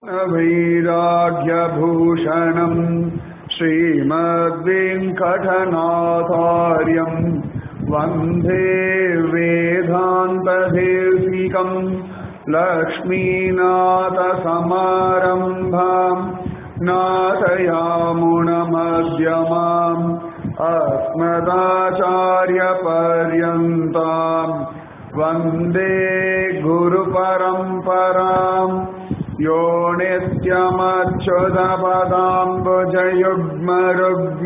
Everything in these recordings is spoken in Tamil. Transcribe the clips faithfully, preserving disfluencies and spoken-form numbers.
वैराग्यभूषणम् श्रीमद्वेङ्कटनाथार्यम् वन्दे वेदान्तदेशिकम् लक्ष्मीनाथसमारम्भाम् नाथयामुनमध्यमाम् अस्मदाचार्यपर्यन्ताम् वन्दे गुरुपरम्पराम् यो नित्यमच्युतपदाम्बुजयुग्मरुग्म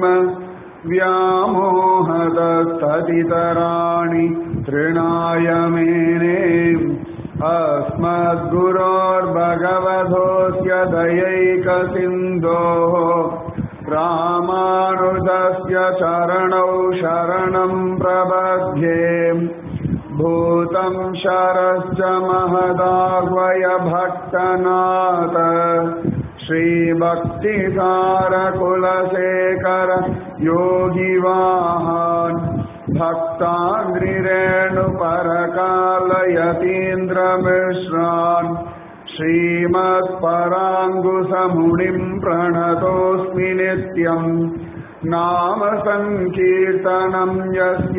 व्यामोहदस्ततितराणि तृणाय मेने अस्मद्गुरोर्भगवतोऽस्य दयैकसिन्धोः रामानुजस्य चरणौ शरणं प्रपद्ये भूतं शरश्च महदाह्वय भक्तनाथ श्रीभक्तिसारकुलशेखर योगिवाहान् भक्ताङ्घ्रिरेणुपरकालयतीन्द्रमिश्रान् श्रीमत्पराङ्गुसमुनिं प्रणतोऽस्मि नित्यम् नाम संकीर्तनं यस्य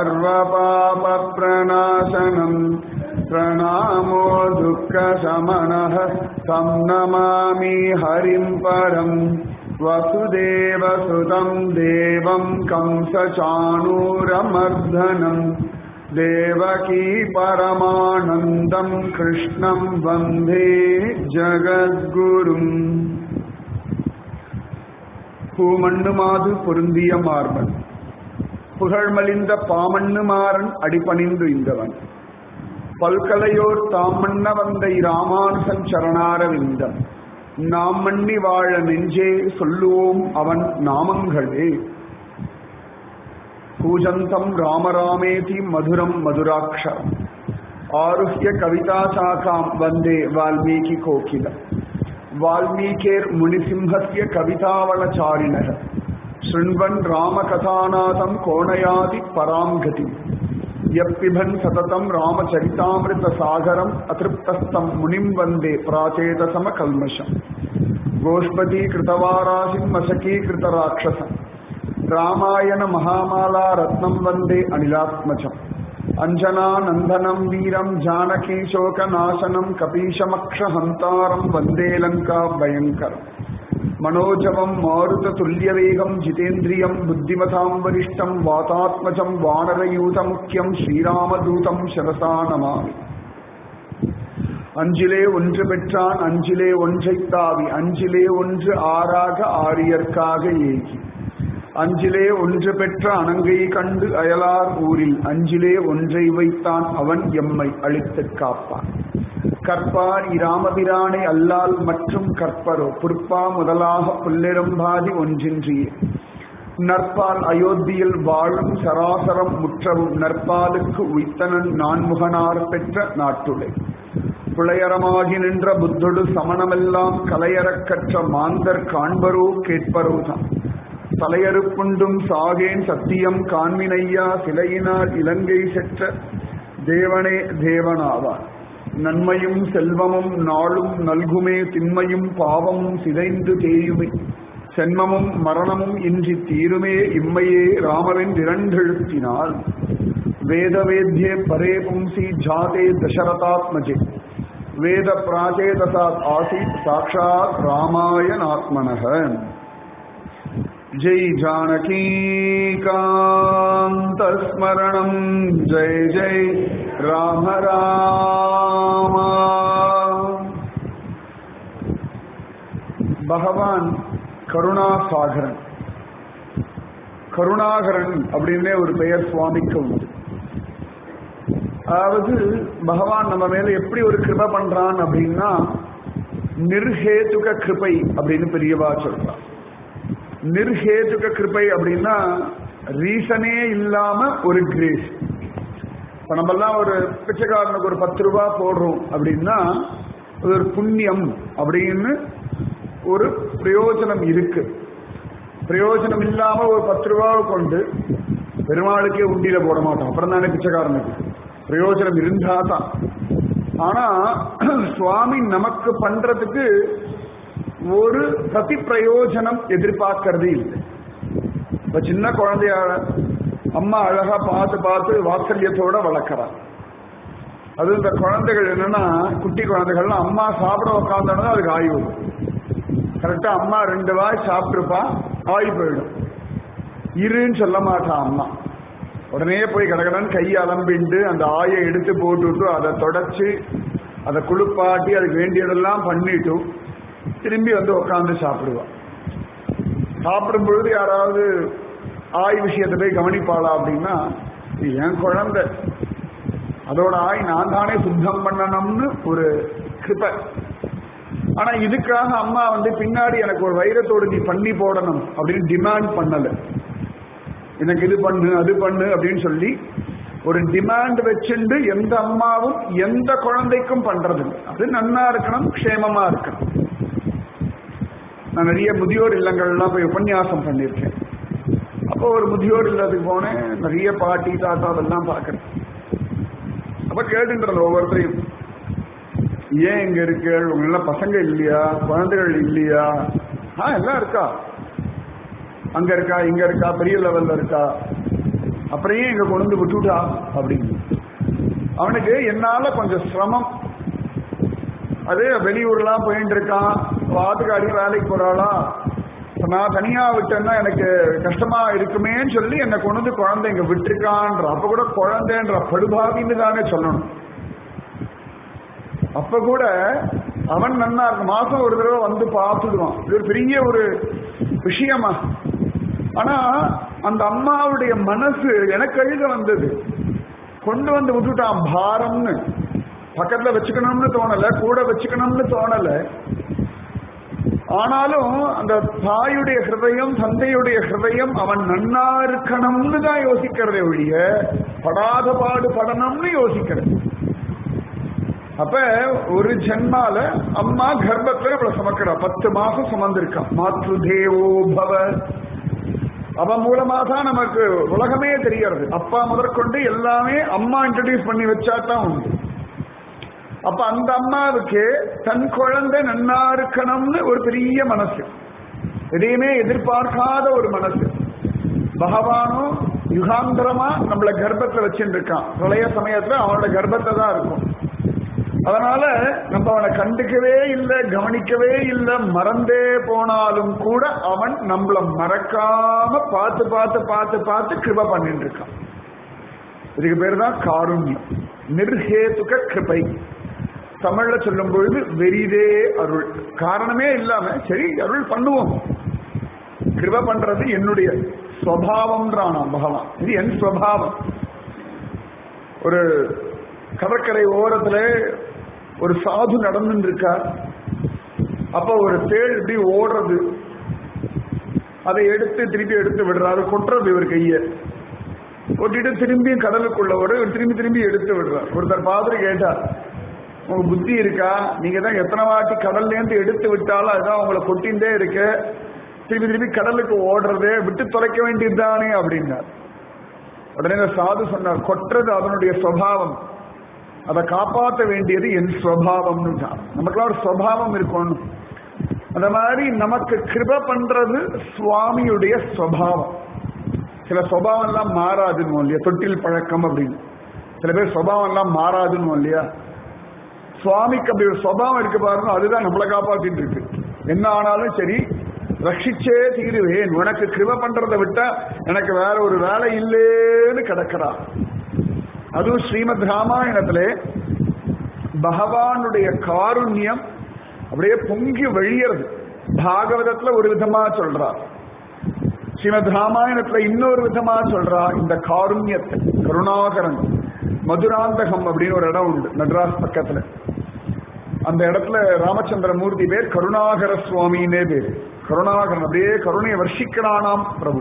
सर्वपापप्रणाशनं प्रणामो दुःखशमनः तं नमामि हरिं परं वसुदेवसुतं देवं कंसचाणूरमर्दनं देवकी परमानन्दं कृष्णं वन्दे जगद्गुरुम् பூமண்ணுமாது பொருந்திய மார்பன் புகழ்மலிந்த பாமண்ணுமாறன் அடிபணிந்து இந்தவன் பல்கலையோர் தாம் மன்ன வந்த இராமானுசன் சரணாரவிந்தம் நாம் மன்னி வாழ நெஞ்சே சொல்லுவோம் அவன் நாமங்களே. பூஜந்தம் ராமராமேதி மதுரம் மதுராட்சரம் ஆருஹ்ய கவிதா சாகாம் வந்தே வால்மீகி கோகிலம் वाल्मीकेर मुनिसिंहस्य कवितावलचारिणः शृण्वन् रामकथानाथं कोणयाति परां गतिम् यप्पिबन् सततं रामचरितामृतसागरम् अतृप्तस्तं मुनिं वन्दे प्राचेतसमकल्मषम् गोष्पदीकृतवारासिं मशकीकृतराक्षसम् रामायण महामाला रत्नं वन्दे अनिलात्मजम् अंजनानंदनं वीरं जानकी शोकनाशनं कपीशमक्षहंतारं वन्दे लंका भयंकरम् मनोजवं मारुततुल्यवेगं जितेन्द्रियं बुद्धिमतां वरिष्ठं वातात्मजं वानरयूथमुख्यं श्रीरामदूतं शिरसा नमामि. அஞ்சிலே ஒன்று பெற்றான் அஞ்சிலே ஒன்றைத் தாவி அஞ்சிலே ஒன்று ஆறாக ஆரியர்க்காக ஏகி அஞ்சிலே ஒன்று பெற்ற அணங்கை கண்டு அயலார் ஊரில் அஞ்சிலே ஒன்றை வைத்தான் அவன் எம்மை அழித்துக் காப்பான். கற்பார் இராமபிரானை அல்லால் மற்றும் கற்பரோ புற்பா முதலாக புல்லெரும்பாதி ஒன்றின்றியே நற்பால் அயோத்தியில் வாழும் சராசரம் முற்றவும் நற்பாலுக்கு உய்த்தனன் நான்முகனார் பெற்ற நாட்டுளை புளையரமாகி நின்ற புத்தொடு சமணமெல்லாம் கலையறக் கற்ற மாந்தர் காண்பரோ கேட்பரோ தான் தலையறுப்புண்டும் சாகேன் சத்தியம் காண்மினையா சிலையினால் இலங்கை செற்ற தேவனே தேவனாவார். நன்மையும் செல்வமும் நாளும் நல்குமே திண்மையும் பாவமும் சிதைந்து தேயுமே சென்மமும் மரணமும் இன்றி தீருமே இம்மையே ராமவின் இரண்டெழுத்தினால் வேத வேத்யே பரே பும்சி ஜாதே தசரதாத்மஜே வேத பிராச்சேதசாத் ஆசீத் சாக்ஷாத் ராமாயணாத்மனः. जय जानकी कांत स्मरणं जय जय राम राम. பகவான் கருணாசாகரன். கருணாகரன் அப்படின்னே ஒரு பெயர் சுவாமிக்கு உண்டு. அதாவது பகவான் நம்ம மேல எப்படி ஒரு கிருபை பண்றான் அப்படின்னா நிர்ஹேதுக கிருபை அப்படின்னு பெரியவா சொல்றான். நிர்ஹேதுக கிருபை அப்படின்னா ரீசனே இல்லாம ஒரு கிரேஸ். இப்ப நம்ம எல்லாம் ஒரு பிச்சைக்காரனுக்கு ஒரு பத்து ரூபாய் போடுறோம் அப்படின்னா அது ஒரு புண்ணியம் அப்படின்னு ஒரு பிரயோஜனம் இருக்கு. பிரயோஜனம் இல்லாம ஒரு பத்து ரூபாவை கொண்டு பெருமாளுக்கே உண்டியில போட மாட்டோம். அப்புறம் தானே பிச்சைக்காரனுக்கு பிரயோஜனம் இருந்தாதான். ஆனா சுவாமி நமக்கு பண்றதுக்கு ஒரு பிரதி பிரயோஜனம் எதிர்பார்க்கறதே இல்லை. இப்ப சின்ன குழந்தைய அம்மா அழகா பார்த்து பார்த்து வாத்சல்யத்தோட வளர்க்கறான். அது இந்த குழந்தைகள் என்னன்னா, குட்டி குழந்தைகள்லாம் அம்மா சாப்பிட உட்காந்தோன்னா அதுக்கு ஆய் வரும். கரெக்டா அம்மா ரெண்டு வாய் சாப்பிட்டுருப்பா, ஆய் போயிடும். இருன்னு சொல்ல மாட்டான் அம்மா. உடனே போய் கடகடன்னு கையை அலம்பிண்டு அந்த ஆயை எடுத்து போட்டுவிட்டு அதை தொடச்சு அதை குளிப்பாட்டி அதுக்கு வேண்டியதெல்லாம் பண்ணிட்டு திரும்பி வந்து உட்காந்து சாப்பிடுவான். சாப்பிடும் பொழுது யாராவது ஆய் விஷயத்தை போய் கவனிப்பாளா அப்படின்னா, என் குழந்தை அதோட ஆய் நான் தானே சுத்தம் பண்ணணும்னு ஒரு கிருபை. ஆனா இதுக்காக அம்மா வந்து பின்னாடி எனக்கு ஒரு வைரத்தோடு நீ பண்ணி போடணும் அப்படின்னு டிமாண்ட் பண்ணல. எனக்கு இது பண்ணு அது பண்ணு அப்படின்னு சொல்லி ஒரு டிமாண்ட் வச்சுண்டு எந்த அம்மாவும் எந்த குழந்தைக்கும் பண்றது. அது நன்னா இருக்கணும், க்ஷேமமா இருக்கணும். நான் நிறைய முதியோர் இல்லங்கள்லாம் போய் உபன்யாசம் பண்ணியிருக்கேன். அப்போ ஒரு முதியோர் இல்லத்துக்கு போனேன், நிறைய பாட்டி தாத்தா அதெல்லாம் பார்க்கறேன். அப்ப கேட்டுன்றது ஒவ்வொருத்தரையும், ஏன் இங்க இருக்கு, உங்கள பசங்க இல்லையா, குழந்தைகள் இல்லையா? ஆஹ் எல்லாம் இருக்கா, அங்க இருக்கா இங்க இருக்கா பெரிய லெவல்ல இருக்கா, அப்புறம் ஏன் இங்க கொண்டு வந்து விட்டுட்டா அப்படின்னு. அவனுக்கு என்னால கொஞ்சம் சிரமம். அது வெளியூர்லாம் போயிட்டு இருக்கான், வாத்துக்காரி வேலைக்கு போறாளா, நான் தனியா விட்டேன்னா எனக்கு கஷ்டமா இருக்குமேன்னு சொல்லி என்னை கொண்டு வந்து குழந்தை இங்க விட்டுருக்கான்ற. அப்ப கூட குழந்தைன்ற படுபாவின்னு தானே சொல்லணும். அப்ப கூட அவன் நன்னா இருக்கு, மாசம் ஒரு தடவை வந்து பார்த்துடுவான். இது ஒரு பெரிய ஒரு விஷயமா. ஆனா அந்த அம்மாவுடைய மனசு எனக்கு அழுக வந்தது. கொண்டு வந்து விட்டுட்டான் பாரம்னு. பக்கத்துல வச்சுக்கணும்னு தோணல, கூட வச்சுக்கணும்னு தோணல. ஆனாலும் அந்த தாயுடைய ஹிருதயம் தந்தையுடைய ஹிருதயம் அவன் நன்னா இருக்கணும்னு தான் யோசிக்கிறதே ஒழிய படாத பாடு படணும்னு யோசிக்கிறது. அப்ப ஒரு ஜென்மால அம்மா கர்ப்பத்துல நம்மள சுமக்கிறா, பத்து மாசம் சுமந்திருக்கான். மாத்ரு தேவோ பவ, அவன் மூலமா தான் நமக்கு உலகமே தெரியறது. அப்பா முதற்கொண்டு எல்லாமே அம்மா இன்ட்ரடியூஸ் பண்ணி வச்சாதான் உண்டு. அப்ப அந்த அம்மாவுக்கு தன் குழந்தை நன்னா இருக்கணும்னு ஒரு பெரிய மனசு, எதையுமே எதிர்பார்க்காத ஒரு மனசு. பகவானும் யுகாந்தரமா நம்மள கர்ப்பத்துல வச்சுட்டு இருக்கான். பிரளய சமயத்துல அவனோட கர்ப்பத்தை தான் இருக்கும். அதனால நம்ம அவனை கண்டுக்கவே இல்லை, கவனிக்கவே இல்லை, மறந்தே போனாலும் கூட அவன் நம்மள மறக்காம பார்த்து பார்த்து பார்த்து பார்த்து கிருபை பண்ணிட்டு இருக்கான். இதுக்கு பேர் தான் காருண்யம், நிர்ஹேதுக கிருபை. தமிழ்ல சொல்லும் பொழுது வெறிதே அருள். காரணமே இல்லாம சரி அருள் பண்ணுவோம். கிருபை பண்றது என்னுடைய ஸ்வபாவம்ன்றானா பகவான். இது என் ஸ்வபாவம். ஒரு கடற்கரை ஓரத்துல ஒரு சாது நடந்து இருக்கார். அப்ப ஒரு தேள் இப்படி ஓடுறது, அதை எடுத்து திருப்பி எடுத்து விடுறாரு, கொட்டுறது இவர் கைய கொட்டிட்டு திரும்பி கடலுக்குள்ள ஒரு திரும்பி திரும்பி எடுத்து விடுறார். ஒருத்தர் பார்த்துட்டு கேட்டார், உங்க புத்தி இருக்கா, நீங்க தான் எத்தனை வாட்டி கடல்ல இருந்து எடுத்து விட்டாலும் அதுதான் உங்களை கொட்டின்றே இருக்கு, திருப்பி திருப்பி கடலுக்கு ஓடுறதே, விட்டு தொலைக்க வேண்டியதுதானே அப்படின்னார். உடனே சாது சொன்னார், கொட்டுறது அதனுடைய சுவாவம், அதை காப்பாற்ற வேண்டியது என் சுவாவம்னு தான். நமக்குலாம் ஒரு சுவாவம் இருக்கணும். அந்த மாதிரி நமக்கு கிருபை பண்றது சுவாமியுடைய சுவாவம். சில சுவாவம் எல்லாம் மாறாதுன்னு இல்லையா, தொட்டில் பழக்கம் அப்படின்னு சில பேர் சுவாவம் எல்லாம் மாறாதுன்னு இல்லையா. சுவாமிக்கு அப்படி ஒரு சுவாவம் இருக்கு பாருங்க, அதுதான் நம்மளை காப்பாத்திட்டு இருக்கு. என்ன ஆனாலும் சரி ரட்சிச்சே தீருவேன், உனக்கு கிருபை பண்றதை விட்டா எனக்கு வேற ஒரு வேலை இல்லேன்னு கிடக்கிறா. அதுவும் ஸ்ரீமத் ராமாயணத்திலே பகவானுடைய காருண்யம் அப்படியே பொங்கி வழியறது. பாகவதத்துல ஒரு விதமா சொல்றா, ஸ்ரீமத் ராமாயணத்துல இன்னொரு விதமா சொல்றா. இந்த காருண்யத்தை கருணாகரன் மதுராந்தகம் அப்படின்னு ஒரு இடம் உண்டு மெட்ராஸ் பக்கத்துல. அந்த இடத்துல ராமச்சந்திர மூர்த்தி பேர் கருணாகர சுவாமின்னே பேரு. கருணாகரன் அப்படியே கருணையை வர்ஷிக்கிறானாம் பிரபு,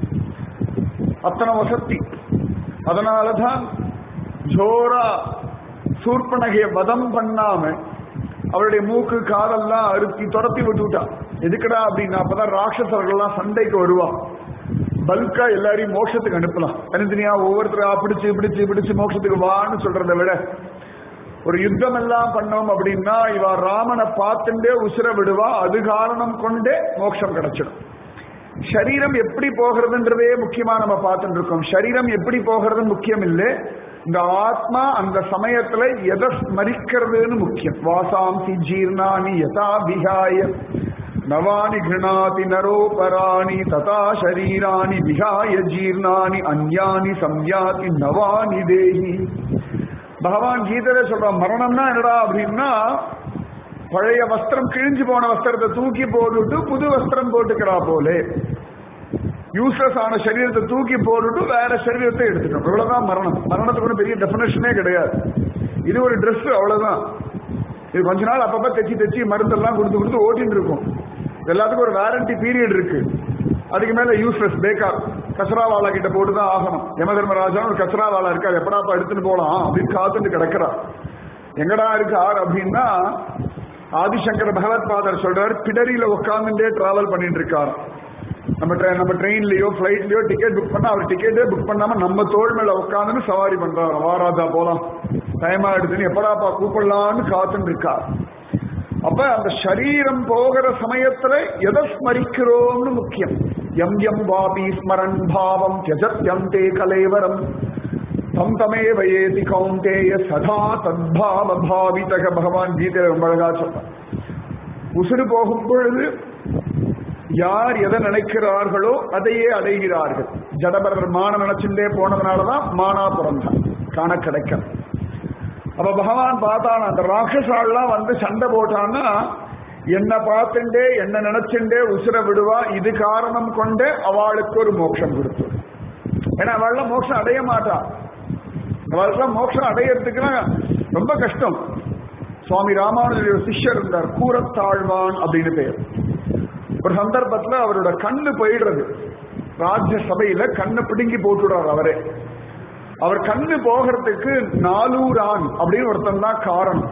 அத்தனை வசதி. அதனாலதான் ஜோரா சூர்பனகைய வதம் பண்ணாம அவருடைய மூக்கு காலெல்லாம் அறுத்தி துரத்தி விட்டுவிட்டான். எதுக்குடா அப்படின்னா அப்பதான் ராட்சசர்கள்லாம் சண்டைக்கு வருவா, பல்கா எல்லாரையும் மோட்சத்துக்கு அனுப்பலாம். தனித்தனியா ஒவ்வொருத்தரா பிடிச்சு பிடிச்சு பிடிச்சு மோட்சத்துக்கு வான்னு சொல்றதை விட ஒரு யுத்தம் எல்லாம் பண்ணோம் அப்படின்னா இவ ராமனை பார்த்துட்டே உசுர விடுவா, அது காரணம் கொண்டே மோட்சம் கிடைச்சிடும். சரீரம் எப்படி போகிறதுன்றதே முக்கியமா நம்ம பார்த்துட்டு இருக்கோம். சரீரம் எப்படி போகிறது முக்கியம் இல்லை, இந்த ஆத்மா அந்த சமயத்துல எதை ஸ்மரிக்கிறதுன்னு முக்கியம். வாசாம்சி ஜீர்ணானி யதா விஹாய நவானி கிருணாதி நரோபராணி ததா ஷரீராணி விஹாய ஜீர்ணானி அந்யானி சம்யாதி நவானி தேஹி. பகவான் கீதையில சொல்றான், மரணம்னா என்னடா அப்படின்னா பழைய வஸ்திரம் கிழிஞ்சு போன வஸ்திரத்தை தூக்கி போட்டுட்டு புது வஸ்திரம் போட்டுக்கிறா போலே, யூஸ்லெஸ் ஆன சரீரத்தை தூக்கி போட்டுட்டு வேற சரீரத்தை எடுத்துக்கணும். இவ்வளவுதான் மரணம். மரணத்துக்கு ஒரு பெரிய டெபினேஷனே கிடையாது. இது ஒரு ட்ரெஸ், அவ்வளவுதான். இது கொஞ்ச நாள் அப்பப்ப தைச்சி தைச்சி மருந்தெல்லாம் கொடுத்து கொடுத்து ஓட்டின்னு இருக்கும். எல்லாத்துக்கும் ஒரு வாரண்டி பீரியட் இருக்கு. அதுக்கு மேல யூஸ்லெஸ், பேக்கார், கசராவாலா கிட்ட போட்டுதான் ஆகணும். யம தர்மராஜா ஒரு கசராவாலா இருக்காரு, எப்படாப்பா எடுத்துட்டு போலாம் அப்படின்னு காத்துட்டு கிடக்கிறா. எங்கடா இருக்கார் அப்படின்னா ஆதிசங்கர பகவத் பாதர் சொல்றாரு, பிடரியில உட்கார்ந்துட்டே டிராவல் பண்ணிட்டு இருக்காரு. நம்ம நம்ம ட்ரெயின்லயோ பிளைட்லயோ டிக்கெட் புக் பண்ணா அவர் டிக்கெட்டே புக் பண்ணாம நம்ம தோள் மேல உட்காந்துன்னு சவாரி பண்றாரு. வாராஜா போலாம், டைமா எடுத்துன்னு எப்படாப்பா கூப்பிடலான்னு காத்துட்டு இருக்கார். அப்ப அந்த சரீரம் போகிற சமயத்துல எதை ஸ்மரிக்கிறோம்னு முக்கியம். எம் எம் வாபி ஸ்மரன் பாவம் தியஜத்யந்தே கலேவரம் தம் தமேவ ஏதி கௌந்தேய சதா தத்பாவ பாவிதக. பகவான் கீதையில ரொம்ப அழகா சொல்றார். உசுறு போகும் பொழுது யார் எதை நினைக்கிறார்களோ அதையே அடைகிறார்கள். ஜடபரர் மான நினைச்சுட்டே போனதுனாலதான் மானா பிறந்தான், காண கிடைக்க. அப்ப பகவான் பார்த்தான், அந்த ராட்சசாலாம் வந்து சண்டை போட்டான்னா என்ன பார்த்துட்டே என்ன நினைச்சுட்டே உசுர விடுவா, இது காரணம் கொண்டே அவளுக்கு ஒரு மோட்சம் கொடுத்து. ஏன்னா அவள்லாம் மோட்சம் அடைய மாட்டான். அவளுக்கெல்லாம் மோட்சம் அடையறதுக்குன்னா ரொம்ப கஷ்டம். சுவாமி ராமானுஜர் சிஷ்யர் இருந்தார், கூரத்தாழ்வான் அப்படின்னு பெயர். ஒரு சந்தர்ப்பத்துல அவரோட கண்ணு போயிடுறது, ராஜ்ய சபையில கண்ணு பிடுங்கி போட்டுடுறார் அவரே. அவர் கண்ணு போகிறதுக்கு நாலூரான் அப்படின்னு ஒருத்தன் தான் காரணம்.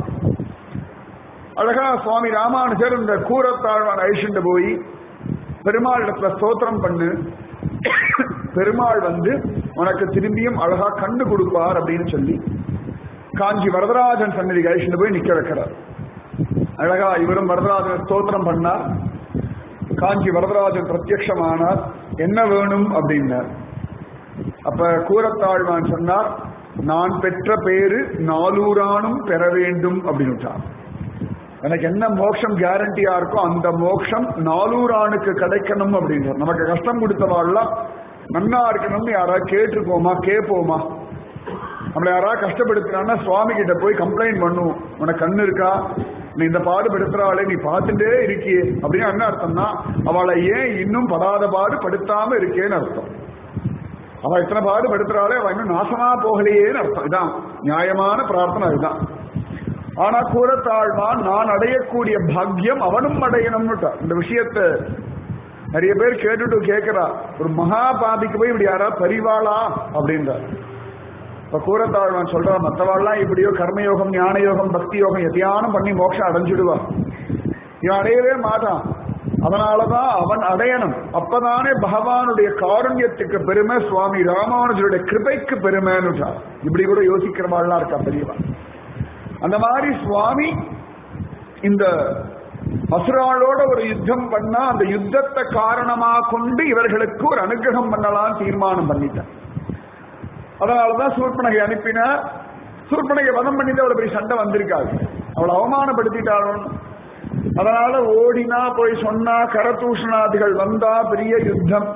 அழகா சுவாமி ராமானுஜர் இந்த கூரத்தாழ்வான் அழிச்சுட்டு போய் பெருமாள் இடத்துல ஸ்தோத்திரம் பண்ணு, பெருமாள் வந்து உனக்கு திரும்பியும் அழகா கண்ணு கொடுப்பார் அப்படின்னு சொல்லி காஞ்சி வரதராஜன் சன்னதிக்கு அழிச்சுட்டு போய் நிக்க வைக்கிறார். அழகா இவரும் வரதராஜன் ஸ்தோத்திரம் பண்ணார். காஞ்சி வரதராஜன் பிரத்யக்ஷமானார். என்ன வேணும் அப்படின்னார். அப்ப கூரத்தாழ்வான் சொன்னார், நான் பெற்ற பேரு நாலூரானும் பெற வேண்டும் அப்படின்னு. எனக்கு என்ன மோட்சம் கேரண்டியா இருக்கோ அந்த மோட்சம் நாலூரானுக்கு கிடைக்கணும் அப்படின்னு. நமக்கு கஷ்டம் கொடுத்தவாள்லாம் நன்னா இருக்கணும்னு யாராவது கேட்டிருக்கோமா, கேட்போமா? நம்மளை யாராவது கஷ்டப்படுத்தினா சுவாமி கிட்ட போய் கம்ப்ளைண்ட் பண்ணுவோம், உனக்கு கண்ணு இருக்கா, நீ இந்த பாடுபடுத்துறாளே, நீ பார்த்துட்டே இருக்கியே அப்படின்னு என்ன அர்த்தம்னா அவளை ஏன் இன்னும் படாத பாடு படுத்தாம இருக்கேன்னு அர்த்தம். அவ இத்தனை பாடு படுத்துறாளே அவ இன்னும் நாசமா போகலையேன்னு அர்த்தம். இதுதான் நியாயமான பிரார்த்தனை. இதுதான். ஆனா கூரத்தாழ்வான் நான் அடையக்கூடிய பாக்கியம் அவனும் அடையணும்னுட்டா. இந்த விஷயத்த நிறைய பேர் கேட்டுட்டு கேட்கிறா, ஒரு மகா பாபிக்கு போய் இப்படி யாரா பரிவாளா அப்படின்றார். இப்ப கூரத்தாழ்வான் சொல்றா, மற்றவாள்லாம் இப்படியோ கர்மயோகம் ஞான யோகம் பக்தி யோகம் எதையானும் பண்ணி மோட்சம் அடைஞ்சிடுவான், இவன் அடையவே மாட்டான். அதனாலதான் அவன் அடையணும். அப்பதானே பகவானுடைய காருண்யத்துக்கு பெருமை, சுவாமி ராமானுஜருடைய கிருபைக்கு பெருமைன்னு இப்படி கூட யோசிக்கிறவாள்லாம் இருக்கா பெரியவா. அந்த மாதிரி சுவாமி இந்த அசுராளோட ஒரு யுத்தம் பண்ணா அந்த யுத்தத்தை காரணமா கொண்டு இவர்களுக்கு ஒரு அனுகிரகம் பண்ணலாம் தீர்மானம் பண்ணிட்டார். அதனாலதான் சூர்பனகை அனுப்பினார். சூர்பனகை வதம் பண்ணிட்டு அவ்வளவு பெரிய சண்டை வந்திருக்காது, அவளை அவமானப்படுத்திட்டாலும். அதனால ஓடினா போய் சொன்னா கரதூஷணாதிகள் வந்தா பெரிய யுத்தம்.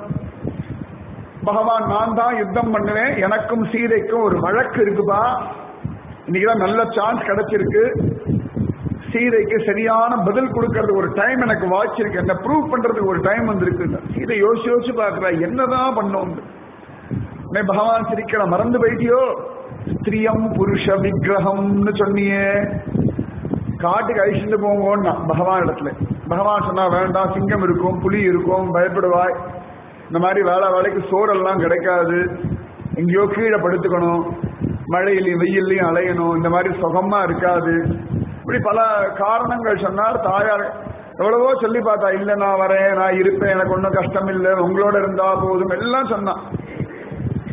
பகவான் நான் தான் யுத்தம் பண்ணுவேன், எனக்கும் சீதைக்கும் ஒரு வழக்கு இருக்குப்பா, இன்னைக்குதான் நல்ல சான்ஸ் கிடைச்சிருக்கு, சீதைக்கு சரியான பதில் கொடுக்கறதுக்கு ஒரு டைம் எனக்கு வாய்ச்சிருக்கு, என்ன ப்ரூவ் பண்றதுக்கு ஒரு டைம் வந்திருக்கு. சீதை யோசிச்சு யோசிச்சு பாக்குறா என்னதான் பண்ணோம். பகவான் சிரிக்கிற, மறந்து போயிட்டியோ, ஸ்திரியம் புருஷ விக்கிரகம்னு சொன்னியே, காட்டுக்கு அழிச்சுட்டு போங்கோன்னா பகவான் இடத்துல. பகவான் சொன்னா வேண்டாம், சிங்கம் இருக்கும் புலி இருக்கும் பயப்படுவாய், இந்த மாதிரி வேலை வேலைக்கு சோறெல்லாம் கிடைக்காது, எங்கேயோ கீழே படுத்துக்கணும், மழையிலையும் வெயிலையும் அலையணும், இந்த மாதிரி சுகமா இருக்காது, இப்படி பல காரணங்கள் சொன்னார். தாயார் எவ்வளவோ சொல்லி பார்த்தா, இல்லை நான் வரேன், நான் இருப்பேன், எனக்கு ஒன்றும் கஷ்டம் இல்லை, உங்களோட இருந்தா போதும் எல்லாம் சொன்னான்.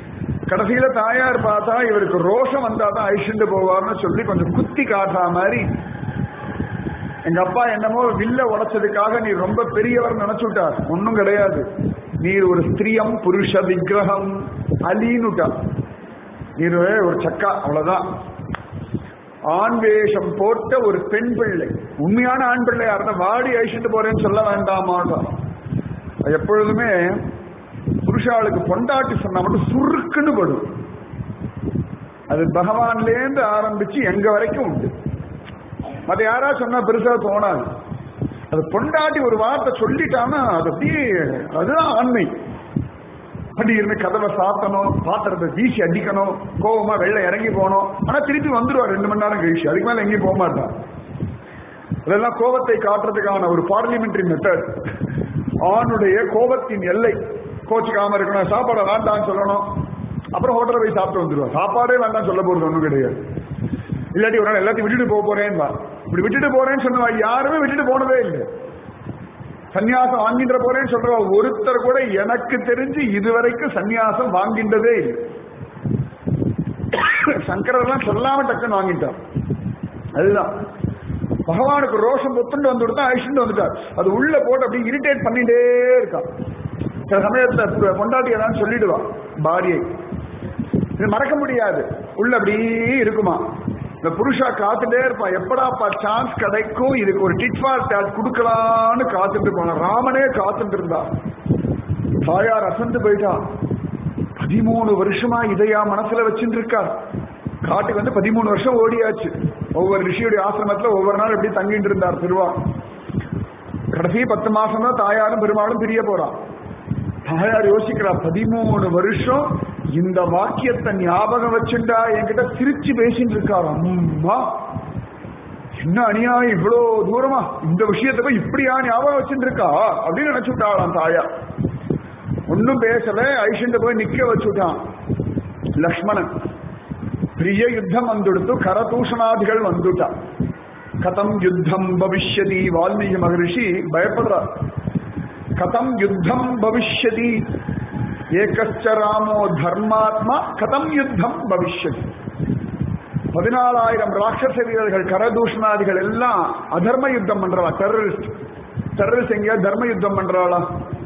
கடைசியில தாயார் பார்த்தா இவருக்கு ரோஷம் வந்தாதான் ஐஷண்டு போவார்னு சொல்லி கொஞ்சம் குத்தி காட்டுற மாதிரி, எங்க அப்பா என்னமோ வில்ல உடைச்சதுக்காக நீ ரொம்ப பெரியவர் நினைச்சுட்டார். ஒன்னும் கிடையாது, நீர் ஒரு ஸ்திரியம் புருஷ விக்கிரகம் அலின்னுட்டா. நீர் ஒரு சக்கா, அவ்வளவுதான். ஆண் வேஷம் போட்ட ஒரு பெண் பிள்ளை, உண்மையான ஆண் பிள்ளையா இருந்தா வாடி அழிச்சுட்டு போறேன்னு சொல்ல வேண்டாமாட்டா. எப்பொழுதுமே புருஷாளுக்கு பொண்டாட்டி சொன்னா மட்டும் சுருக்குன்னு படும். அது பகவான்லேருந்து ஆரம்பிச்சு எங்க வரைக்கும் உண்டு. அது யாரா சொன்னா பெருசா தோணாது. அது பொண்டாட்டி ஒரு வார்த்தை சொல்லிட்டான்னா அது அப்படியே அதுதான் ஆண்மை. அப்படி இருந்து கதவை சாத்தணும், பாத்திரத்தை வீசி அடிக்கணும், கோபமா வெள்ளை இறங்கி போனோம். ஆனா திருப்பி வந்துடுவார் ரெண்டு மணி நேரம் கழிச்சு, அதுக்கு மேல எங்கேயும் போக மாட்டார். அதெல்லாம் கோபத்தை காட்டுறதுக்கான ஒரு பார்லிமெண்டரி மெத்தட். ஆணுடைய கோபத்தின் எல்லை. கோச்சிக்காம இருக்கணும், சாப்பாடை வேண்டாம்னு சொல்லணும், அப்புறம் ஹோட்டலில் போய் சாப்பிட்டு வந்துடுவார். சாப்பாடே வேண்டாம் சொல்ல போறது ஒன்றும் கிடையாது. இல்லாட்டி ஒரு நாள் எல்லாத்தையும் விட்டுட்டு போக போறேன்னு, இப்படி விட்டுட்டு போறேன்னு சொன்ன யாருமே விட்டுட்டு போனதே இல்லை. சன்னியாசம் வாங்கின்ற போறேன்னு சொல்ற ஒருத்தர் கூட எனக்கு தெரிஞ்சு இதுவரைக்கும் சன்னியாசம் வாங்கின்றதே இல்லை. சங்கரெல்லாம் சொல்லாம டக்குன்னு வாங்கிட்டார். அதுதான் பகவானுக்கு ரோஷம் பொத்துண்டு வந்து கொடுத்தா ஐஷண்டு வந்துட்டார். அது உள்ள போட்டு அப்படி இரிட்டேட் பண்ணிட்டே இருக்கான். சில சமயத்துல பொண்டாட்டி ஏதாவது சொல்லிடுவா பாரியை, இது மறக்க முடியாது, உள்ள அப்படியே இருக்குமா. இந்த புருஷா காத்துட்டே இருப்பான், எப்படாப்பா சான்ஸ் கிடைக்கும் இதுக்கு ஒரு டிட் ஃபார் டாட் கொடுக்கலான்னு காத்துட்டு போன. ராமனே காத்துட்டு இருந்தா. தாயார் அசந்து போயிட்டா. பதிமூணு வருஷமா இதையா மனசுல வச்சுட்டு இருக்கார். காட்டுக்கு வந்து பதிமூணு வருஷம் ஓடியாச்சு. ஒவ்வொரு ரிஷியுடைய ஆசிரமத்துல ஒவ்வொரு நாள் எப்படி தங்கிட்டு இருந்தார் திருவா. கடைசி பத்து மாசம் தான் தாயாரும் பெருமாளும் பிரிய போறான். தாயார் யோசிக்கிறார், பதிமூணு வருஷம் இந்த வாக்கியத்தை ஞாபகம் வச்சுண்டா என்கிட்ட சிரிச்சு பேசிட்டு இருக்காரு. அம்மா என்ன அநியாயம், இவ்வளவு தூரமா இந்த விஷயத்தை போய் இப்படியா ஞாபகம் வச்சுட்டு இருக்கா அப்படின்னு நினைச்சுட்டாளாம் தாயார். ஒன்னும் பேசல, ஐஷண்ட போய் நிக்க வச்சுட்டான். லக்ஷ்மணன் பிரிய யுத்தம் வந்துடுத்து, கரதூஷணாதிகள் வந்துட்டா. கதம் யுத்தம் பவிஷ்யதி. வால்மீகி மகரிஷி பயப்படுறார். கதம் யுத்தம் பவிஷ்யதி, ஏகஸ்ச ராமோ தர்மாத்மா கதம் யுத்தம் பவிஷ்யதி. பதினாலாயிரம் ராட்சச வீரர்கள் கரதூஷணாதிகள் எல்லாம் அதர்ம யுத்தம் பண்றா. டெரரிஸ்ட் டெரரிஸ்ட் எங்கேயா தர்ம யுத்தம் பண்றாளா?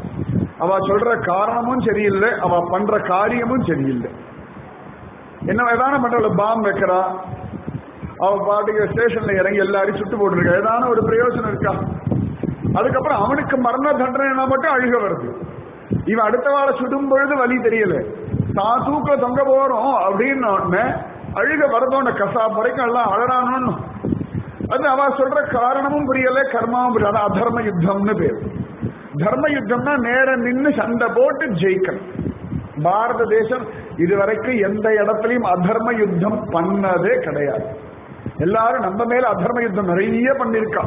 அவ சொல்ற காரணமும் சரியில்லை, அவ பண்ற காரியமும் சரியில்லை. என்ன ஏதான பண்ற, பாம் வைக்கிறா, அவ பாட்டுக்கு ஸ்டேஷன்ல இறங்கி எல்லாரையும் சுட்டு போட்டுருக்கா. ஏதான ஒரு பிரயோஜனம் இருக்கா? அதுக்கப்புறம் அவனுக்கு மரண தண்டனை மட்டும் அழுக வருது. இவன் அடுத்த வாழ சுடும் பொழுது வலி தெரியல, தான் தூக்க தொங்க போறோம் அப்படின்னு அழுக வரதோட கசா வரைக்கும் எல்லாம் அழறானு. அது அவ சொல்ற காரணமும் புரியல, கர்மாவும் புரியல. அதர்ம யுத்தம்னு பேர். தர்ம யுத்தம்னா நேர நின்று சண்டை போட்டு ஜெயிக்கணும். பாரத தேசம் இதுவரைக்கும் எந்த இடத்துலயும் அதர்ம யுத்தம் பண்ணதே கிடையாது. எல்லாரும் நம்ம மேல அதர்ம யுத்தம் நிறைய பண்ணிருக்கா.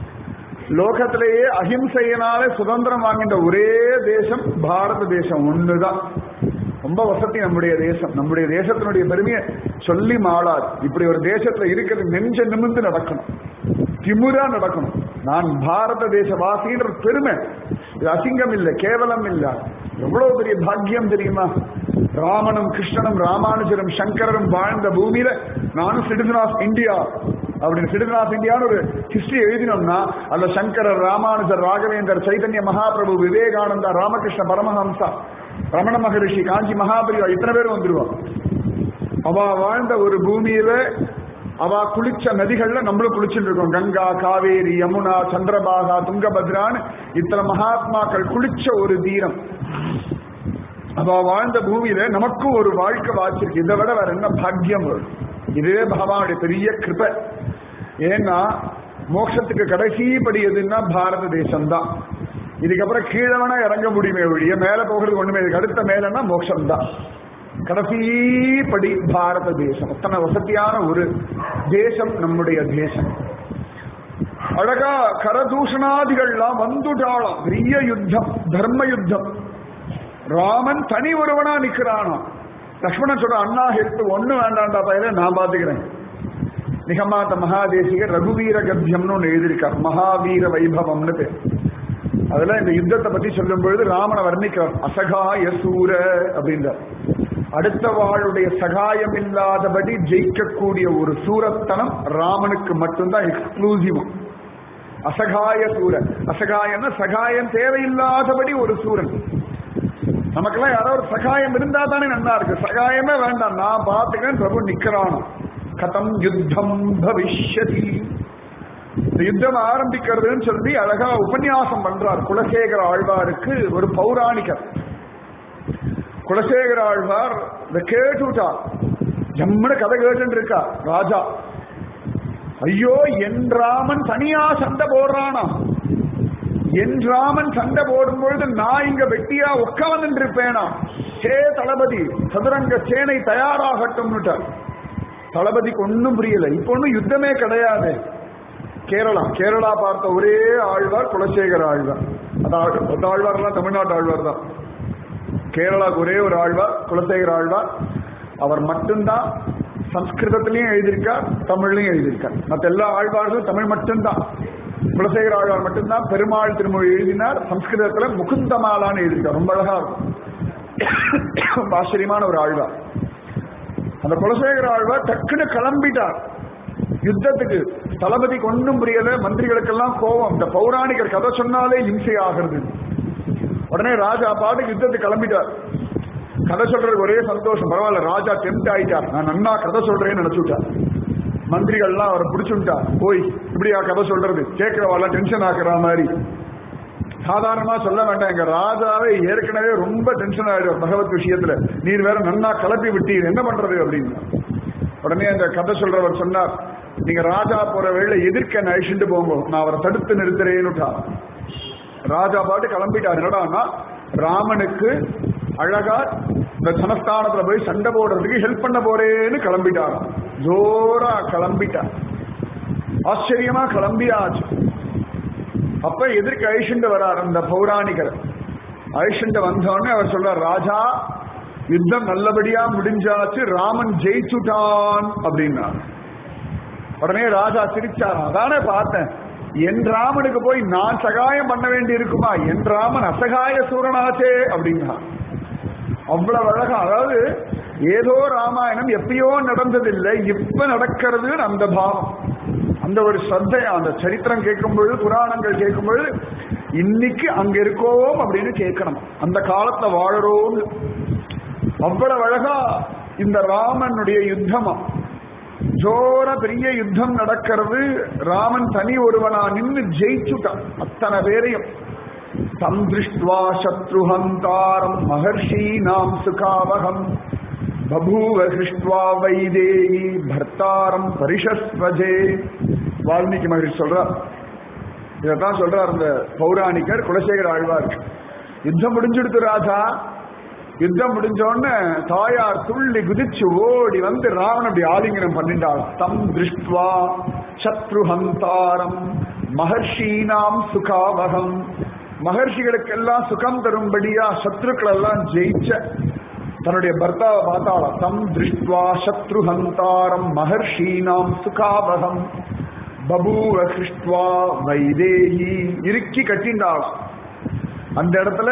லோகத்திலேயே அஹிம்சையினாலே சுதந்திரம் வாங்கின்ற ஒரே தேசம் பாரத தேசம் ஒண்ணுதான். ரொம்ப வசதி நம்முடைய தேசம். நம்முடைய தேசத்தினுடைய பெருமையை சொல்லி மாளாது. இப்படி ஒரு தேசத்துல இருக்கிறது நெஞ்ச நிமிர்ந்து நடக்கணும், திமுறா நடக்கணும். நான் பாரத தேசவாசின்ற பெருமை, இது அசிங்கம் இல்லை, கேவலம் இல்லை. எவ்வளவு பெரிய பாக்கியம் தெரியுமா? ராமனும் கிருஷ்ணனும் ராமானுஜரும் சங்கரரும் வாழ்ந்த பூமியில நானும் சிட்டிசன் ஆஃப் இந்தியா அப்படின்னு சிட்டிசன் ஆஃப் இந்தியான்னு ஒரு ஹிஸ்டரி எழுதினோம்னா அதுல சங்கரர், ராமானுஜர், ராகவேந்தர், சைதன்ய மகாபிரபு, விவேகானந்தா, ராமகிருஷ்ண பரமஹம்சா, ரமண மகரிஷி, காஞ்சி மகாபரிவா, இத்தனை பேர் வந்துருவான். அவ வாழ்ந்த ஒரு பூமியில அவ குளிச்ச நதிகள்ல நம்மளும் குளிச்சுட்டு இருக்கோம். கங்கா, காவேரி, யமுனா, சந்திரபாகா, துங்கபத்ரான்னு இத்தனை மகாத்மாக்கள் குளிச்ச ஒரு தீரம். அவ வாழ்ந்த பூமியில நமக்கும் ஒரு வாழ்க்கை வாச்சிருக்கு. இதை விட வேற என்ன பாக்கியம் வரும்? இதுவே பகவானுடைய பெரிய கிருபை. ஏன்னா மோட்சத்துக்கு கடைசி படி எதுன்னா பாரத தேசம் தான். இதுக்கப்புறம் கீழே வேணா இறங்க முடியுமே ஒழிய மேல போகிறது ஒண்ணுமே. இதுக்கு அடுத்த மேலன்னா மோட்சம் தான். கடைசி படி பாரத தேசம். அத்தனை வசதியான ஒரு தேசம் நம்முடைய தேசம். அழகா கரதூஷணாதிகள்லாம் வந்துட்டாளாம். பெரிய யுத்தம், தர்ம யுத்தம். ராமன் தனி ஒருவனா நிக்கிறானா. லக்ஷ்மணன் சொல்ற, அண்ணா ஹெல்த் ஒண்ணு வேண்டாண்டா பயில, நான் பாத்துக்கிறேன். நிகமாத்த மகாதேசிக ரகுவீர கத்தியம்னு ஒண்ணு எழுதியிருக்கார். மகாவீர வைபவம்னு பேர். அதுல இந்த யுத்தத்தை பத்தி சொல்லும் பொழுது ராமனை வர்ணிக்கிறார். அசகாய சூர அப்படின்றார். அடுத்த வாளுடைய சகாயம் இல்லாதபடி ஜெயிக்கக்கூடிய ஒரு சூரத்தனம் ராமனுக்கு மட்டும்தான் எக்ஸ்க்ளூசிவ். அசகாய சூரன். அசகாயம்னா சகாயம் தேவையில்லாதபடி ஒரு சூரன். நமக்கெல்லாம் யாரோ ஒரு சகாயம் இருந்தா தானே நல்லா இருக்கு. சகாயமே வேண்டாம், நான் பார்த்துக்கிறேன், பிரபு நிக்கிறான். கதம் யுத்தம் பவிஷ்யதி. இந்த யுத்தம் ஆரம்பிக்கிறதுன்னு சொல்லி அழகா உபன்யாசம் பண்றார் குலசேகர ஆழ்வாருக்கு ஒரு பௌராணிகர். குலசேகர ஆழ்வார் இதை கேட்டுட்டார். ஜம்முன கதை கேட்டு இருக்கா ராஜா. ஐயோ, என் ராமன் தனியா சண்டை போடுறானா, என் ராமன் சண்டை போடும் பொழுது நான் இங்க வெட்டியா உட்கார்ந்து இருப்பேனா? ஹே தளபதி, சதுரங்க சேனை தயாராகட்டும். தளபதிக்கு ஒன்னும் புரியல. இப்ப ஒன்னும் யுத்தமே கிடையாது. கேரளா கேரளா பார்த்த ஒரே ஆழ்வார் குலசேகர ஆழ்வார். அந்த ஆழ்வார் எல்லாம் தமிழ்நாட்டு ஆழ்வார் தான். கேரளாவுக்கு ஒரே ஒரு ஆழ்வார் குலசேகர ஆழ்வார். அவர் மட்டும்தான் சம்ஸ்கிருதத்திலையும் எழுதியிருக்கார், தமிழ்லையும் எழுதியிருக்கார். மற்ற எல்லா ஆழ்வார்களும் தமிழ் மட்டும்தான். குலசேகர ஆழ்வார் மட்டும்தான் பெருமாள் திருமொழி எழுதினார். சம்ஸ்கிருதத்துல முகுந்தமாலான்னு எழுதியிருக்கார். ரொம்ப அழகா இருக்கும். ரொம்ப ஆச்சரியமான ஒரு ஆழ்வார். அந்த குலசேகர ஆழ்வார் டக்குன்னு கிளம்பிட்டார் யுத்தத்துக்கு. தளபதிக்கு ஒன்னும் புரியல, மந்திரிகளுக்கெல்லாம் கோபம். இந்த பௌராணிகர் கதை சொன்னாலே இம்சை ஆகிறது. உடனே ராஜா பாட்டுக்கு யுத்தத்துக்கு கிளம்பிட்டார். கதை சொல்றதுக்கு ஒரே சந்தோஷம். பரவாயில்ல, ராஜா டெம்ட் ஆயிட்டார், நான் நன்னா கதை சொல்றேன்னு நினைச்சுட்டார். மந்திரிகள்லாம் அவரை பிடிச்சுட்டார். போய் இப்படியா கதை சொல்றது, கேட்கிறவாள் டென்ஷன் ஆக்குற மாதிரி. சாதாரணமா சொல்ல வேண்டாம், எங்க ராஜாவே ஏற்கனவே ரொம்ப டென்ஷன் ஆயிடுவார் பகவத் விஷயத்துல, நீர் வேற நன்னா கிளப்பி விட்டீர், என்ன பண்றது அப்படின்னு. உடனே அந்த கதை சொல்றவர் சொன்னார், நீங்க ராஜா போற வேளை எதிர்க்க அழிச்சுட்டு போங்க, நான் அவரை தடுத்து நிறுத்துறேன்னு. ராஜா பாட்டு கிளம்பிட்டார். என்னடான்னா ராமனுக்கு அழகா இந்த சனஸ்தானத்துல போய் சண்டை போடுறதுக்கு ஹெல்ப் பண்ண போறேன்னு கிளம்பிட்டார். ஜோரா கிளம்பிட்டார். ஆச்சரியமா கிளம்பியாச்சு. அப்ப எதிர்க்க அழிச்சுண்டு வரார் அந்த பௌராணிகர். அழிச்சுண்டு வந்தோடனே அவர் சொல்றார், ராஜா யுத்தம் நல்லபடியா முடிஞ்சாச்சு, ராமன் ஜெயிச்சுட்டான் அப்படின்னா. உடனே ராஜா சிரிச்சார். அதானே பார்த்தேன், என் ராமனுக்கு போய் நான் சகாயம் பண்ண வேண்டி இருக்குமா, என் ராமன் அசகாய சூரனாச்சே அப்படின்னா. அவ்வளவு அழகா. அதாவது ஏதோ ராமாயணம் எப்பயோ நடந்ததில்லை, இப்ப நடக்கிறது அந்த பாவம், அந்த ஒரு ஸ்ரத்தை. அந்த சரித்திரம் கேட்கும் பொழுது, புராணங்கள் கேட்கும் பொழுது இன்னைக்கு அங்க இருக்கோம் அப்படின்னு கேட்கணும், அந்த காலத்துல வாழறோம். அவ்வளவு அழகா இந்த ராமனுடைய யுத்தமா ஜோர பெரிய யுத்தம் நடக்கிறது. ராமன் தனி ஒருவனா நின்று ஜெயிச்சுட்டான் அத்தனை பேரையும். தம் திருஷ்டுவா சத்ருஹந்தாரம் மகர்ஷீனாம் சுகாவகம் பபூவ ஹிருஷ்டுவா வைதேகி பர்த்தாரம் பரிஷஸ்வஜே. வால்மீகி மகரிஷி சொல்றார். இதான் சொல்றார் அந்த பௌராணிகர் குலசேகர ஆழ்வார். யுத்தம் முடிஞ்சுடுத்து ராஜா. யுத்தம் முடிஞ்சோடனே தாயார் துள்ளி குதிச்சு ஓடி வந்து ராவண அப்படி ஆலிங்கனம் பண்ணிட்டாள். தம் திருஷ்டுவா சத்ருஹந்தாரம் மகர்ஷீனாம் சுகாவகம். மகர்ஷிகளுக்கெல்லாம் சுகம் தரும்படியா சத்ருக்கள் எல்லாம் ஜெயிச்ச தன்னுடைய பர்த்தாவை பார்த்தாளா. தம் திருஷ்டுவா சத்ருஹந்தாரம் மகர்ஷீனாம் சுகாவகம் பபூவ ஹிருஷ்டுவா வைதேகி. இறுக்கி கட்டிண்டாளாம். அந்த இடத்துல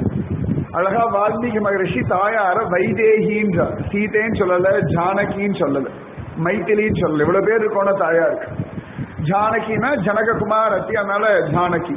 அழகா வால்மீகி மகரிஷி தாயார வைதேகின்ற, சீதைன்னு சொல்லல, ஜானகின்னு சொல்லல, மைத்திலின்னு சொல்லல. இவ்வளவு பேர் இருக்கோன தாயாருக்கு. ஜானகினா ஜனககுமாரத்தி, அதனால ஜானகி.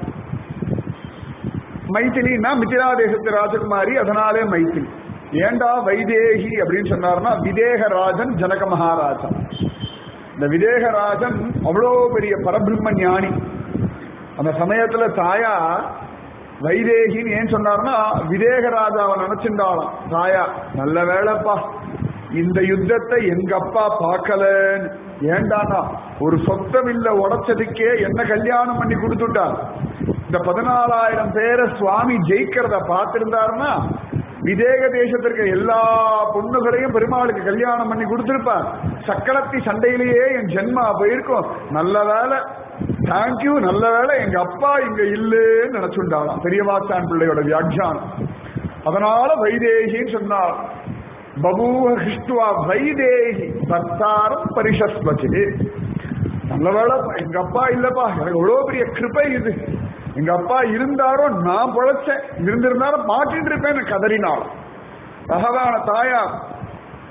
மைத்திலின்னா மிथिला தேசத்து ராஜகுமாரி, அதனாலே மைத்திலி. ஏண்டா வைதேகி அப்படின்னு சொன்னார்னா, விதேகராஜன் ஜனக மகாராஜா. இந்த விதேகராஜன் அவ்வளோ பெரிய பரபிரம்ம ஞானி. அந்த சமயத்துல தாயா வைதேகின்னு ஏன் சொன்னார்னா, விதேகராஜாவை நினைச்சிருந்தாலும் தாயா, நல்ல வேலைப்பா இந்த யுத்தத்தை எங்க அப்பா பார்க்கலன்னு. ஏண்டானா ஒரு சொத்தமில்ல உடைச்சதுக்கே என்ன கல்யாணம் பண்ணி கொடுத்துட்டார். இந்த பதினாலாயிரம் பேரை சுவாமி ஜெயிக்கிறத பார்த்திருந்தாருன்னா விதேக தேசத்திற்கு எல்லா பொண்ணுகளையும் பெருமாளுக்கு கல்யாணம் பண்ணி கொடுத்திருப்பார். சக்கரத்தி சண்டையிலேயே என் ஜென்மா போயிருக்கும். நல்ல வேலை, தேங்க்யூ, நல்ல வேலை எங்க அப்பா இங்க இல்லேன்னு நினைச்சுண்டாளாம் பெரியவாச்சான் பிள்ளையோட வியாக்கியானம். அதனால வைதேகின்னு சொன்னார். பபூவ ஹிஷ்டுவா வைதேகி பர்த்தாரம் பரிஷஸ்வஜே. நல்ல வேலை எங்க அப்பா இல்லப்பா, எனக்கு எவ்வளவு பெரிய கிருபை இது. எங்க அப்பா இருந்தாரோ நான் பொழைச்சேன், இருந்திருந்தாரோ மாட்டிட்டு இருப்பேன் கதறினாள். பகவான தாயார்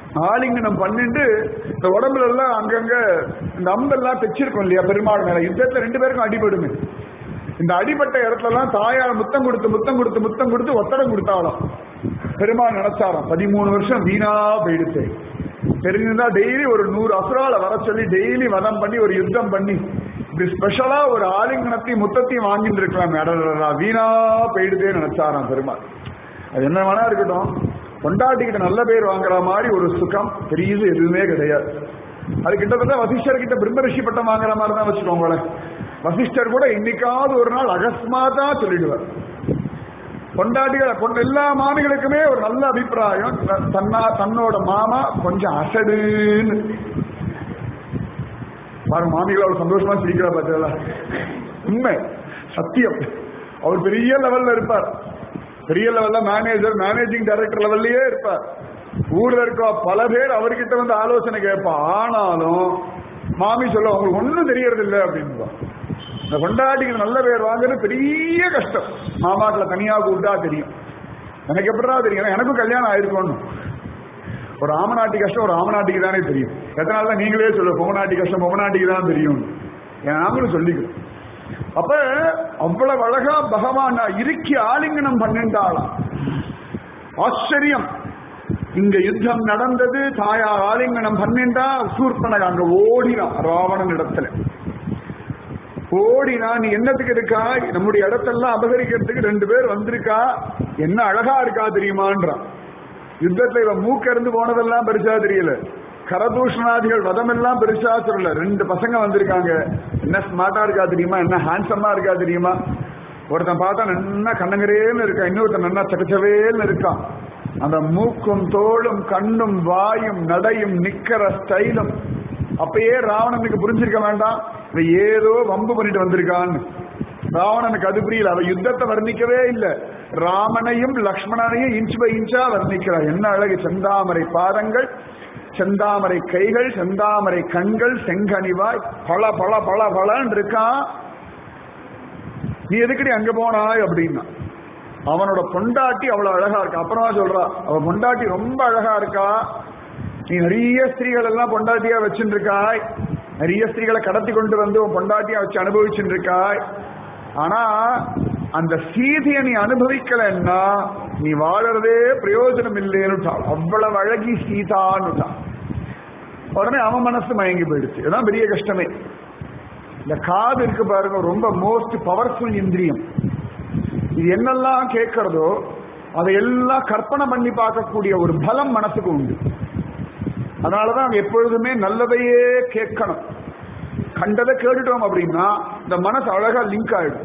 ஆலிங்கனம் பண்ணிட்டு இந்த உடம்புல எல்லாம் அங்கங்க இந்த அம்பெல்லாம் தைச்சிருக்கோம் இல்லையா பெருமாள் மேல, யுத்தத்துல ரெண்டு பேருக்கும் அடிபடுமே. இந்த அடிபட்ட இடத்துல எல்லாம் தாயார் முத்தம் கொடுத்து முத்தம் கொடுத்து முத்தம் கொடுத்து ஒத்தடம் கொடுத்தாலும் பெருமாள் நினைச்சாராம் பதிமூணு வருஷம் வீணா போயிடுச்சு. தெரிஞ்சிருந்தா டெய்லி ஒரு நூறு அசுரால வர சொல்லி டெய்லி வதம் பண்ணி ஒரு யுத்தம் பண்ணி இப்படி ஸ்பெஷலா ஒரு ஆலிங்கனத்தையும் முத்தத்தையும் வாங்கிட்டு இருக்கலாம், வீணா போயிடுதே நினைச்சாராம் பெருமாள். அது என்ன வேணா இருக்கட்டும், கொண்டாட்டிக்கிட்ட நல்ல பேர் வாங்குற மாதிரி ஒரு சுகம் பெரியது எதுவுமே கிடையாது. அது கிட்டத்தட்ட வசிஷ்டர் கிட்ட பிரம்ம ரிஷி பட்டம் வாங்குற மாதிரி தான் வச்சுக்கோங்களேன். வசிஷ்டர் கூட இன்னைக்காவது ஒரு நாள் அகஸ்மாதா சொல்லிடுவார். கொண்டாட்டிகளை கொண்ட எல்லா மாமிகளுக்குமே ஒரு நல்ல அபிப்பிராயம், தன்னா தன்னோட மாமா கொஞ்சம் அசடுன்னு பாருங்க. மாமிகள் அவர் சந்தோஷமா சிரிக்கிறா பார்த்தா உண்மை சத்தியம். அவர் பெரிய லெவல்ல இருப்பார், பெரிய லெவல்ல மேனேஜர் மேனேஜிங் டைரக்டர் லெவல்லயே இருப்பார். ஊர்ல இருக்க பல பேர் அவர்கிட்ட வந்து ஆலோசனை கேட்பா. ஆனாலும் மாமி சொல்ல உங்களுக்கு ஒன்றும் தெரியறது இல்லை அப்படின்னு. இந்த கொண்டாட்டிக்கு நல்ல பேர் வாங்குறது பெரிய கஷ்டம். மாமாக்களை தனியா கூட்டா தெரியும். எனக்கு எப்படா தெரியும், எனக்கும் கல்யாணம் ஆயிருக்கோன்னு. ஒரு ஆமநாட்டி கஷ்டம் ஒரு ஆமநாட்டிக்கு தானே தெரியும். எத்தனால தான் நீங்களே சொல்ல பொம்மநாட்டி கஷ்டம் பொம்மநாட்டிக்கு தான் தெரியும், நாங்களும் சொல்லிக்கிறோம். அப்ப அவ்வளவு அழகா பகவான் இறுக்கி ஆலிங்கனம் பண்ணிட்டாளாம். ஆச்சரியம். இங்க யுத்தம் நடந்தது, தாயார் ஆலிங்கனம் பண்ணிண்டா. சூர்பனக அங்க ஓடினான் ராவணன் இடத்துல. ஓடினா நீ என்னத்துக்கு இருக்கா, நம்முடைய இடத்தெல்லாம் அபகரிக்கிறதுக்கு ரெண்டு பேர் வந்திருக்கா, என்ன அழகா இருக்கா தெரியுமான்றான். யுத்தத்துல இவன் மூக்க இருந்து போனதெல்லாம் பெருசா தெரியல, கரதூஷணாதிகள் வதம் எல்லாம் பெருசா சொல்லல. ரெண்டு பசங்க வந்திருக்காங்க, என்ன ஸ்மார்ட்டா இருக்கா தெரியுமா, என்ன ஹேண்ட்ஸமா இருக்கா தெரியுமா. ஒருத்தன் பார்த்தா நன்னா கண்ணங்கரேன்னு இருக்கான், இன்னொருத்தன் நன்னா சகச்சவேல்னு இருக்கான். அந்த மூக்கும் தோளும் கண்ணும் வாயும் நடையும் நிக்கிற ஸ்டைலும் அப்பயே ராவணனுக்கு புரிஞ்சிருக்க வேண்டாம், இவ ஏதோ வம்பு பண்ணிட்டு வந்திருக்கான்னு. ராவணனுக்கு அது புரியல. அவ யுத்தத்தை வர்ணிக்கவே இல்லை, ராமனையும் லக்ஷ்மணனையும் இன்ச் பை இன்ச்சா வர்ணிக்கிறார். என்ன அழகு, செந்தாமரை பாதங்கள், செந்தாமரை கைகள், செந்தாமரை கண்கள், செங்கனிவாய், பல பல பல பலன்னு இருக்கான். நீ எதுக்கடி அங்க போனாய் அப்படின்னா, அவனோட பொண்டாட்டி அவ்வளவு அழகா இருக்கா. அப்புறமா சொல்றா, அவ பொண்டாட்டி ரொம்ப அழகா இருக்கா, நீ நிறைய ஸ்திரீகள் எல்லாம் பொண்டாட்டியா வச்சுட்டு இருக்காய், நிறைய ஸ்திரீகளை கடத்தி கொண்டு வந்து உன் பொண்டாட்டியா வச்சு அனுபவிச்சுட்டு இருக்காய். ஆனா அந்த சீதையை நீ அனுபவிக்கலன்னா நீ வாழறதே பிரயோஜனம் இல்லைன்னு. அவ்வளவு அழகி சீதான்னு. உடனே அவன் மனசு மயங்கி போயிடுச்சு. இதுதான் பெரிய கஷ்டமே. இந்த காது இருக்கு பாருங்க, ரொம்ப மோஸ்ட் பவர்ஃபுல் இந்திரியம். இது என்னெல்லாம் கேட்கறதோ அதை எல்லாம் கற்பனை பண்ணி பார்க்கக்கூடிய ஒரு பலம் மனசுக்கு உண்டு. அதனாலதான் எப்பொழுதுமே நல்லதையே கேட்கணும். கண்டதை கேட்டுட்டோம் அப்படின்னா இந்த மனசு அழகா லிங்க் ஆயிடும்.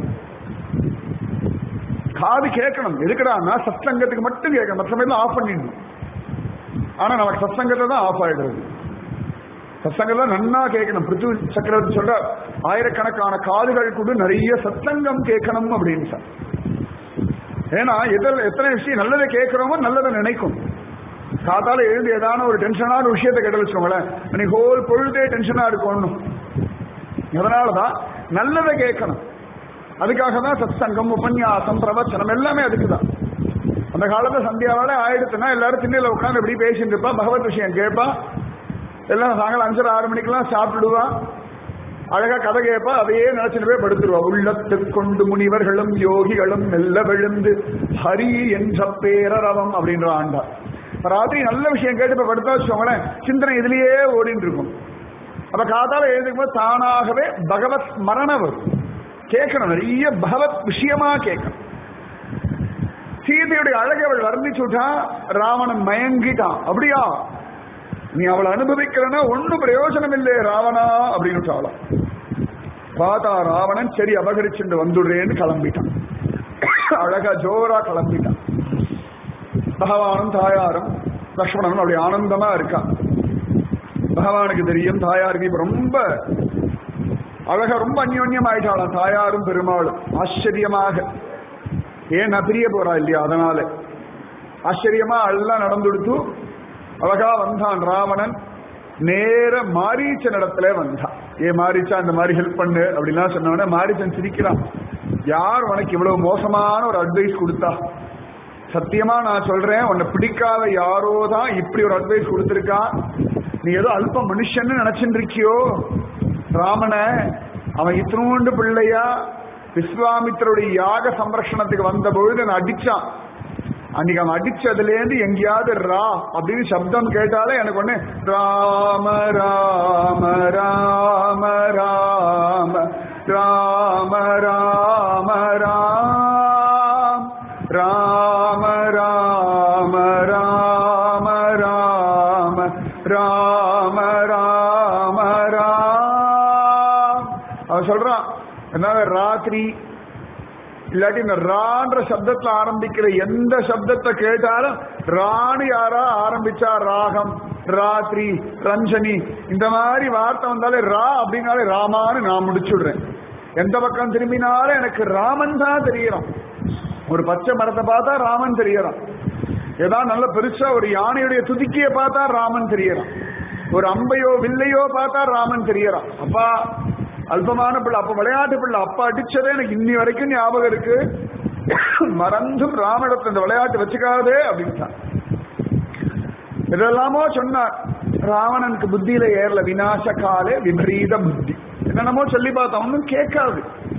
காது கேட்கணும் எதுக்குடான்னா சத்சங்கத்துக்கு மட்டும் கேட்கணும், மற்ற சமயத்துல ஆஃப் பண்ணிடணும். ஆனா நமக்கு சத்சங்கத்தை தான் ஆஃப் ஆயிடுறது. சத்சங்கம் நன்னா கேட்கணும். பிருத்திவி சக்கரவர்த்தி சொல்ற ஆயிரக்கணக்கான காதுகள் கூட நிறைய சத்சங்கம் கேட்கணும் அப்படின்னு சார். ஏன்னா எதில் எத்தனை விஷயம் நல்லதை கேட்கிறோமோ நல்லதை நினைக்கும். காத்தால எழுந்து ஏதான ஒரு டென்ஷனான விஷயத்தை கேட்ட வச்சுக்கோங்களேன், அன்னைக்கு ஹோல் பொழுதே டென்ஷனா இருக்கணும். அதனாலதான் நல்லதை கேட்கணும். அதுக்காக தான் சத்சங்கம், உபன்யாசம், பிரவச்சனம் எல்லாமே அதுக்குதான். அந்த காலத்துல சந்தியாவால ஆயிடுச்சுன்னா எல்லாரும் திண்ணையில உட்காந்து எப்படி பேசிட்டு இருப்பா, பகவத் விஷயம் கேட்பா. எல்லாம் சாயங்காலம் அஞ்சரை ஆறு மணிக்கெல்லாம் சாப்பிட்டுடுவா, அழகா கதை கேட்பா, அதையே நினைச்சுட்டு போய் படுத்துருவா. உள்ளத்து கொண்டு முனிவர்களும் யோகிகளும் மெல்ல விழுந்து ஹரி என்ற பேரரவம் அப்படின்ற ஆண்டா. ராத்திரி நல்ல விஷயம் கேட்டு இப்ப படுத்தா வச்சுக்கோங்களேன், சிந்தனை இதுலயே ஓடிட்டு இருக்கும். அப்ப காத்தால எழுதுக்கும் போது தானாகவே பகவத் ஸ்மரண வரும். கேட்கணும், நிறைய பகவத் விஷயமா கேட்கணும். சீதையுடைய அழகை அவள் வர்ணிச்சுட்டா ராவணன் மயங்கிட்டான். அப்படியா, நீ அவளை அனுபவிக்கிறனா ஒன்னும் பிரயோஜனம் இல்லையே ராவணா அப்படின்னு பார்த்தா ராவணன் சரி அபகரிச்சுட்டு வந்துடுறேன்னு கிளம்பிட்டான். அழகா ஜோரா கிளம்பிட்டான். பகவானும் தாயாரும் லக்ஷ்மணனும் அப்படி ஆனந்தமா இருக்கா. பகவானுக்கு தெரியும் தாயாருக்கு இப்ப ரொம்ப அழகா ரொம்ப அந்யோன்யம் ஆயிட்டாளாம் தாயாரும் பெருமாளும். ஆச்சரியமாக, ஏன் பிரிய போறா இல்லையா, அதனால ஆச்சரியமா எல்லாம் நடந்துடுத்து. அழகா வந்தான் ராவணன், நேர மாரீச்சன் இடத்துல வந்தான். ஏ மாரீச்சா இந்த மாதிரி ஹெல்ப் பண்ணு அப்படின்லாம் சொன்ன மாரீச்சன் சிரிக்கிறான். யார் உனக்கு இவ்வளவு மோசமான ஒரு அட்வைஸ் கொடுத்தா, சத்தியமா நான் சொல்றேன், உன்னை பிடிக்காத யாரோ தான் இப்படி ஒரு அட்வைஸ் கொடுத்திருக்கா. நீ ஏதோ அல்ப மனுஷன்னு நினைச்சுட்டு இருக்கியோ. ராமனை அவன் இத்தினோண்டு பிள்ளையா விஸ்வாமித்திரருடைய யாக சம்ரட்சணத்துக்கு வந்த பொழுது நான் அடிச்சான். அன்னைக்கு அவன் அடிச்சதுல இருந்து எங்கேயாவது ரா அப்படின்னு சப்தம் கேட்டாலே எனக்கு ஒண்ணு ராம ராம ராம ராம ராம ராம ராம் ராம ராம ராம ராம ராம ராம ராம். அவன் சொல்றான் என்ன, ராத்திரி இல்லாட்டி இந்த ரான்ற சப்தத்துல ஆரம்பிக்கிற எந்த சப்தத்தை கேட்டாலும் ராணு யாரா ஆரம்பிச்சா ராகம், ராத்திரி, ரஞ்சனி இந்த மாதிரி வார்த்தை வந்தாலே ரா அப்படின்னாலே ராமான்னு நான் முடிச்சுடுறேன். எந்த பக்கம் திரும்பினாலும் எனக்கு ராமன் தான் தெரியறான். ஒரு பச்சை மரத்தை பார்த்தா ராமன் தெரியறான். ஏதாவது நல்ல பெருசா ஒரு யானையுடைய துதிக்கிய பார்த்தா ராமன் தெரியறான். ஒரு அம்பையோ வில்லையோ பார்த்தா ராமன் தெரியறான். அப்பா அல்பமான பிள்ளை, அப்ப விளையாட்டு பிள்ளை, அப்பா அடிச்சதே எனக்கு இன்னி வரைக்கும் ஞாபகம் இருக்கு. மறந்தும் ராமனிடத்துல இந்த விளையாட்டு வச்சுக்காதே அப்படின்னு இதெல்லாமோ சொன்னார். ராவணனுக்கு புத்தியில ஏறல. விநாச காலே விபரீத புத்தி என்னென்னமோ சொல்லி பார்த்தா ஒன்னும் கேட்காது.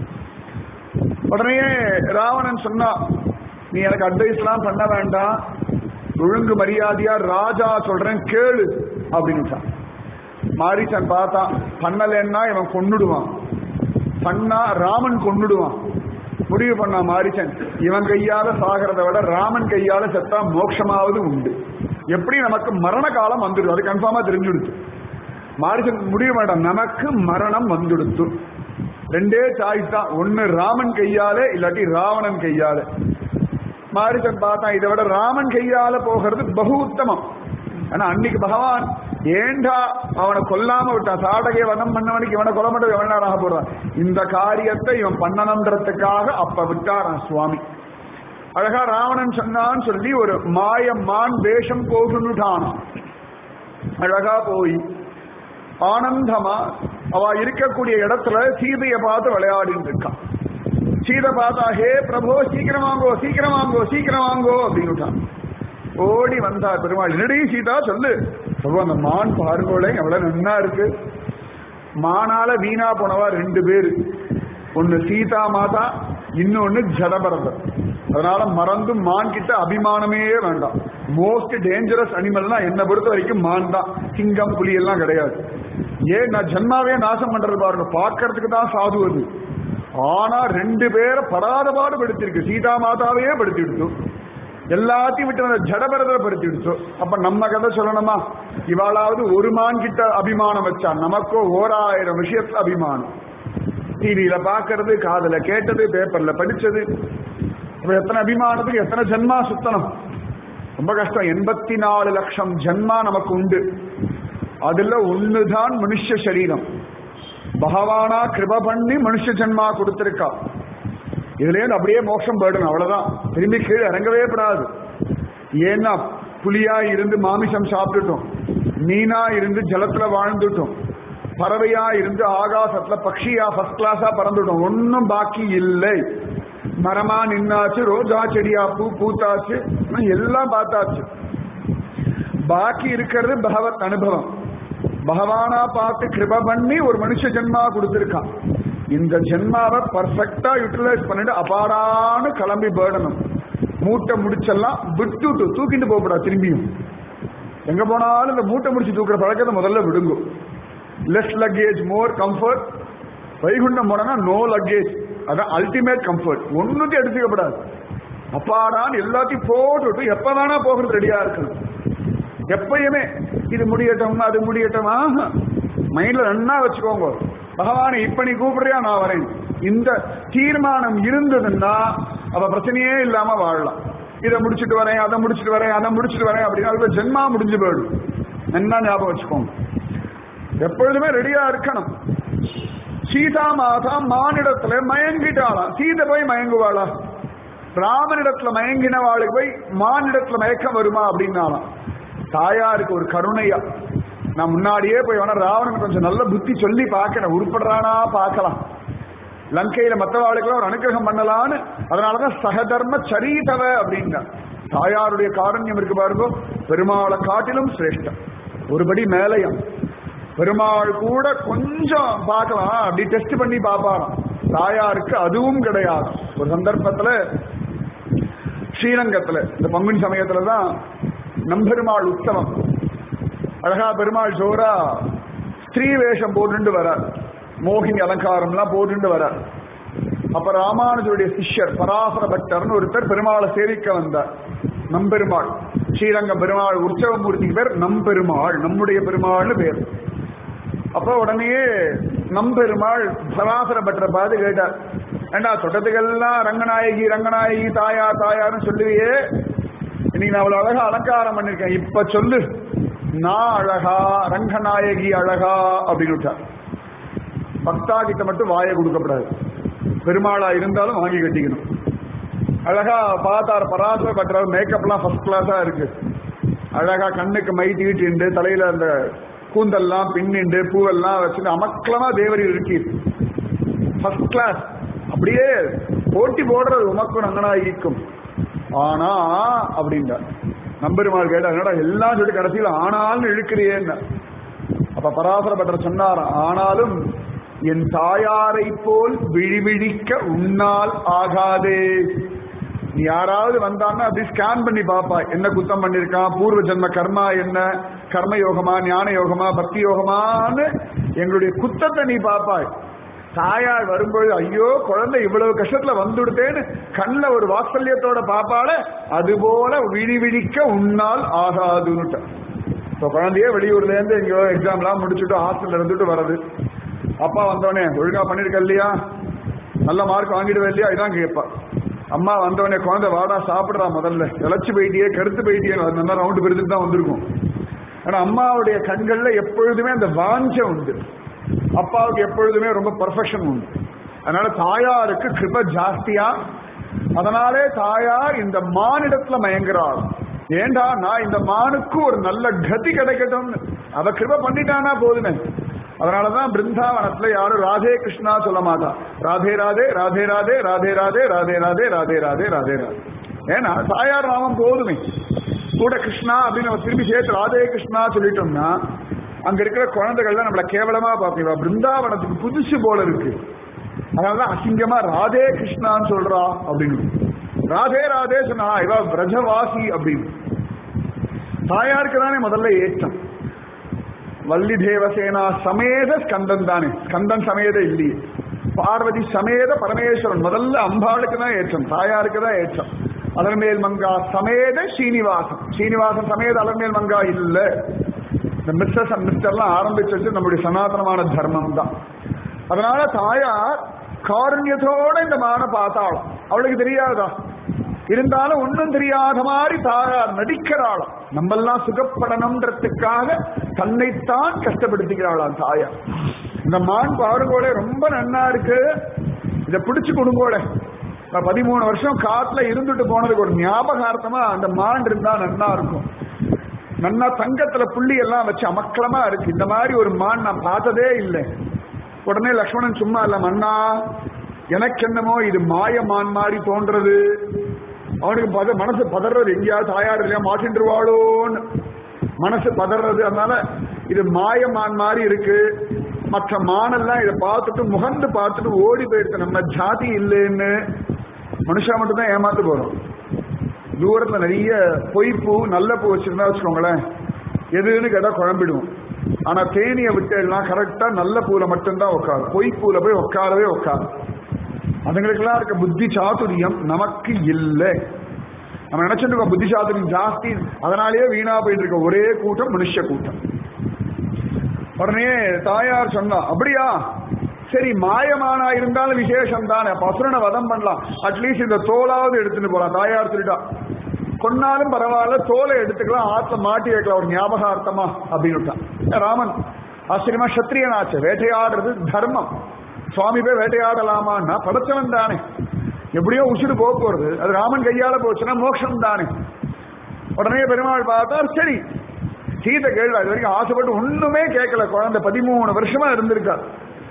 உடனே ராவணன் சொன்னா, நீ எனக்கு அட்வைஸ் எல்லாம் பண்ண வேண்டாம், ஒழுங்கு மரியாதையா ராஜா சொல்றேன் கேளு அப்படின்னு. மாரீச்சன் பார்த்தான், பண்ணலன்னா இவன் கொன்னுடுவான், பண்ணா ராமன் கொன்னுடுவான். முடிவு பண்ணா மாரீச்சன், இவன் கையால சாகிறத விட ராமன் கையால செத்தா மோட்சமாவது உண்டு. எப்படி நமக்கு மரண காலம் வந்துடுது, அது கன்ஃபார்மா தெரிஞ்சுடுச்சு. மாரீச்சன் முடிவு வேண்டாம், நமக்கு மரணம் வந்துடுத்து. ரெண்டே சாய்ஸ் தான், ஒன்னு ராமன் கையால இல்லாட்டி ராவணன் கையால. மாரீச்சன் பார்த்தான், இதை விட ராமன் கையால போகிறது பகு உத்தமம். ஆனா அன்னைக்கு பகவான் ஏண்டா அவனை கொல்லாம விட்டான். சாடகை வதம் பண்ணவனுக்கு இவனை கொல்ல மட்டும் எவனாராக போடுறான். இந்த காரியத்தை இவன் பண்ணணுன்றதுக்காக அப்ப விட்டாரான் சுவாமி. அழகா ராவணன் சொன்னான்னு சொல்லி ஒரு மாயமான் வேஷம் போட்டுட்டான். அழகா போய் ஆனந்தமா அவ இருக்கக்கூடிய இடத்துல சீதையை பார்த்து விளையாடிட்டு இருக்கான். சீதை பார்த்தா, ஹே பிரபு சீக்கிரம் வாங்கோ சீக்கிரம் வாங்கோ சீக்கிரம் வாங்கோ அப்படின்னுட்டான். ஓடி வந்தார் பெருமாள். என்னடி சீதா சொல்லு. பிரபு அந்த மான் பார்வோட எவ்வளவு நன்னா இருக்கு. மானால வீணா போனவா ரெண்டு பேரு, ஒன்னு சீதா மாதா, இன்னொன்னு ஜடபரதர். அதனால மறந்தும் மான் கிட்ட அபிமானமே வேண்டாம். மோஸ்ட் டேஞ்சரஸ் அனிமல்னா என்ன பொறுத்த வரைக்கும் மான் தான். சிங்கம் புலி எல்லாம் கிடையாது. ஏன் நான் ஜன்மாவே நாசம் பண்றது பாருங்க, பார்க்கறதுக்கு தான் சாது அது. ஆனா ரெண்டு பேரை படாத பாடு படுத்திருக்கு. சீதா மாதாவையே படுத்திடுச்சு, எல்லாத்தையும் விட்டு அந்த ஜடபரதரை படுத்திடுச்சு. அப்ப நம்ம கதை சொல்லணுமா? இவாளாவது ஒரு மான் கிட்ட அபிமானம் வச்சா, நமக்கோ ஓராயிரம் விஷயத்துல அபிமானம். டிவியில பாக்குறது, காதுல கேட்டது, பேப்பர்ல படிச்சது, எத்தனை அபிமானத்துக்கு எத்தனை ஜென்மா சுத்தனம். ரொம்ப கஷ்டம். எண்பத்தி நாலு லட்சம் ஜென்மா நமக்கு உண்டு. அதுல ஒண்ணுதான் மனுஷ சரீரம். பகவானா கிருப பண்ணி மனுஷ ஜென்மா கொடுத்திருக்கா. இதுல இருந்து அப்படியே மோட்சம் போயிடணும், அவ்வளவுதான். திரும்பி கீழே இறங்கவே கூடாது. ஏன்னா புலியா இருந்து மாமிசம் சாப்பிட்டுட்டோம், மீனா இருந்து ஜலத்துல வாழ்ந்துட்டோம், பறவையா இருந்து ஆகாசத்துல பக்ஷியா ஃபர்ஸ்ட் கிளாஸா பறந்துட்டோம். ஒன்னும் பாக்கி இல்லை. மரமா நின்னாச்சு, ரோஜா செடியா பூ பூத்தாச்சு, எல்லாம் பார்த்தாச்சு. பாக்கி இருக்கிறது பகவத் அனுபவம். பகவானா பார்த்து கிருப பண்ணி ஒரு மனுஷ ஜென்மா கொடுத்திருக்கான். இந்த ஜென்மாவை பர்ஃபெக்டா யூட்டிலைஸ் பண்ணிட்டு அபாரான்னு கிளம்பி போயிடணும். மூட்டை முடிச்செல்லாம் விட்டுட்டு தூக்கிட்டு போகக்கூடாது. திரும்பியும் எங்க போனாலும் இந்த மூட்டை முடிச்சு தூக்குற பழக்கத்தை முதல்ல விடுங்க. Less luggage more comfort. Vaikuntham போனா நோ லக்கேஜ், அதான் அல்டிமேட் கம்ஃபர்ட். ஒன்னுத்தையும் எடுத்துக்கப்படாது. அப்பாடான்னு எல்லாத்தையும் போட்டுட்டு எப்ப வேணா போகிறது ரெடியா இருக்கணும். எப்பயுமே இது முடியட்டும் அது முடியட்டும் மைண்ட்ல நன்னா வச்சுக்கோங்க. பகவானை இப்ப நீ கூப்பிடுறியா, நான் வரேன். இந்த தீர்மானம் இருந்ததுன்னா அவ பிரச்சனையே இல்லாம வாழலாம். இதை முடிச்சுட்டு வரேன், அதை முடிச்சுட்டு வரேன், அதை முடிச்சுட்டு வரேன் அப்படின்னா ஜென்மா முடிஞ்சு போயிடும். என்ன ஞாபகம் வச்சுக்கோங்க, எப்பொழுதுமே ரெடியா இருக்கணும். சீதா மாதா மானிடத்துல மயங்கிட்டாளாம். சீதை போய் மயங்குவாளா? ராமனிடத்துல மயங்கினவாளுக்கு போய் மானிடத்துல மயக்கம் வருமா அப்படின்னாலாம். தாயாருக்கு ஒரு கருணையா, நான் முன்னாடியே போய் வேணா ராவணன் கொஞ்சம் நல்ல புத்தி சொல்லி பார்க்கணும், உருப்படுறானா பார்க்கலாம். லங்கையில மற்றவாளுக்கெல்லாம் ஒரு அனுகிரகம் பண்ணலான்னு அதனாலதான் சகதர்ம சரிதவ அப்படின்னா தாயாருடைய காரண்யம் இருக்கு பாருங்க, பெருமாளை காட்டிலும் சிரேஷ்டம், ஒருபடி மேலையும். பெருமாள் கூட கொஞ்சம் பார்க்கலாம், அப்படி டெஸ்ட் பண்ணி பார்ப்பாராம். தாயாருக்கு அதுவும் கிடையாது. ஒரு சந்தர்ப்பத்துல ஸ்ரீரங்கத்துல இந்த பங்குனி சமயத்துலதான் நம்பெருமாள் உற்சவம். அழகா பெருமாள் ஜோரா ஸ்திரீ வேஷம் போட்டுண்டு வரார், மோகினி அலங்காரம்லாம் போட்டுண்டு வரார். அப்ப ராமானுஜருடைய சிஷ்யர் பராசர பட்டர்னு ஒருத்தர் பெருமாளை சேவிக்க வந்தார். நம்பெருமாள் ஸ்ரீரங்கம் பெருமாள் உற்சவமூர்த்திக்கு பேர் நம்பெருமாள், நம்முடைய பெருமாள்னு பேர். அப்ப உடனே நம்பெருமாள் பராசர பட்டரை பார்த்து கேட்டார், ஏண்டா தொட்டத்துக்கெல்லாம் ரங்கநாயகி ரங்கநாயகி தாயா தாயார்னு சொல்லுவியே, இன்னைக்கு நான் அவ்வளவு அழகா அலங்காரம் பண்ணிருக்கேன், இப்ப சொல்லு நான் அழகா ரங்கநாயகி அழகா அப்படின்னு விட்டார். பக்தா கிட்ட மட்டும் வாயை கொடுக்கப்படாது, பெருமாளா இருந்தாலும் வாங்கி கட்டிக்கணும். அழகா பார்த்தார் பராசர பட்டர், மேக்கப் எல்லாம் ஃபர்ஸ்ட் கிளாஸா இருக்கு. அழகா கண்ணுக்கு மை தீட்டிண்டு தலையில அந்த கூந்தல்லாம் பின்னிண்டு பூவெல்லாம் வச்சுட்டு அமக்கலமா தேவரி இருக்கு, ஃபர்ஸ்ட் கிளாஸ். அப்படியே போட்டி போடுறது உமக்கும் ரங்கநாயகிக்கும். ஆனா அப்படின்றார். நம்பெருமாள் கேட்டா, என்னடா எல்லாம் சொல்லிட்டு கடைசியில் ஆனாலும் இழுக்கிறியேன்னு. அப்ப பராசர பட்டர் சொன்னார், ஆனாலும் என் தாயாரை போல் விழிவிழிக்க உன்னால் ஆகாதே. நீ யாராவது வந்தான்னா அப்படி ஸ்கேன் பண்ணி பாப்பா, என்ன குத்தம் பண்ணிருக்கான், பூர்வ ஜென்ம கர்மா என்ன, கர்ம யோகமா ஞான யோகமா பக்தி யோகமான்னு எங்களுடைய குத்தத்தை நீ பாப்பாய். தாயார் வரும்பொழுது ஐயோ குழந்தை இவ்வளவு கஷ்டத்துல வந்துடுத்தேன்னு கண்ணில் ஒரு வாத்சல்யத்தோட பாப்பாள, அதுபோல விழி விழிக்க உன்னால் ஆகாதுன்னு. இப்போ குழந்தையே வெளியூர்ல இருந்து எங்கேயோ எக்ஸாம்லாம் முடிச்சுட்டு ஹாஸ்டல்ல இருந்துட்டு வர்றது, அப்பா வந்தவனே ஒழுங்கா பண்ணிருக்க இல்லையா, நல்ல மார்க் வாங்கிடுவேன் இல்லையா, இதான் கேட்பா. அம்மா வந்தவனே குழந்தை வாடா சாப்பிடுறா, முதல்ல இழைச்சி போயிட்டியே கருத்து போயிட்டியே, நல்லா ரவுண்டு பெருத்துட்டு தான் வந்திருக்கும். ஆனா அம்மாவுடைய கண்கள்ல எப்பொழுதுமே அந்த வாஞ்ச உண்டு, அப்பாவுக்கு எப்பொழுதுமே ரொம்ப பர்ஃபெக்ஷன் உண்டு. அதனால தாயாருக்கு கிருப ஜாஸ்தியா. அதனாலே தாயார் இந்த மானிடத்துல மயங்குறாள். ஏண்டா நான் இந்த மானுக்கு ஒரு நல்ல கதி கிடைக்கட்டும், அவ கிருப பண்ணிட்டானா போதுமே. அதனாலதான் பிருந்தாவனத்துல யாரும் ராதே கிருஷ்ணா சொல்ல மாட்டா, ராதே ராதே ராதே ராதே ராதே ராதே ராதே ராதே ராதே ராதே ராதே ராதே. ஏன்னா தாயார் நாமம் போதுமே. கூட கிருஷ்ணா அப்படின்னு நம்ம திரும்பி சேர்த்து ராதே கிருஷ்ணா சொல்லிட்டோம்னா அங்க இருக்கிற குழந்தைகள் தான் நம்மள கேவலமா பார்ப்பீங்க, பிருந்தாவனத்துக்கு புதுசு போல இருக்கு, அதனாலதான் அசிங்கமா ராதே கிருஷ்ணான்னு சொல்றா அப்படின்னு. ராதே ராதே சொன்னா இவ பிரஜவாசி அப்படின்னு. தாயாருக்கு தானே முதல்ல ஏற்றம். வள்ளி தேவசேனா சமேத ஸ்கந்தன் தானே, ஸ்கந்தன் சமேத இல்லையே, பார்வதி சமேத பரமேஸ்வரன். முதல்ல அம்பாளுக்கு தான் ஏற்றம், தாயாருக்கு தான் ஏற்றம். அலர்மேல் மங்கா சமேத ஸ்ரீனிவாசன், ஸ்ரீனிவாசன் சமேத அலர்மேல் மங்கா இல்ல. இந்த மிஸ்டர்ஸ் அண்ட் மிஸ்டர்லாம் ஆரம்பிச்சு நம்முடைய சனாதனமான தர்மம் தான். அதனால தாயார் காருண்யத்தோட இந்த மான பார்த்தாலும் அவளுக்கு தெரியாதா, இருந்தாலும் ஒன்னும் தெரியாத மாதிரி தாயார் நடிக்கிறாளாம். நம்மெல்லாம் சுகப்படணும்ன்றதுக்காக தன்னைத்தான் கஷ்டப்படுத்திக்கிறாளாம் தாயார். இந்த மான் பாருங்கோட ரொம்ப நன்னா இருக்கு, இதை பிடிச்சு கொடுங்கோட. பதிமூணு வருஷம் காட்டுல இருந்துட்டு போனதுக்கு ஒரு ஞாபகார்த்தமா அந்த மான் இருந்தா நன்னா இருக்கும். நன்னா தங்கத்துல புள்ளி எல்லாம் வச்சு அமக்கலமா இருக்கு, இந்த மாதிரி ஒரு மான் நான் பார்த்ததே இல்லை. உடனே லக்ஷ்மணன் சும்மா இல்ல, மன்னா எனக்கு என்னமோ இது மாயமான் மாதிரி தோன்றது. அவனுக்கு பத மனசு பதறது, எங்கேயாவது தாயார் இல்லையா மாட்டின்றுவாளோன்னு மனசு பதறது. அதனால இது மாயமான் மாதிரி இருக்கு. மற்ற மானெல்லாம் இதை பார்த்துட்டு முகந்து பார்த்துட்டு ஓடி போயிடுச்சு, நம்ம ஜாதி இல்லைன்னு. மனுஷா மட்டும்தான் ஏமாத்து போறோம். தூரத்துல நிறைய பொய்ப்பூ நல்ல பூ வச்சிருந்தா வச்சுக்கோங்களேன், எதுன்னு கேட்டா குழம்பிடுவோம். ஆனா தேனியை விட்டு எல்லாம் கரெக்டா நல்ல பூல மட்டும்தான் உட்காரும், பொய்ப்பூல போய் உட்காரவே உட்காரு. அதுங்களுக்கெல்லாம் இருக்க புத்தி சாதுரியம் நமக்கு இல்லை. நம்ம நினைச்சிட்டு இருக்கோம் புத்தி சாதுரியம் ஜாஸ்தி, அதனாலேயே வீணா போயிட்டு இருக்க ஒரே கூட்டம் மனுஷ கூட்டம். உடனே தாயார் சொன்னா, அப்படியா சரி மாயமானா இருந்தாலும் விசேஷம் தானே, பசுரனை வதம் பண்ணலாம், அட்லீஸ்ட் இந்த தோலாவது எடுத்துட்டு போலாம். தாயார் சொல்லிட்டா, கொன்னாலும் பரவாயில்ல தோலை எடுத்துக்கலாம், ஆத்துல மாட்டி வைக்கலாம் ஒரு ஞாபகார்த்தமா அப்படின்னு. ராமன் ஆச்சரியமா சத்திரியனாச்சு, வேட்டையாடுறது தர்மம். சுவாமி போய் வேட்டையாடலாமான்னா படைச்சவன் தானே, எப்படியோ உசுடு போக போறது, அது ராமன் கையால போச்சுன்னா மோட்சம் தானே. உடனே பெருமாள் பார்த்தார், சரி சீதை கேள்வி, அது வரைக்கும் ஆசைப்பட்டு ஒண்ணுமே கேட்கல. குழந்தை பதிமூணு வருஷமா இருந்திருக்கா.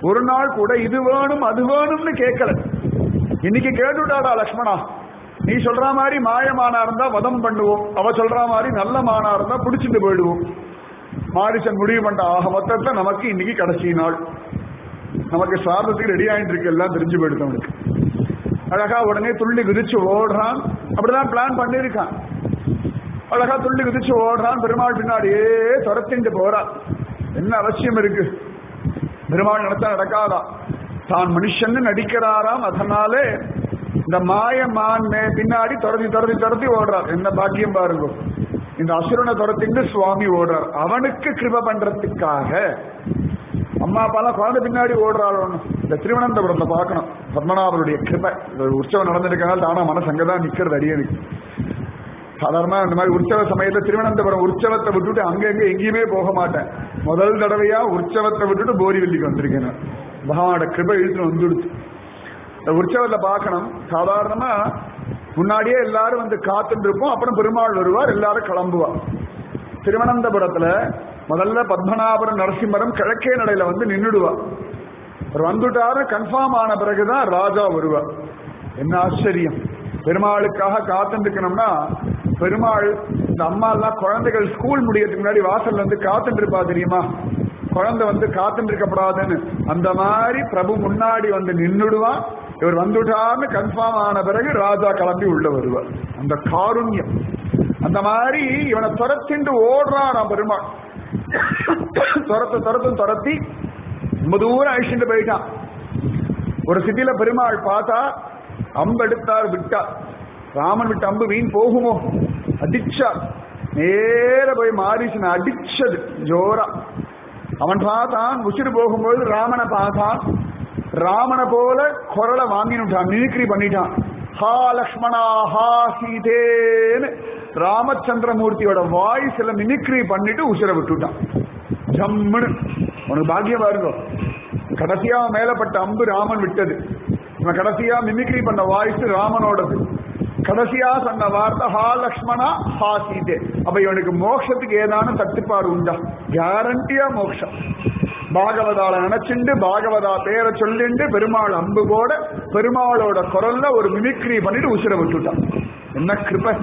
ஒரு நாள் கூட இது வேணும் அது வேணும்னு கேட்கல. இன்னைக்கு கேட்டுட்டாடா லக்ஷ்மணா, நீ சொல்ற மாதிரி மாயமானா இருந்தா வதம் பண்ணுவோம், அவ சொல்ற மாதிரி நல்ல மானா இருந்தா பிடிச்சிட்டு போயிடுவோம். மாரிசன் முடிவு பண்ணிட்ட, ஆக மொத்தத்துல நமக்கு இன்னைக்கு கடைசி நாள், நமக்கு சாதத்துக்கு ரெடி ஆயிட்டு இருக்கு, எல்லாம் தெரிஞ்சு போயிடுது அவனுக்கு. அழகா உடனே துள்ளி குதிச்சு ஓடுறான். அப்படிதான் பிளான் பண்ணிருக்கான். அழகா துள்ளி குதிச்சு ஓடுறான். பெருமாள் பின்னாடியே துரத்திட்டு போறான். என்ன அவசியம் இருக்கு? பெருமாள் நடத்த நடக்காதா? தான் மனுஷன்னு நடிக்கிறாராம். அதனாலே இந்த மாயமான் பின்னாடி துரத்தி துரத்தி துரத்தி ஓடுறார். என்ன பாக்கியம் பாருங்க, இந்த அசுரனை துரத்திட்டு சுவாமி ஓடுறார். அவனுக்கு கிருப பண்றதுக்காக. அம்மா அப்பாலாம் குழந்தை பின்னாடி ஓடுறாள். இந்த திருவனந்தபுரத்தை பார்க்கணும், பத்மநாபருடைய கிருபை. உற்சவம் நடந்திருக்கனால தானா மனசு அங்கதான் நிக்கிறது. அடியனுக்கு சாதாரணமா இந்த மாதிரி உற்சவ சமயத்துல திருவனந்தபுரம் உற்சவத்தை விட்டுட்டு அங்க எங்க எங்கேயுமே போக மாட்டேன். முதல் தடவையா உற்சவத்தை விட்டுட்டு போரிவெல்லிக்கு வந்திருக்கேன். பகவானோட கிருபை இழுத்துன்னு வந்துடுச்சு. இந்த உற்சவத்தை பார்க்கணும். சாதாரணமா முன்னாடியே எல்லாரும் வந்து காத்துட்டு இருப்போம். அப்புறம் பெருமாள் வருவார், எல்லாரும் கிளம்புவார். திருவனந்தபுரத்துல முதல்ல பத்மநாபுரம் நரசிம்மரம் கிழக்கே நடையில வந்து நின்றுடுவார். அவர் வந்துட்டாரு கன்ஃபார்ம் ஆன பிறகுதான் ராஜா வருவார். என்ன ஆச்சரியம்! பெருமாளுக்காக காத்துருக்கணும்னா பெருமாள் இந்த அம்மா எல்லாம் குழந்தைகள் ஸ்கூல் முடியறதுக்கு முன்னாடி வாசல்ல இருந்து காத்துட்டு இருப்பா தெரியுமா? குழந்தை வந்து காத்துட்டு இருக்கப்படாதுன்னு. அந்த மாதிரி பிரபு முன்னாடி வந்து நின்றுடுவான். இவர் வந்துட்டார்னு கன்ஃபார்ம் ஆன பிறகு ராஜா கிளம்பி உள்ள வருவார். அந்த காருண்யம். அந்த மாதிரி இவனை துரத்திண்டு ஓடுறான் பெருமாள். துரத்து துரத்தும் துரத்தி ரொம்ப தூரம் அழிச்சுட்டு போயிட்டான். ஒரு சிட்டியில பெருமாள் பார்த்தா அம்பு எடுத்தார், விட்டா. ராமன் விட்டு அம்பு வீண் போகுமோ? அடிச்சா நேர போய் மாரிசனை அடிச்சது ஜோரா. அவன் பார்த்தான், உச்சிட்டு போகும்போது ராமனை பார்த்தான். ராமனை போல குரலை வாங்கினுட்டான், மிமிக்ரி பண்ணிட்டான். ஹா லக்ஷ்மணா ஹா சீதேன்னு ராமச்சந்திரமூர்த்தியோட வாய்ஸ்ல மிமிக்ரி பண்ணிட்டு உசிர விட்டுட்டான். ஜம்முன்னு. உனக்கு பாக்கியம் பாருங்க, கடைசியா மேலப்பட்ட அம்பு ராமன் விட்டது. இவன் கடைசியா மிமிக்ரி பண்ண வாய்ஸ் ராமனோடது. கடைசியா சொன்ன வார்த்தை ஹா லக்ஷ்மணா ஹா சீதே. அப்ப இவனுக்கு மோட்சத்துக்கு ஏதான தட்டுப்பாடு உண்டா? கேரண்டியா மோட்சம். பாகவதால நினைச்சுண்டு பாகவதா பேரை சொல்லிண்டு பெருமாள் அம்பு போட பெருமாளோட குரல்ல ஒரு மிமிக்ரி பண்ணிட்டு உசிர விட்டுட்டான். என்ன கிருபை!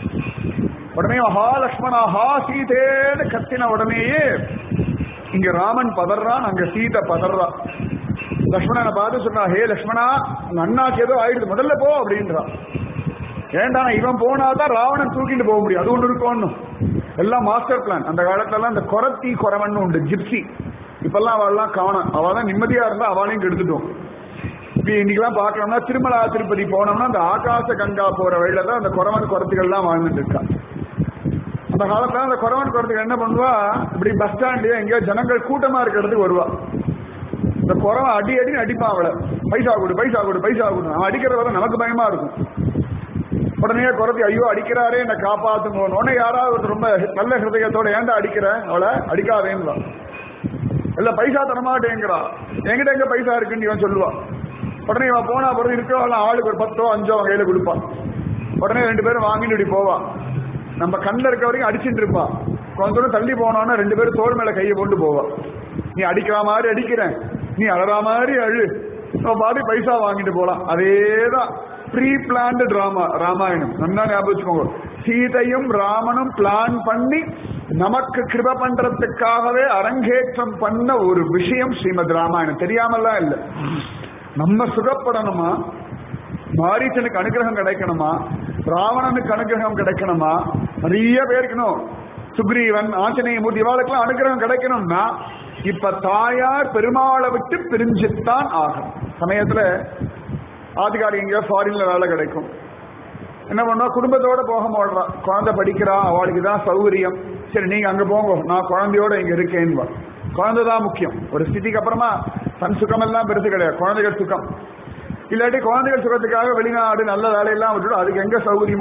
உடனே ஹா லக்ஷ்மணா ஹா சீதேன்னு கத்தின உடனேயே இங்க ராமன் பதறான், அங்க சீதை பதறான். லக்ஷ்மணனை பார்த்து சொன்னா, ஹே லக்ஷ்மணா, உங்க அண்ணாக்கு ஏதோ ஆயிடுது, முதல்ல போ அப்படின்றான். ஏண்டா இவன் போனாதான் ராவணன் தூக்கிட்டு போக முடியும், அது ஒன்று இருக்கும். எல்லாம் மாஸ்டர் பிளான். அந்த காலத்துல எல்லாம் இந்த கொரத்தி குறவன் உண்டு, ஜிப்சி. இப்பெல்லாம் அவெல்லாம் காணும். அவள் தான் நிம்மதியா இருந்தா அவளையும் கெடுத்துட்டோம். இப்ப இன்னைக்கெல்லாம் பாக்கணும்னா திருமலா திருப்பதி போனோம்னா அந்த ஆகாச கங்கா போற வழியில தான் அந்த குறவன் குரத்துகள் எல்லாம் வாழ்ந்துட்டு இருக்கா. அந்த காலத்துல அந்த குறவன் குரத்துக்கு என்ன பண்ணுவா, இப்படி பஸ் ஸ்டாண்ட்லயே எங்கேயோ ஜனங்கள் கூட்டமா இருக்கிறதுக்கு வருவா. இந்த குறவன் அடி அடி அடிப்பான் அவளை. பைசா கொடு பைசா கொடு பைசா கொடு. அவன் அடிக்கிறத வர நமக்கு பயமா இருக்கும். உடனே குறத்தி ஐயோ அடிக்கிறாரே என்ன காப்பாத்துங்க. உடனே யாராவது ரொம்ப நல்ல ஹிருதயத்தோட ஏன்டா அடிக்கிற அவளை, அடிக்காதேங்களா. இல்ல பைசா தரமாட்டேங்கிறா. என்கிட்ட எங்க பைசா இருக்குன்னு இவன் சொல்லுவா. உடனே இவன் போனா பிறகு இருக்கிறவங்க ஆளுக்கு ஒரு பத்தோ அஞ்சோ அவன் கையில கொடுப்பான். உடனே ரெண்டு பேரும் வாங்கிட்டு இப்படி போவா. நம்ம கண்ணில் இருக்க வரைக்கும் அடிச்சுட்டு இருப்பா. கொஞ்ச தூரம் தள்ளி போனோன்னா ரெண்டு பேரும் தோல் மேல கையை போட்டு போவா. நீ அடிக்கிற மாதிரி அடிக்கிறேன், நீ அழற மாதிரி அழு, பாதி பைசா வாங்கிட்டு போலாம். அதேதான் ப்ரீ பிளான்டு டிராமா ராமாயணம். நல்லா ஞாபகம் வச்சுக்கோங்க. சீதையும் ராமனும் பிளான் பண்ணி நமக்கு கிருப பண்றதுக்காகவே அரங்கேற்றம் பண்ண ஒரு விஷயம் ஸ்ரீமத் ராமாயணம். தெரியாமல்லாம் இல்லை. நம்ம சுகப்படணுமா, மாரீச்சனுக்கு அனுகிரகம் கிடைக்கணுமா, ராவணனுக்கு அனுகிரகம் கிடைக்கணுமா, நிறைய பேருக்கணும். சுக்ரீவன் ஆஞ்சநேய மூர்த்தி இவாளுக்கெல்லாம் அனுகிரகம் கிடைக்கணும்னா இப்ப தாயார் பெருமாளை விட்டு பிரிஞ்சுத்தான் ஆகும். சமயத்துல ஆதிகாரி எங்கேயோ ஃபாரின்ல வேலை கிடைக்கும். என்ன பண்ணா குடும்பத்தோட போக மாட்டா. குழந்தை படிக்கிறா, அவளுக்கு தான் சௌகரியம். சரி நீங்க அங்க போங்க, நான் குழந்தையோட இங்க இருக்கேன்னு. குழந்தை தான் முக்கியம். ஒரு ஸ்திதிக்கு அப்புறமா தன் சுகம் எல்லாம் பெருசு கிடையாது, குழந்தைகள் சுகம். இல்லாட்டி குழந்தைகள் சுகத்துக்காக வெளிநாடு நல்ல வேலையெல்லாம் விட்டுடும். அதுக்கு எங்க சௌகரியமோ.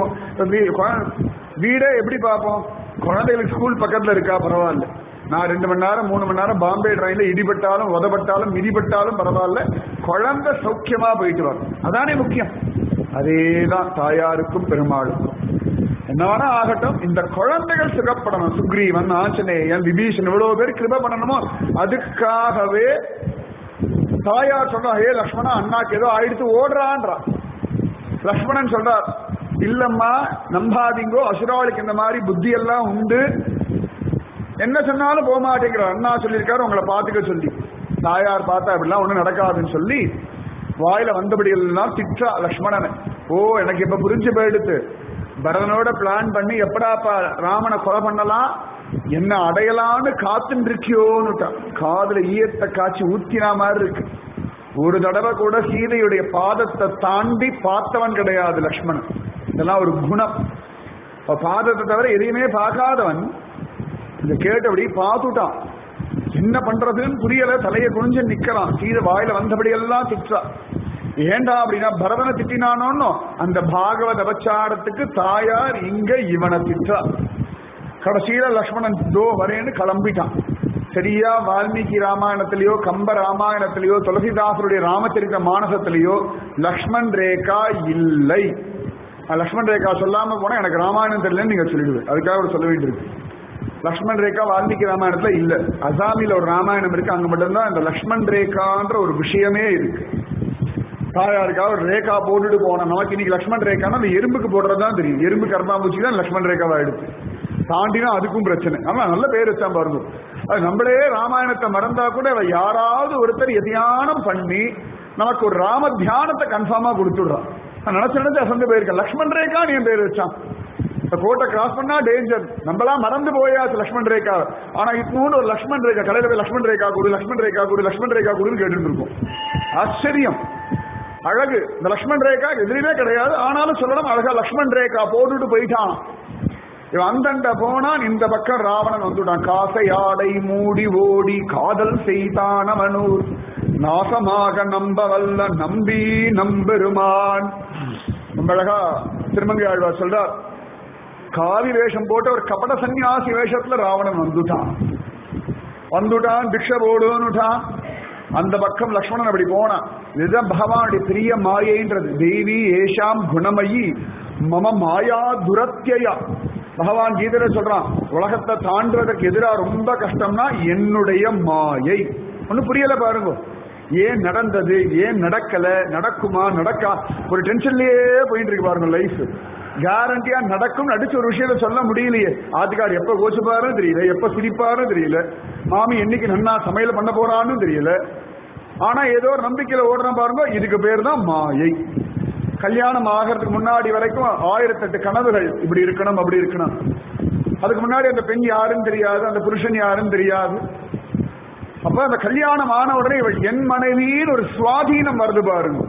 வீடே எப்படி பார்ப்போம்? குழந்தைகளுக்கு ஸ்கூல் பக்கத்துல இருக்கா பரவாயில்ல. நான் ரெண்டு மணி நேரம் மூணு மணி நேரம் பாம்பே ட்ரெயின்ல இடிபட்டாலும் உதப்பட்டாலும் மிதிப்பட்டாலும் பரவாயில்ல, குழந்தை சௌக்கியமா போயிட்டு வரும். அதானே முக்கியம். அதேதான் தாயாருக்கும் பெருமாளுக்கும். என்ன வேணா ஆகட்டும், இந்த குழந்தைகள் சுகப்படணும். சுக்ரீவன் ஆஞ்சநேயன் விபீஷன் இவ்வளவு பேர் கிருப பண்ணணுமோ அதுக்காகவே தாயார் சொல்றா, ஹே லக்ஷ்மணா, அண்ணாக்கு ஏதோ ஆயிடுத்து ஓடுறான்றா. லக்ஷ்மணன் சொல்றார், இல்லம்மா நம்பாதீங்கோ, அசுராளுக்கு இந்த மாதிரி புத்தி எல்லாம் உண்டு, என்ன சொன்னாலும் போக மாட்டேங்கிறார். அண்ணா சொல்லியிருக்காரு உங்களை பார்த்துக்க சொல்லி. தாயார் பார்த்தா அப்படிலாம் ஒன்றும் நடக்காதுன்னு சொல்லி வாயில வந்தபடி எல்லாம் திட்டா லக்ஷ்மணனை. ஓ எனக்கு இப்ப புரிஞ்சு போயிடுத்து, பரதனோட பிளான் பண்ணி எப்படாப்பா ராமனை கொலை பண்ணலாம், என்ன அடையலான்னு காத்துன்னு இருக்கியோன்னுட்டா. காதுல ஈயத்தை காய்ச்சி ஊத்தினா மாதிரி இருக்கு. ஒரு தடவை கூட சீதையுடைய பாதத்தை தாண்டி பார்த்தவன் கிடையாது லக்ஷ்மணன். இதெல்லாம் ஒரு குணம். பாதத்தை தவிர எதையுமே பார்க்காதவன் இதை கேட்டபடி பார்த்துட்டான். என்ன பண்றதுன்னு புரியல, தலையை குனிஞ்சு நிக்கிறான். சீதை வாயில வந்தபடி எல்லாம் திட்டா. ஏண்டா அப்படின்னா பரதனை திட்டினானோன்னு அந்த பாகவத அபச்சாரத்துக்கு தாயார் இங்க இவனை திட்டா. கடைசியில லக்ஷ்மணன் தோ வரேன்னு கிளம்பிட்டான். சரியா வால்மீகி ராமாயணத்திலேயோ கம்ப ராமாயணத்திலேயோ துளசிதாசருடைய ராமச்சரித்த மானசத்திலேயோ லக்ஷ்மண் ரேகா இல்லை. லக்ஷ்மண் ரேகா சொல்லாம போனா எனக்கு ராமாயணம் தெரியலன்னு நீங்க சொல்லிடுவேன். அதுக்காக ஒரு சொல்ல வேண்டியிருக்கு. லக்ஷ்மண் ரேகா வால்மீகி ராமாயணத்துல இல்ல. அசாமில ஒரு ராமாயணம் இருக்கு, அங்க மட்டும்தான் இந்த லக்ஷ்மண் ரேகான்ற ஒரு விஷயமே இருக்கு. தாயாருக்காக ஒரு ரேகா போட்டுட்டு போன நமக்கு இன்னைக்கு லக்ஷ்மண் ரேகானா அந்த எறும்புக்கு போடுறதுதான் தெரியும். எறும்பு கர்மாம்பூச்சி தான் லக்ஷ்மண் ரேகாவா எடுத்து தாண்டினா அதுக்கும் பிரச்சனை. ஆனா நல்ல பேர் வச்சா பாருங்க. அது நம்மளே ராமாயணத்தை மறந்தா கூட யாராவது ஒருத்தர் எதியானம் பண்ணி நமக்கு ஒரு ராம தியானத்தை கன்ஃபார்மா கொடுத்துடுறான். நினைச்சு நினைச்சு அசந்து போயிருக்கேன். லக்ஷ்மண் ரேகா நீ பேர் வச்சான். கோட்டை கிராஸ் பண்ணா டேஞ்சர். நம்மளாம் மறந்து போயாச்சு லக்ஷ்மண் ரேகா. ஆனா இப்போ ஒரு லக்ஷ்மண் ரேகா கடையில போய் லக்ஷ்மண் ரேகா கொடு, லக்ஷ்மண் ரேகா கொடு, லக்ஷ்மண் ரேகா கொடுன்னு கேட்டுட்டு இருக்கோம். ஆச்சரியம், அழகு. இந்த லக்ஷ்மண் ரேகா எதிரிலே கிடையாது, ஆனாலும் சொல்லணும் அழகா லக்ஷ்மண் ரேகா போட்டுட்டு போயிட்டான். இவன் அந்தண்ட போனான், இந்த பக்கம் ராவணன் வந்துட்டான். காசை ஆடை மூடி ஓடி காதல் செய்தான் அவனூர், நாசமாக நம்ப வல்ல நம்பி நம்பெருமான். ரொம்ப அழகா திருமங்கை ஆழ்வார் சொல்றார், காவி வேஷம் போட்டு ஒரு கபட சன்னியாசி வேஷத்துல ராவணன் வந்துட்டான். வந்துட்டான் பிக்ஷ போடுன்னுட்டான். அந்த பக்கம் லக்ஷ்மணன் அப்படி போனான். இதுதான் பகவானுடைய பெரிய மாயைன்றது. தேவி ஏஷாம் குணமயி மம மாயா துரத்தியா. பகவான் கீதையில சொல்றான், உலகத்தை தாண்டுவதற்கு எதிராக ரொம்ப கஷ்டம்னா என்னுடைய மாயை. ஒண்ணு புரியல பாருங்க. ஏன் நடந்தது, ஏன் நடக்கல, நடக்குமா நடக்கா, ஒரு டென்ஷன்லயே போயிட்டு இருக்கு பாருங்க லைஃப். கேரண்டியா நடக்கும் அடிச்சு ஒரு விஷயத்த சொல்ல முடியலையே. ஆத்துக்கார் எப்ப கோச்சுப்பாருன்னு தெரியல, எப்ப சிரிப்பாருன்னு தெரியல, மாமி என்னைக்கு நன்னா சமையல் பண்ண போறான்னு தெரியல. ஆனா ஏதோ ஒரு நம்பிக்கையில ஓடுற பாருங்க, இதுக்கு பேர் தான் மாயை. கல்யாணம் ஆகிறதுக்கு முன்னாடி வரைக்கும் ஆயிரத்தெட்டு கனவுகள், இப்படி இருக்கணும் அப்படி இருக்கணும். அதுக்கு முன்னாடி அந்த பெண் யாருன்னு தெரியாது, அந்த புருஷன் யாருன்னு தெரியாது. அப்ப அந்த கல்யாணம் ஆன உடனே இவள் என் மனைவின்னு ஒரு சுவாதீனம் வருது பாருங்க,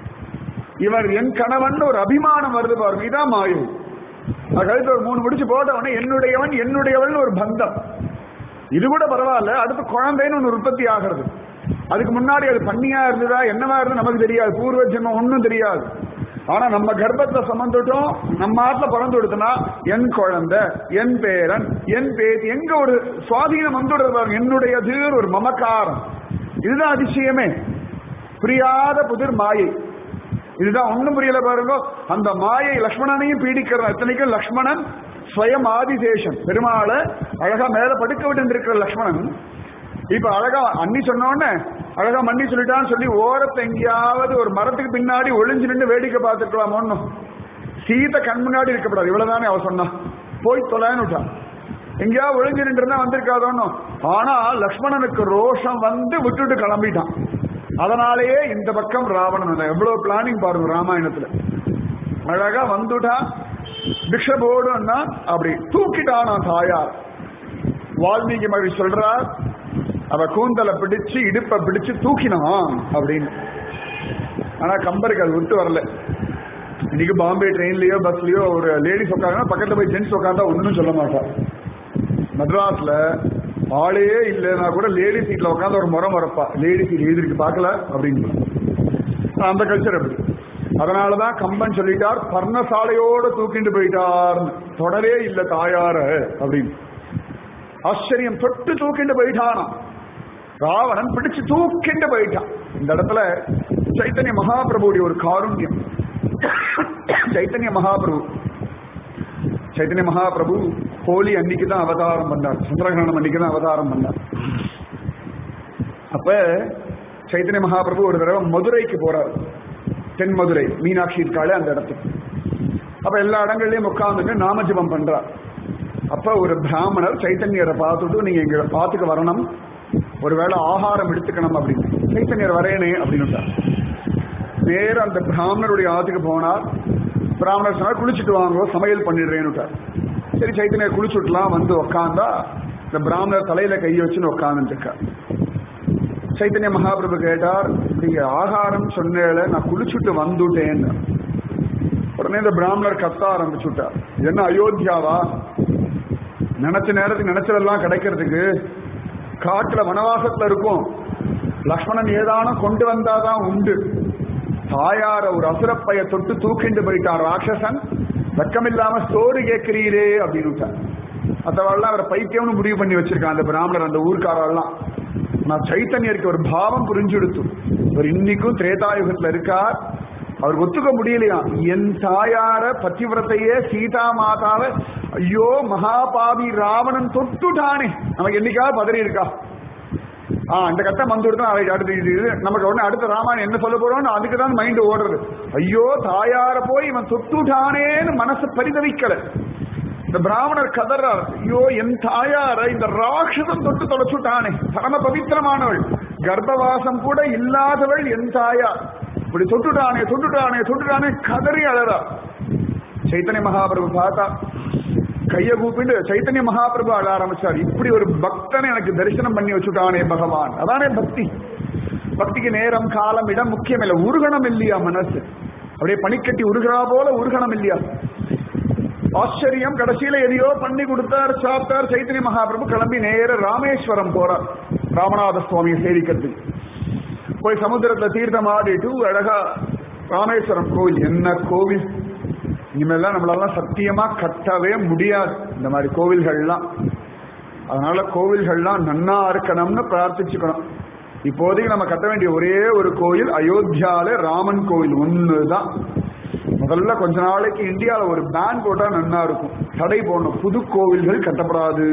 இவர் என் கணவன் ஒரு அபிமானம் வருது பாருங்க. இதான் மாயை. கழுத்து ஒரு மூணு முடிச்சு போட்ட உடனே என்னுடையவன் என்னுடையவன் ஒரு பந்தம். இது கூட பரவாயில்ல, அடுத்து குழந்தைன்னு ஒன்று உற்பத்தி ஆகிறது. அதுக்கு முன்னாடி அது பண்ணியா இருந்ததா என்னவா இருந்தது நமக்கு தெரியாது, பூர்வ ஜென்மம் ஒன்னும் தெரியாது. ஆனா நம்ம கர்ப்பத்தை சமந்துட்டோம், நம்ம ஆத்துல பிறந்து கொடுத்தனா என் குழந்தை, என் பேரன், என் பேத்தி, எங்க ஒரு சுவாதீனம் வந்துடுறது பாருங்க. என்னுடையது ஒரு மமக்காரம். இதுதான் அதிசயமே. புரியாத புதிர் மாயை. இதுதான் ஒண்ணும் புரியல பாருங்க. அந்த மாயை லக்ஷ்மணனையும் பீடிக்கிறான். இத்தனைக்கும் லக்ஷ்மணன் ஸ்வயம் ஆதிசேஷன், பெருமாளை அழகா மேல படுக்க விட்டு இருக்கிற லக்ஷ்மணன் இப்ப அழகா அண்ணி சொன்னோன்னு அழகா மண்ணி சொல்லிட்டான்னு சொல்லி ஓரத்தை எங்கேயாவது ஒரு மரத்துக்கு பின்னாடி ஒளிஞ்சு நின்று வேடிக்கை பார்த்துருக்கலாம். ஒன்னும் சீதை கண் முன்னாடி இருக்கப்படாது, இவ்வளவுதானே அவ சொன்னா. போய் தொலைன்னு விட்டான். எங்கேயாவது ஒளிஞ்சு நின்று இருந்தா வந்திருக்காதோன்னு. ஆனா லக்ஷ்மணனுக்கு ரோஷம் வந்து விட்டுட்டு கிளம்பிட்டான். அதனாலேயே இந்த பக்கம் ராவணன். எவ்வளவு பிளானிங் பாருங்க ராமாயணத்துல. அழகா வந்துட்டா பிக்ஷ போடுன்னா அப்படி தூக்கிட்டானா தாயார். வால்மீகி மகிழ் சொல்றார், அவ கூந்தலை பிடிச்சு இடுப்பை பிடிச்சு தூக்கினான் அப்படின்னு. ஆனா கம்பருக்கு அது விட்டு வரல. இன்னைக்கு பாம்பே ட்ரெயின்லயோ பஸ்லயோ ஒரு லேடிஸ் உட்காருன்னா பக்கத்துல போய் ஜென்ஸ் உட்காந்தா ஒன்னும் சொல்ல மாட்டான். மெட்ராஸ்ல ஆளே இல்லைன்னா கூட லேடி சீட்ல உட்காந்து ஒரு முறை முறைப்பா, லேடி சீட் எழுதிருக்கு பார்க்கல அப்படின்னு. அந்த கல்ச்சர் அப்படி. அதனாலதான் கம்பன் சொல்லிட்டார், பர்ணசாலையோட தூக்கிட்டு போயிட்டார்னு. தொடரே இல்லை தாயார அப்படின்னு. ஆச்சரியம், தொட்டு தூக்கிட்டு போயிட்டானா ராவணன், பிடிச்சு தூக்கிட்டு போயிட்டான். இந்த இடத்துல சைத்தன்ய மகாபிரபுடைய ஒரு காருண்யம். சைத்தன்ய மகாபிரபு சைத்தன்ய மகாபிரபு ஹோலி அன்னைக்கு தான் அவதாரம் பண்ணார். சந்திரகிரகணம் அன்னைக்கு தான் அவதாரம் பண்ணார். அப்ப சைத்தன்ய மகாபிரபு ஒரு தடவை மதுரைக்கு போறாரு. தென் மதுரை மீனாட்சி இருக்காளே அந்த இடத்துக்கு. அப்ப எல்லா இடங்கள்லயும் உட்கார்ந்துட்டு நாமஜபம் பண்றார். அப்ப ஒரு பிராமணர் சைத்தன்யரை பார்த்துட்டு நீங்க எங்க பார்த்துக்க வரணும், ஒருவேளை ஆகாரம் எடுத்துக்கணும் அப்படின்னு. சைத்தன்யர் வரேனே அப்படின்னு நேரம் அந்த பிராமணருடைய ஆத்துக்கு போனார். பிராமணர் சொன்னா குளிச்சுட்டு வாங்க, சமையல் பண்ணிடுறேன்னு. சரி சைத்தன்யர் குளிச்சுட்டுலாம் வந்து உக்காந்தா இந்த பிராமணர் தலையில கையை வச்சுன்னு உட்காந்துட்டு இருக்கார். சைத்தன்ய மகாபிரபு கேட்டார், நீங்க ஆகாரம் சொன்னேல, நான் குளிச்சுட்டு வந்துட்டேன்னு. உடனே இந்த பிராமணர் கத்த ஆரம்பிச்சுட்டார், என்ன அயோத்தியாவா? நினைச்ச நேரத்துக்கு நினைச்சதெல்லாம் கிடைக்கிறதுக்கு காட்டுல வனவாசத்துல இருக்கும். லக்ஷ்மணன் ஏதானும் கொண்டு வந்தாதான் உண்டு. தாயார ஒரு அசுரப்பைய தொட்டு தூக்கிண்டு போயிட்டான் ராட்சசன், வெக்கமில்லாம சோறு கேட்கிறீரே அப்படின்னு. அதெல்லாம் அவரை பைத்தியம்னு முடிவு பண்ணி வச்சிருக்கான் அந்த பிராமணர், அந்த ஊர்க்காரெல்லாம். நான் சைத்தன்யருக்கு ஒரு பாவம் புரிஞ்சுடுத்து. அவர் இன்னைக்கும் திரேதாயுகத்துல இருக்கார். அவருக்கு ஒத்துக்க முடியலையா, என் தாயார பத்திவிரத்தையே சீதா மாதாவை ஐயோ மகாபாவி ராவணன் தொட்டுட்டானே, நமக்கு என்னைக்காவது பதறி இருக்கா? ஆஹ் அந்த கட்டம் வந்துடுதான் அவை அடுத்து நமக்கு உடனே அடுத்த ராமாயணம் என்ன சொல்ல போறோம்னு அதுக்குதான் மைண்ட் ஓடுறது. ஐயோ தாயார போய் இவன் தொட்டுட்டானேன்னு மனசு பரிதவிக்கல. இந்த பிராமணர் கதறார், ஐயோ என் தாயார இந்த ராட்சசம் தொட்டு தொலைச்சுட்டானே, பரம பவித்திரமானவள், கர்ப்பவாசம் கூட இல்லாதவள் என் தாயார், இப்படி தொட்டுட்டானே தொட்டுட்டானே தொட்டுட்டானே கதறி அழறா. சைத்தன்ய மகாபிரபு பார்த்தா கைய கூப்பிட்டு சைத்தன்ய மகாபிரபு அழ ஆரம்பிச்சார், இப்படி ஒரு பக்தனை எனக்கு தரிசனம் பண்ணி வச்சுட்டானே பகவான். அதானே பக்தி. பக்திக்கு நேரம் காலம் இடம் முக்கியம் இல்லை, உருகணம் இல்லையா மனசு, அப்படியே பனிக்கட்டி உருகிறா போல உருகணம் இல்லையா? ஆச்சரியம், கடைசியில எதையோ பண்ணி கொடுத்தார், சாப்பிட்டார். சைத்தன்ய மகாபிரபு கிளம்பி நேர ராமேஸ்வரம் போறார், ராமநாத சுவாமியை சேவிக்கிறதுக்கு. போய் சமுத்திரத்துல தீர்த்தம் ஆடிட்டு அழகா ராமேஸ்வரம் கோவில். என்ன கோவில், இனிமேல்லாம் நம்மளெல்லாம் சத்தியமா கட்டவே முடியாது இந்த மாதிரி கோவில்கள்லாம். அதனால கோவில்கள்லாம் நன்னா இருக்கணும்னு பிரார்த்திச்சுக்கணும். இப்போதைக்கு நம்ம கட்ட வேண்டிய ஒரே ஒரு கோயில் அயோத்தியால ராமன் கோவில் ஒண்ணுதான். முதல்ல கொஞ்ச நாளைக்கு இந்தியாவில் ஒரு பேன் போட்டா நன்னா இருக்கும், தடை போடணும், புது கோவில்கள் கட்டப்படாது.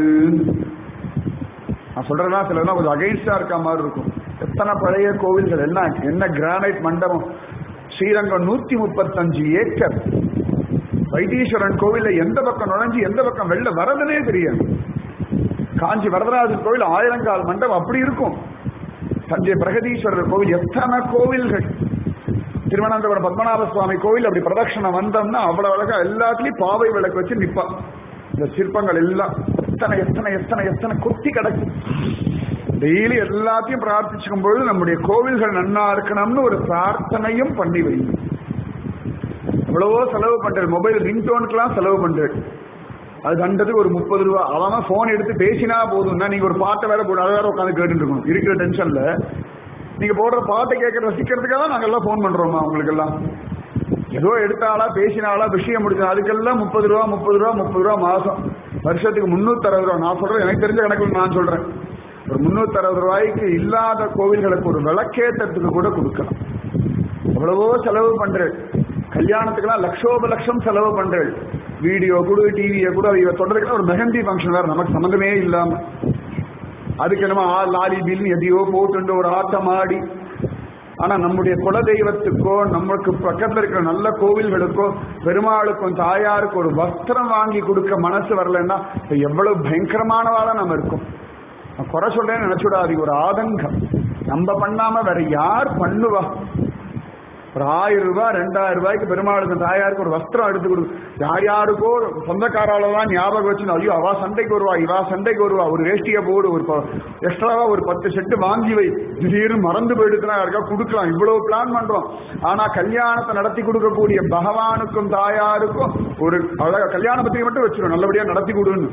நான் சொல்றேன்னா சிலர்லாம் கொஞ்சம் அகைன்ஸ்டா இருக்க மாதிரி இருக்கும். எத்தனை பழைய கோவில்கள், என்ன என்ன கிரானைட் மண்டபம், ஸ்ரீரங்கம் நூத்தி முப்பத்தஞ்சு ஏக்கர், வைத்தீஸ்வரன் கோவில்ல எந்த பக்கம் நுழைஞ்சு எந்த பக்கம் வெளில வரதுனே தெரியாது. காஞ்சி வரதராஜன் கோவில் ஆயிரங்கால் மண்டபம் அப்படி இருக்கும். தஞ்சை பிரகதீஸ்வரர் கோவில், எத்தனை கோவில்கள். திருவனந்தபுரம் பத்மநாப சுவாமி கோவில் அப்படி பிரதட்சணம் வந்தோம்னா அவ்வளவு அழகா எல்லாத்துலயும் பாவை விளக்கு வச்சு நிப்பா. இந்த சிற்பங்கள் எல்லாம் எத்தனை எத்தனை எத்தனை எத்தனை கொத்தி கிடக்கு. டெய்லி எல்லாத்தையும் பிரார்த்திச்சுக்கும் பொழுது நம்முடைய கோவில்கள் நன்னா இருக்கணும்னு ஒரு பிரார்த்தனையும் பண்ணி வைங்க. எவ்வளவோ செலவு பண்றது, மொபைல் ரிங்டோனுக்கெல்லாம் செலவு பண்றது. அது கண்டதுக்கு ஒரு முப்பது ரூபா. அவன் போன் எடுத்து பேசினா போதும்னா நீங்க ஒரு பாட்டை வேற போட அதை வேற உட்காந்து கேட்டு இருக்கணும். இருக்கிற டென்ஷன்ல நீங்க போடுற பாட்டை கேட்கற ரசிக்கிறதுக்காக நாங்க எல்லாம் போன் பண்றோமா உங்களுக்கு எல்லாம்? ஏதோ எடுத்தாளா பேசினாலா விஷயம் முடிச்சா அதுக்கெல்லாம் முப்பது ரூபா முப்பது ரூபா முப்பது ரூபா மாசம், வருஷத்துக்கு முன்னூத்தி அறுபது ரூபா. நான் சொல்றேன், எனக்கு தெரிஞ்ச கணக்கில் நான் சொல்றேன், ஒரு முன்னூத்தி அறுபது ரூபாய்க்கு இல்லாத கோவில்களுக்கு ஒரு விளக்கேற்றத்துக்கு கூட கொடுக்கலாம். எவ்வளவோ செலவு பண்றேன். கல்யாணத்துக்கெல்லாம் லட்சோப லட்சம் செலவு பண்றேன். வீடியோ கூட டிவியை கூட இவ தொடர்றதுக்கு ஒரு மெஹந்தி ஃபங்க்ஷன் வேற, நமக்கு சம்மந்தமே இல்லாம அதுக்கு என்னமோ லாலி பில் எதையோ போட்டு ஒரு ஆட்டம் ஆடி. ஆனா நம்முடைய குல தெய்வத்துக்கோ நமக்கு பக்கத்துல இருக்கிற நல்ல கோவில்களுக்கோ பெருமாளுக்கும் தாயாருக்கும் ஒரு வஸ்திரம் வாங்கி கொடுக்க மனசு வரலன்னா எவ்வளவு பயங்கரமானவாதான் நம்ம இருக்கும். குறை சொல்றேன்னு நினைச்சுடாது, ஒரு ஆதங்கம். நம்ம பண்ணாம வேற யார் பண்ணுவா? ஒரு ஆயிரம் ரூபாய் ரெண்டாயிரம் ரூபாய்க்கு பெருமாளுக்கு தாயாருக்கு ஒரு வஸ்திரம் எடுத்து கொடு. யார் யாருக்கோ சொந்தக்காராலதான் ஞாபகம் வச்சு, ஐயோ அவா சண்டைக்கு வருவா இவா சண்டைக்கு வருவா, ஒரு வேஷ்டியை போடு, ஒரு எக்ஸ்ட்ராவா ஒரு பத்து செட்டு வாங்கி வை, திடீர்னு மறந்து போயிடுச்சுன்னா யாருக்கா கொடுக்கலாம். இவ்வளவு பிளான் பண்றோம். ஆனா கல்யாணத்தை நடத்தி கொடுக்கக்கூடிய பகவானுக்கும் தாயாருக்கும் ஒரு அழகா கல்யாண பத்திரிகை மட்டும் வச்சிடும், நல்லபடியா நடத்தி கொடுன்னு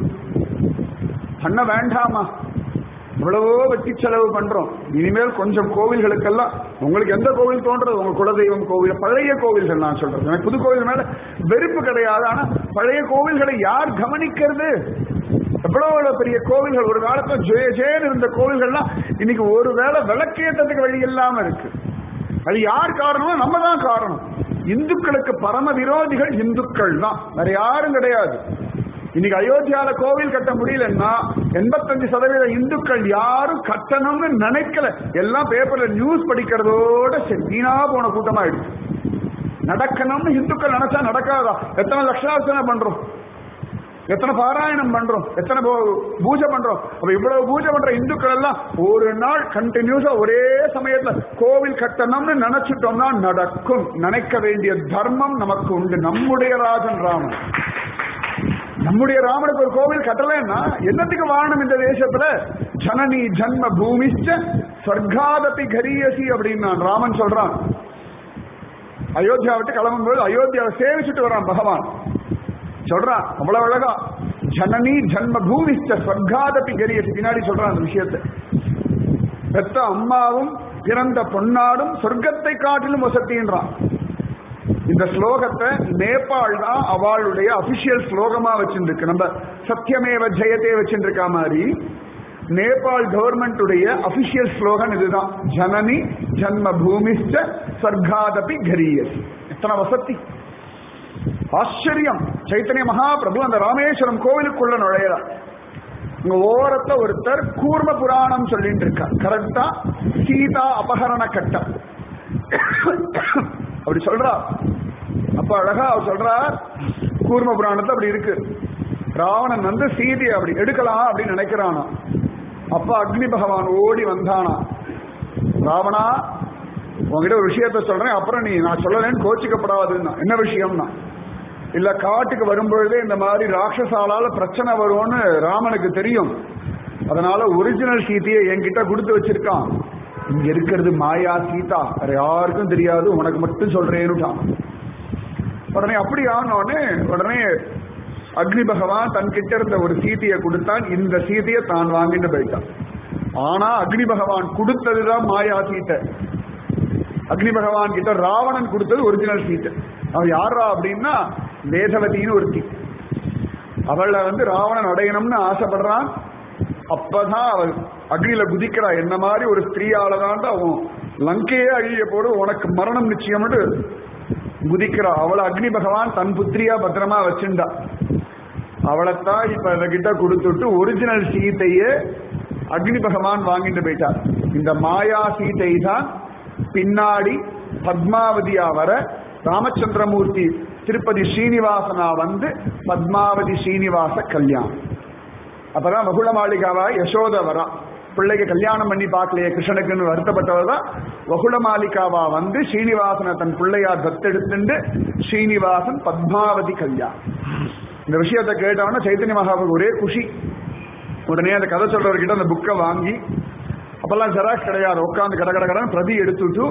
பண்ண வேண்டாமா? இவ்வளவோ வெட்டி செலவு பண்றோம். இனிமேல் கொஞ்சம் கோவில்களுக்கெல்லாம் உங்களுக்கு எந்த கோவில் தோன்றது, உங்க குலதெய்வம் கோவில், பழைய கோவில்கள் நான் சொல்றேன். எனக்கு புது கோவில் மேல வெறுப்பு கிடையாது. ஆனா பழைய கோவில்களை யார் கவனிக்கிறது? எவ்வளவு பெரிய கோவில்கள் ஒரு காலத்துல ஜெய ஜெயன்னு இருந்த கோவில்கள்லாம் இன்னைக்கு ஒரு வேளை விளக்கேற்றத்துக்கு வழி இல்லாம இருக்கு. அது யார் காரணம்? நம்ம தான் காரணம். இந்துக்களுக்கு பரம விரோதிகள் இந்துக்கள் தான், வேற யாரும் கிடையாது. இன்னைக்கு அயோத்தியால கோவில் கட்ட முடியலன்னா எண்பத்தஞ்சு சதவீத இந்துக்கள் யாரும் கட்டணும்னு நினைக்கல. எல்லாம் பேப்பர்ல நியூஸ் படிக்கிறதோட சரி வீணா போன கூட்டமாயிடுச்சு. நடக்கணும்னு இந்துக்கள் நினைச்சா நடக்காதா? எத்தனை லட்சார்ச்சனை பண்றோம், எத்தனை பாராயணம் பண்றோம், எத்தனை பூஜை பண்றோம். அப்ப இவ்வளவு பூஜை பண்ற இந்துக்கள் எல்லாம் ஒரு நாள் கண்டினியூஸா ஒரே சமயத்துல கோவில் கட்டணும்னு நினைச்சிட்டோம்னா நடக்கும். நினைக்க வேண்டிய தர்மம் நமக்கு உண்டு. நம்முடைய ராஜன் ராமன், நம்முடைய ராமனுக்கு ஒரு கோவில் கட்டலைன்னா என்னத்துக்கு வாழணும் இந்த தேசத்துல? ஜனனி ஜன்ம பூமிஷ்ட ஸ்வர்காதபி கரியசி அப்படின்னு ராமன் சொல்றான். அயோத்தியா விட்டு கிளம்பும் போது அயோத்தியாவை சேவிச்சுட்டு வரான் பகவான். சொல்றான் அவ்வளவு அழகா, ஜனனி ஜன்ம பூமிஷ்ட ஸ்வர்காதபி கரியசி. பின்னாடி சொல்றான் அந்த விஷயத்தை. பெத்த அம்மாவும் பிறந்த பொன்னாடும் சொர்க்கத்தை காட்டிலும் வசத்தின்றான். இந்த ஸ்லோகத்தை நேபாள் தான் அவளுடைய அபிஷியல் ஸ்லோகமா வச்சிருக்கு. நம்ம சத்தியமேவ ஜெயத்தே வச்சிருக்கா மாதிரி நேபாள் கவர்மெண்ட் உடைய அபிஷியல் ஸ்லோகன் இதுதான். ஜனனி ஜன்ம பூமிஷ்ட ஸ்வர்காதபி கரியசி. எத்தனை வசதி, ஆச்சரியம். சைத்தன்ய மகாபிரபு அந்த ராமேஸ்வரம் கோவிலுக்குள்ள நுழையிறார். இங்க ஓரத்துல ஒருத்தர் கூர்ம புராணம் சொல்லிட்டு இருக்கார். கரெக்டா சீதா அபகரண கட்டம் அப்படி சொல்றா. அப்ப அழகா அவர் சொல்றார், கூர்ம புராணத்துல அப்படி இருக்கு. ராவணன் வந்து சீதையை அப்படி எடுக்கலாம் அப்படின்னு நினைக்கிறானா. அப்ப அக்னி பகவான் ஓடி வந்தானா. ராவணா, உங்ககிட்ட ஒரு விஷயத்த சொல்றேன், அப்புறம் நீ நான் சொல்லலேன்னு கோச்சிக்கப்படாதுன்னா. என்ன விஷயம்னா, இல்ல காட்டுக்கு வரும்பொழுதே இந்த மாதிரி ராட்சசாலால பிரச்சனை வரும்னு ராமனுக்கு தெரியும். அதனால ஒரிஜினல் சீதையை என்கிட்ட கொடுத்து வச்சிருக்கான். இங்க இருக்கிறது மாயா சீதா, வேற யாருக்கும் தெரியாது, உனக்கு மட்டும் சொல்றேன்னுட்டான். உடனே அப்படி ஆனோடனே உடனே அக்னி பகவான் தன் கிட்ட இருந்த ஒரு சீதையை கொடுத்தான். இந்த சீதையை தான் வாங்கிட்டு போயிட்டான். ஆனா அக்னி பகவான் கொடுத்ததுதான் மாயா சீதை. அக்னி பகவான் கிட்ட ராவணன் கொடுத்தது ஒரிஜினல் சீதை. அவன் யாரா அப்படின்னா வேதவதின்னு ஒருத்தி. அவளை வந்து ராவணன் அடையணும்னு ஆசைப்படுறான். அப்பதான் அவள் அக்னியில குதிக்கிறா. என்ன மாதிரி ஒரு ஸ்திரீயாலதான் அவன் லங்கையே அழிய போடு, உனக்கு மரணம் நிச்சயம்னு குதிக்கிறா. அவளை அக்னி பகவான் தன் புத்திரியா பத்திரமா வச்சுண்டா. அவளைத்தான் இப்ப கிட்ட கொடுத்துட்டு ஒரிஜினல் சீதையே அக்னி பகவான் வாங்கிட்டு போயிட்டார். இந்த மாயா சீதை தான் பின்னாடி பத்மாவதியா வர ராமச்சந்திரமூர்த்தி திருப்பதி ஸ்ரீனிவாசனா வந்து பத்மாவதி ஸ்ரீனிவாச கல்யாணம். அப்பதான் வகுள மாளிகாவா யசோத வரா. பிள்ளைக்கு கல்யாணம் பண்ணி பார்க்கலையே கிருஷ்ணனுக்குன்னு வருத்தப்பட்டவர் தான் வகுள மாளிகாவா வந்து ஸ்ரீனிவாசனை தன் பிள்ளையார் தத்தெடுத்துண்டு ஸ்ரீனிவாசன் பத்மாவதி கல்யாணம். இந்த விஷயத்தை கேட்டவன சைத்தன்ய மகாபுருக்கு ஒரே குஷி. உடனே அந்த கதை சொல்றவர்கிட்ட அந்த புக்கை வாங்கி, அப்பெல்லாம் ஜெராக்ஸ் கிடையாது, உட்காந்து கட கட கடன் பிரதி எடுத்துட்டு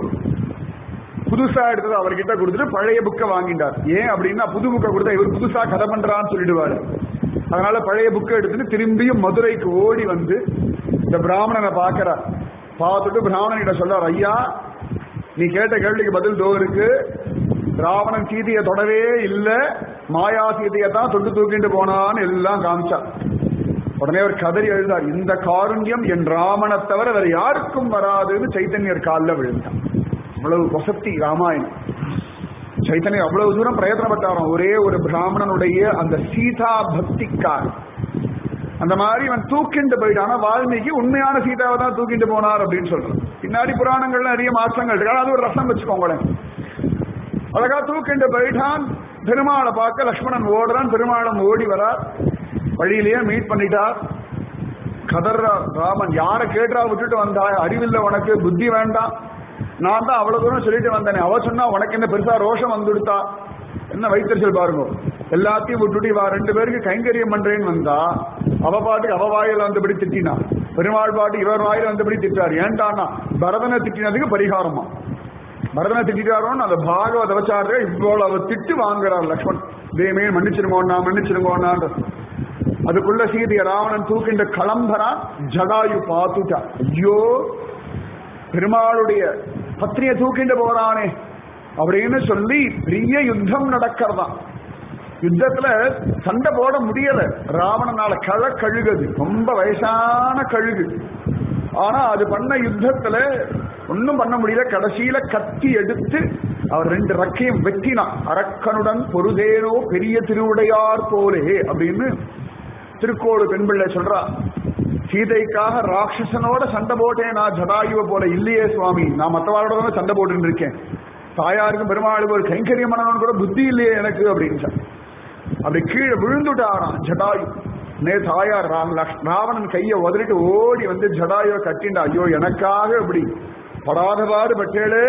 புதுசா எடுத்தது அவர்கிட்ட கொடுத்துட்டு பழைய புக்கை வாங்கிட்டார். ஏன் அப்படின்னா புது புக்கை கொடுத்தா இவர் புதுசா கதை பண்றான்னு சொல்லிடுவாரு. அதனால பழைய புக்கை எடுத்துட்டு திரும்பியும் மதுரைக்கு ஓடி வந்து இந்த பிராமணனை பார்க்கிறார். பார்த்துட்டு பிராமணன்கிட்ட சொல்றார், ஐயா நீ கேட்ட கேள்விக்கு பதில் தோ இருக்கு. ராவணன் சீதையை தொடவே இல்லை, மாயா சீதையை தான் தொட்டு தூக்கிட்டு போனான்னு எல்லாம் காமிச்சார். உடனே அவர் கதறி எழுதார், இந்த காருண்யம் என் ராமனை தவிர வேற யாருக்கும் வராதுன்னு சைத்தன்யர் காலில் விழுந்தான். அவ்வளவு வசதி ராமாயணம். சைத்தன்யர் அவ்வளவு தூரம் பிரயத்தனப்பட்டாராம் ஒரே ஒரு பிராமணனுடைய அந்த சீதா பக்திக்காக. அந்த மாதிரி இவன் தூக்கிண்டு போயிட்டானா. வால்மீகி உண்மையான சீதாவை தான் தூக்கிட்டு போனார் அப்படின்னு சொல்றான். பின்னாடி புராணங்கள்ல நிறைய மாற்றங்கள் இருக்கு, அது ஒரு ரசம் வச்சுக்கோங்களேன். அழகா தூக்கிண்டு போயிட்டான். பெருமாளை பார்க்க லக்ஷ்மணன் ஓடுறான். பெருமாளம் ஓடி வரார். வழியிலேயே மீட் பண்ணிட்டார். கதர்றா ராமன், யாரை கேட்டா விட்டுட்டு வந்தா, அறிவில்லை உனக்கு, புத்தி வேண்டாம், நான் தான் அவ்வளவு தூரம் சொல்லிட்டு வந்தேனே, அவ சொன்னா உனக்கு என்ன பெருசா ரோஷம் வந்துடுத்தா, என்ன வைத்தறிச்சல் பாருங்க. எல்லாத்தையும் விட்டுட்டு வா, ரெண்டு பேருக்கு கைங்கரியம் பண்றேன்னு வந்தா அவ பாட்டுக்கு அவ வாயில வந்தபடி திட்டினா, பெருமாள் பாட்டு இவர் வாயில வந்தபடி திட்டார். ஏன்டானா பரதனை திட்டினதுக்கு பரிகாரமா. பரதனை திட்டாரோன்னு அந்த பாகவத வச்சாரு இவ்வளவு திட்டு வாங்குறார் லக்ஷ்மண். தேமே மன்னிச்சிருங்கோண்ணா மன்னிச்சிருங்கோண்ணான்ற. அதுக்குள்ள சீதைய ராவணன் தூக்கின்ற களம்பரான். ஜடாயு பார்த்துட்டா, ஐயோ பெருமாளுடைய பத்னியை தூக்கிட்டு போறானே அப்படின்னு சொல்லி பெரிய யுத்தம் நடக்கிறதான். யுத்தத்துல சண்டை போட முடியல ராவணனால. கள கழுகுது, ரொம்ப வயசான கழுகு. ஆனா அது பண்ண யுத்தத்துல ஒன்னும் பண்ண முடியல. கடைசியில கத்தி எடுத்து அவர் ரெண்டு ரக்கையும் வெட்டினான். அரக்கனுடன் பொருதேனோ பெரிய திருவுடையார் போலே அப்படின்னு திருக்கோடு பெண்பிள்ளை சொல்றா. சீதைக்காக ராட்சசனோட சண்டை போட்டேன் நான் ஜடாயுவ போல இல்லையே சுவாமி, நான் மற்றவாரோட தான் சண்டை போட்டு இருக்கேன். தாயாருக்கும் பெருமாளுக்கு ஒரு கைங்கரியம் பண்ணணும்னு கூட புத்தி இல்லையே எனக்கு அப்படின்னு அப்படி கீழே விழுந்துட்டாராம் ஜடாயு. நே தாயார் ராவணன் கையை உதறிட்டு ஓடி வந்து ஜடாயுவை கட்டிண்டா. ஐயோ எனக்காக இப்படி படாத பாடு பட்டேளே,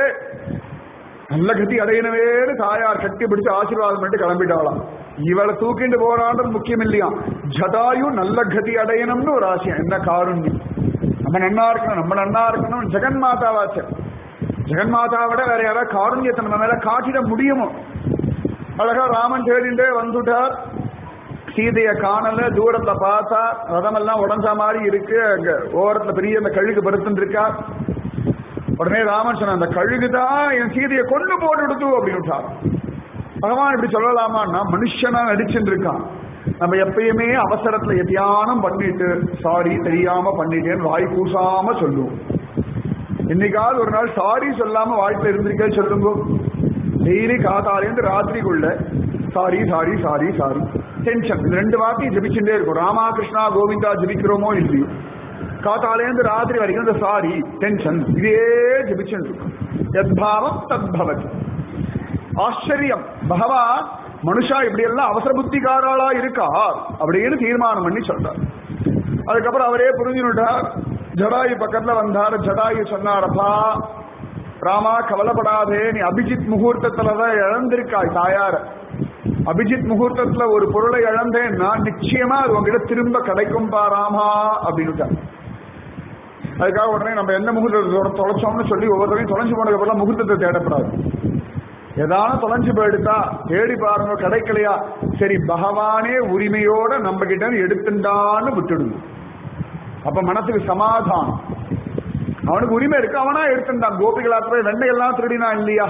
நல்ல கத்தி அடையனவேன்னு தாயார் கட்டி பிடிச்சு ஆசீர்வாதம் பண்ணிட்டு கிளம்பிட்டாளாம். இவளை தூக்கிட்டு போறான்றது முக்கியம் இல்லையா, ஜடாயு நல்ல கதி அடையணும்னு ஒரு ஆசையம். என்ன காருண்யம், நம்ம நன்னா இருக்கணும் நம்ம நன்னா இருக்கணும். ஜெகன்மாதாவாச்ச, ஜெகன்மாதாவோட வேற யாராவது காருண்யத்தை நம்ம மேல காட்டிட முடியுமோ? அழகா ராமன் தேடிண்டே வந்துட்டார். சீதைய காணல, தூரத்தை பார்த்தா ரதமெல்லாம் உடஞ்ச மாதிரி இருக்கு, அங்க ஓரத்துல பெரிய அந்த கழுகு பருத்துன்னு இருக்கா. உடனே ராமன் சொன்ன, அந்த கழுகுதான் என் சீதையை கொண்டு போட்டு விடுத்து அப்படின்னு. பகவான் இப்படி சொல்லலாமான்னா மனுஷனா நடிச்சுட்டு இருக்கான். நம்ம எப்பயுமே அவசரத்துல எத்தியானம் பண்ணிட்டு சாரி தெரியாம பண்ணிட்டேன்னு வாய் கூசாம சொல்லுவோம். இன்னைக்காவது ஒரு நாள் சாரி சொல்லாம வாய்ப்புல இருந்திருக்கே சொல்லுங்க. டெய்லி காத்தாலேருந்து ராத்திரிக்குள்ள sorry sorry sorry sorry tension, இது ரெண்டு வார்த்தையும் ஜபிச்சுட்டே இருக்கும். ராமா கிருஷ்ணா கோவிந்தா ஜபிக்கிறோமோ இல்லையோ, காத்தாலேருந்து ராத்திரி வரைக்கும் இந்த சாரி டென்ஷன் இதே ஜபிச்சுட்டு இருக்கும். யத்பாவம் தத்பவதி. ஆச்சரியம், பகவான் மனுஷா இப்படி எல்லாம் அவசர புத்திகாராளா இருக்கா அப்படின்னு தீர்மானம் பண்ணி சொல்றார். அதுக்கப்புறம் அவரே புரிஞ்சுட்டார். ஜடாயு பக்கத்துல வந்தார். ஜடாயு சொன்னாரப்பா ராமா கவலைப்படாதே, நீ அபிஜித் முகூர்த்தத்துலதான் இழந்திருக்காய் தாயார. அபிஜித் முகூர்த்தத்துல ஒரு பொருளை இழந்தேன்னா நிச்சயமா அது உங்ககிட்ட திரும்ப கிடைக்கும் பாராமா அப்படின்னு. அதுக்காக உடனே நம்ம எந்த முகூர்த்தத்தை தொலைச்சோம்னு சொல்லி ஒவ்வொருத்தரையும் தொலைஞ்சு போனதுக்கு அப்புறம் முகூர்த்தத்தை தேடப்படாது. ஏதான தொலைஞ்சு போயிடுதா தேடி பாருங்க, கிடைக்கலையா சரி பகவானே உரிமையோட நம்ம கிட்ட எடுத்துட்டான்னு விட்டுடுங்க. அப்ப மனசுக்கு சமாதானம். அவனுக்கு உரிமை இருக்கு, அவனா எடுத்துட்டான். கோபிகளாத்துல வெண்ணையெல்லாம் திருடினா இல்லையா,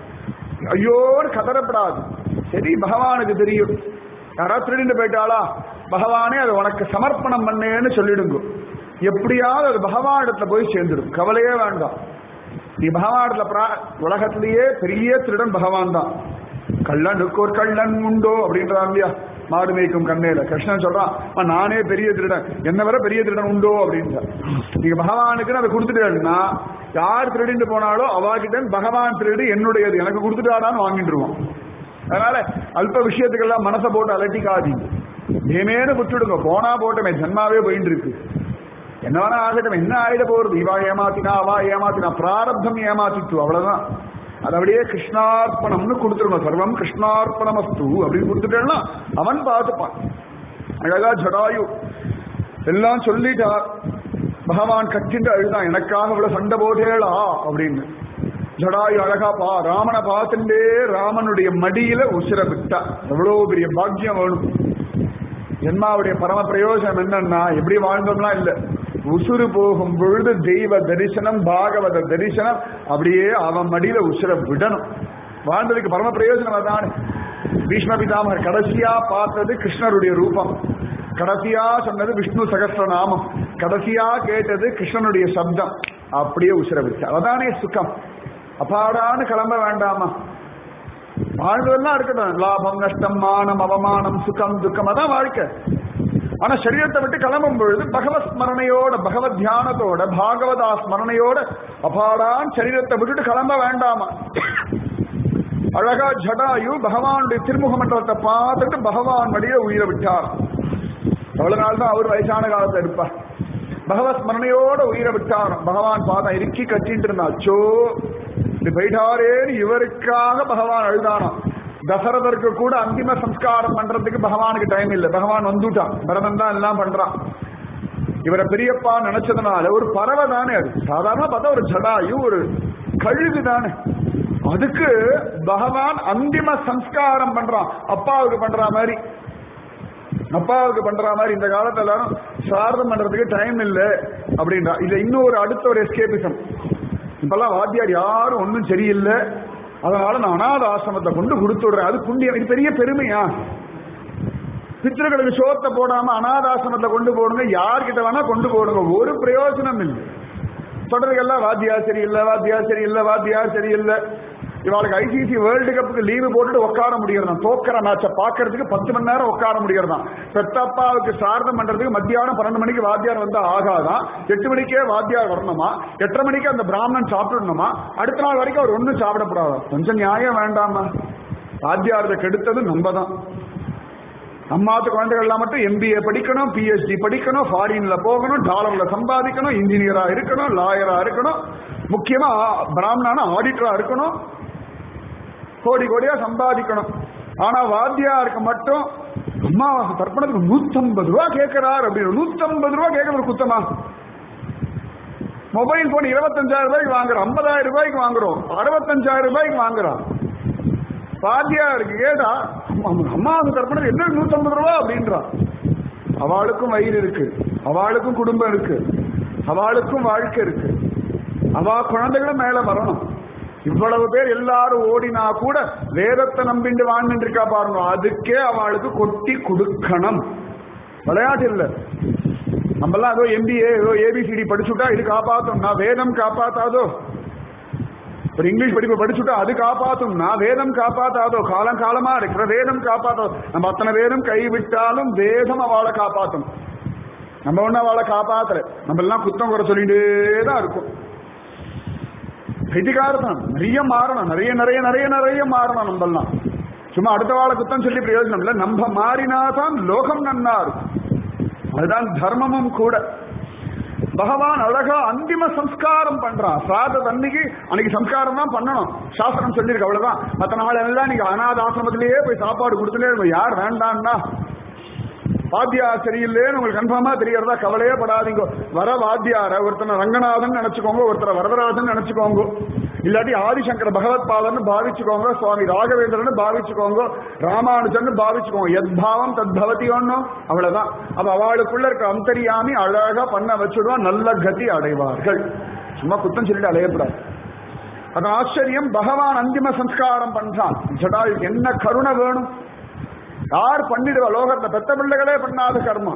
ஐயோன்னு கதறப்படாது. சரி பகவானுக்கு தெரியும். யாராவது திருடிட்டு போயிட்டாளா, பகவானே அதை உனக்கு சமர்ப்பணம் பண்ணேன்னு சொல்லிடுங்க. எப்படியாவது அது பகவானிடத்துல போய் சேர்ந்துடும், கவலையே வேண்டாம். நீ பகவானிடத்துல உலகத்திலேயே பெரிய திருடன் பகவான் தான். கள்ளனுக்கு ஒரு கள்ளன் உண்டோ அப்படின்றான் இல்லையா மாடு மேய்க்கும் கண்ணையில. கிருஷ்ணன் சொல்றான் நானே பெரிய திருடன், என்ன வர பெரிய திருடன் உண்டோ அப்படின்ற. நீங்க பகவானுக்குன்னு அதை கொடுத்துட்டேன்னா யார் திருடிட்டு போனாலோ அவாகிட்ட பகவான் திருடு என்னுடையது எனக்கு கொடுத்துட்டாடான்னு வாங்கிட்டுருவோம். அதனால அல்ப விஷயத்துக்கெல்லாம் மனசை போட்டு அலட்டிக்காதீங்க, ஏமேனு விட்டுடுங்க. போனா போட்டமே, ஜன்மாவே போயிட்டு இருக்கு, என்ன வேணா ஆகட்டும், என்ன ஆயிட போறது. இவா ஏமாத்தினா அவா ஏமாத்தினா பிராரப்தம் ஏமாத்திட்டு அவ்வளவுதான். அது அப்படியே கிருஷ்ணார்ப்பணம்னு கொடுத்துருணும். சர்வம் கிருஷ்ணார்ப்பணம் அஸ்து அப்படின்னு கொடுத்துட்டேன்னா அவன் பார்த்துப்பான். அழகா ஜடாயு எல்லாம் சொல்லிட்டார். பகவான் கட்டிட்டு அழுதான், எனக்காக இவ்வளவு சண்டை போட்டேளா அப்படின்னு. ஜடாயு அழகா பா ராமனை பார்த்துட்டே ராமனுடைய மடியில உசிர விட்டா. எவ்வளவு பெரிய பாக்கியம் வேணும். ஜென்மாவுடைய பரம பிரயோஜனம் என்னன்னா எப்படி வாழ்ந்தோம்னா இல்ல, உசுறு போகும் பொழுது தெய்வ தரிசனம் பாகவத தரிசனம் அப்படியே அவன் மடியில உசுர விடணும். வாழ்ந்ததுக்கு பரம பிரயோஜனம் அதான். பீஷ்ம பிதாமகர் கடைசியா பார்த்தது கிருஷ்ணருடைய ரூபம், கடைசியா சொன்னது விஷ்ணு சகஸ்ரநாமம், கடைசியா கேட்டது கிருஷ்ணனுடைய சப்தம். அப்படியே உசுர விட்டு அதானே சுகம். அப்பாடான்னு கிளம்ப வேண்டாமா, வாழ்ந்ததெல்லாம் இருக்கட்டும். லாபம் நஷ்டம் மானம் அவமானம் சுகம் துக்கம் அதான் வாழ்க்கை. ஆனா சரீரத்தை விட்டு கிளம்பும் பொழுது பகவத் ஸ்மரணையோட பகவத் தியானத்தோட பாகவதா ஸ்மரணையோட அபாடான் சரீரத்தை விட்டுட்டு கிளம்ப வேண்டாமா. அழகா ஜடாயு பகவானுடைய திருமுக மண்டலத்தை பார்த்துட்டு பகவான் மடிய உயிரை விட்டார். எவ்வளவு நாள் தான் அவர் வயசான காலத்துல இருப்பார். பகவத் ஸ்மரணையோட உயிரை விட்டார். பகவான் பார்த்தா இறுக்கி கட்டிட்டு இருந்தாச்சோ இப்படி போயிட்டாரேன்னு இவருக்காக பகவான் அழுதானா. தசரதற்கு கூட அந்திம சம்ஸ்காரம் பண்றதுக்கு பகவானுக்கு டைம் இல்லை. பகவான் வந்துட்டான், பரதன் தான் எல்லாம் பண்றான். இவரை பெரியப்பா நினைச்சதுனால ஒரு பறவை தானே அது, சாதாரண பார்த்தா ஒரு ஜடாயு ஒரு கழுகு தானே, அதுக்கு பகவான் அந்திம சம்ஸ்காரம் பண்றான். அப்பாவுக்கு பண்ற மாதிரி அப்பாவுக்கு பண்ற மாதிரி இந்த காலத்துல எல்லாரும் சாரதம் பண்றதுக்கு டைம் இல்லை அப்படின்றா. இது இன்னும் ஒரு அடுத்த ஒரு எஸ்கேபிசம். இப்பெல்லாம் வாத்தியார் யாரும் ஒன்றும் சரியில்லை, அதனால நான் அநாத ஆசிரமத்தை கொண்டு கொடுத்து விடுறேன். அது புண்ணியம், இது பெரிய பெருமையா? பித்திருக்களுக்கு சோத்தை போடாம அநாதாசிரமத்தை கொண்டு போடுங்க, யார்கிட்ட வேணா கொண்டு போடுங்க, ஒரு பிரயோஜனம் இல்லை. தொடர்கள்லாம் வாத்தியார் சரியில்லை வாத்தியார் சரியில்லை வாத்தியார் சரியில்லை. இவாளுக்கு ஐசிசி வேர்ல்டு கப்புக்கு லீவு போட்டுட்டு உட்கார முடியறதான், தோக்கிற மேட்சை பாக்குறதுக்கு பத்து மணி நேரம் உட்கார முடியறதான். பெத்தப்பாவுக்கு சார்தம் பண்றதுக்கு மத்தியானம் பன்னெண்டு மணிக்கு வாத்தியார் வந்தா ஆகாதான், எட்டு மணிக்கே வாத்தியார் வரணுமா, எட்டரை மணிக்கு அந்த பிராமணன் சாப்பிடணுமா, அடுத்த நாள் வரைக்கும் அவர் ஒன்னும் சாப்பிடப்படாது. கொஞ்சம் நியாயம் வேண்டாமா? வாத்தியாரத்தை கெடுத்தது நம்ம தான். அம்மாத்து குழந்தைகள் எல்லாம் மட்டும் எம்பிஏ படிக்கணும், பிஹெச்டி படிக்கணும், ஃபாரின்ல போகணும், டாலர்ல சம்பாதிக்கணும், இன்ஜினியரா இருக்கணும், லாயரா இருக்கணும், முக்கியமா பிராமணான ஆடிட்டரா இருக்கணும், கோடி கோடியா சம்பாதிக்கணும். ஆனா வாத்தியாருக்கு மட்டும் அம்மாவாசை தர்ப்பணத்துக்கு நூத்தி ஐம்பது ரூபா கேட்கிறார் அப்படின்னு. நூத்தி ஐம்பது ரூபா கேட்கறது குத்தமா? மொபைல் போன் இருபத்தஞ்சாயிரம் ரூபாய்க்கு வாங்குறோம், ஐம்பதாயிரம் ரூபாய்க்கு வாங்குறோம், அறுபத்தஞ்சாயிரம் ரூபாய்க்கு வாங்குறோம். வாத்தியாருக்கு கேட்டா அம்மாவுக்கு தர்ப்பணம் என்ன நூத்தி ஐம்பது ரூபா அப்படின்றா. அவளுக்கும் வயிறு இருக்கு, அவளுக்கும் குடும்பம் இருக்கு, அவளுக்கும் வாழ்க்கை இருக்கு, அவ குழந்தைகளும் மேல வரணும். இவ்வளவு பேர் எல்லாரும் ஓடினா கூட வேதத்தை நம்பிண்டு வாழ்ந்துட்டு இருக்கா பாருங்க, அதுக்கே அவளுக்கு கொட்டி கொடுக்கணும். விளையாட்டு இல்ல. நம்மெல்லாம் ஏதோ எம்பிஏ ஏதோ ஏபிசிடி படிச்சுட்டா இது காப்பாத்தோம்னா வேதம் காப்பாத்தாதோ, ஒரு இங்கிலீஷ் படிப்பு படிச்சுட்டா அது காப்பாத்தும்னா வேதம் காப்பாத்தாதோ, காலம் காலமா இருக்கிற வேதம் காப்பாத்தோ. நம்ம அத்தனை பேரும் கைவிட்டாலும் வேதம் அவளை காப்பாற்றும். நம்ம ஒண்ணு அவளை காப்பாத்தல, நம்ம எல்லாம் குத்தம் குறை சொல்லிட்டே தான் இருக்கும். பைத்தியக்காரத்தனம் நிறைய மாறணும், நிறைய நிறைய நிறைய நிறைய மாறணும். நம்ம எல்லாம் சும்மா அடுத்த வாழை குத்தம் சொல்லி பிரயோஜனம் இல்லை. நம்ம மாறினாதான் லோகம் நன்னா இருக்கும். அதுதான் தர்மமும் கூட. பகவான் அழகா அந்திம சம்ஸ்காரம் பண்றான். சாத அன்னைக்கு அன்னைக்கு சம்ஸ்காரம் தான் பண்ணணும், சாஸ்திரம் சொல்லியிருக்கு. அவ்வளவுதான். மற்ற நாள் எல்லாம் நீங்க அநாத ஆசிரமத்திலேயே போய் சாப்பாடு கொடுத்துட்டே யார் வேண்டான்னா வாத்தியார் சரியில்லைன்னு உங்களுக்கு கன்ஃபார்மா தெரியறதா கவலையே படாதீங்க. வர வாத்தியார ஒருத்தனை ரங்கநாதன் நினைச்சுக்கோங்க, ஒருத்தரை வரதராஜன் நினைச்சுக்கோங்க, இல்லாட்டி ஆதிசங்கர பகவத் பாதன் பாவிச்சுக்கோங்க, சுவாமி ராகவேந்திரன் பாவிச்சுக்கோங்க, ராமானுஜன் பாவிச்சுக்கோங்க. எத் பாவம் தத் பவதி ஒன்னும் அவ்வளவுதான். அப்ப அவளுக்குள்ள இருக்க அந்தரியாமி அழகா பண்ண வச்சுடுவான், நல்ல கதி அடைவார்கள். சும்மா குத்தம் சொல்லிட்டு அடையப்படாது. அது ஆச்சரியம். பகவான் அந்திம சம்ஸ்காரம் பண்றான். ஜடாயுக்கு என்ன கருணை வேணும்? யார் பண்ணிடுவா? லோகத்தை பெத்த பிள்ளைகளே பண்ணாத கர்மா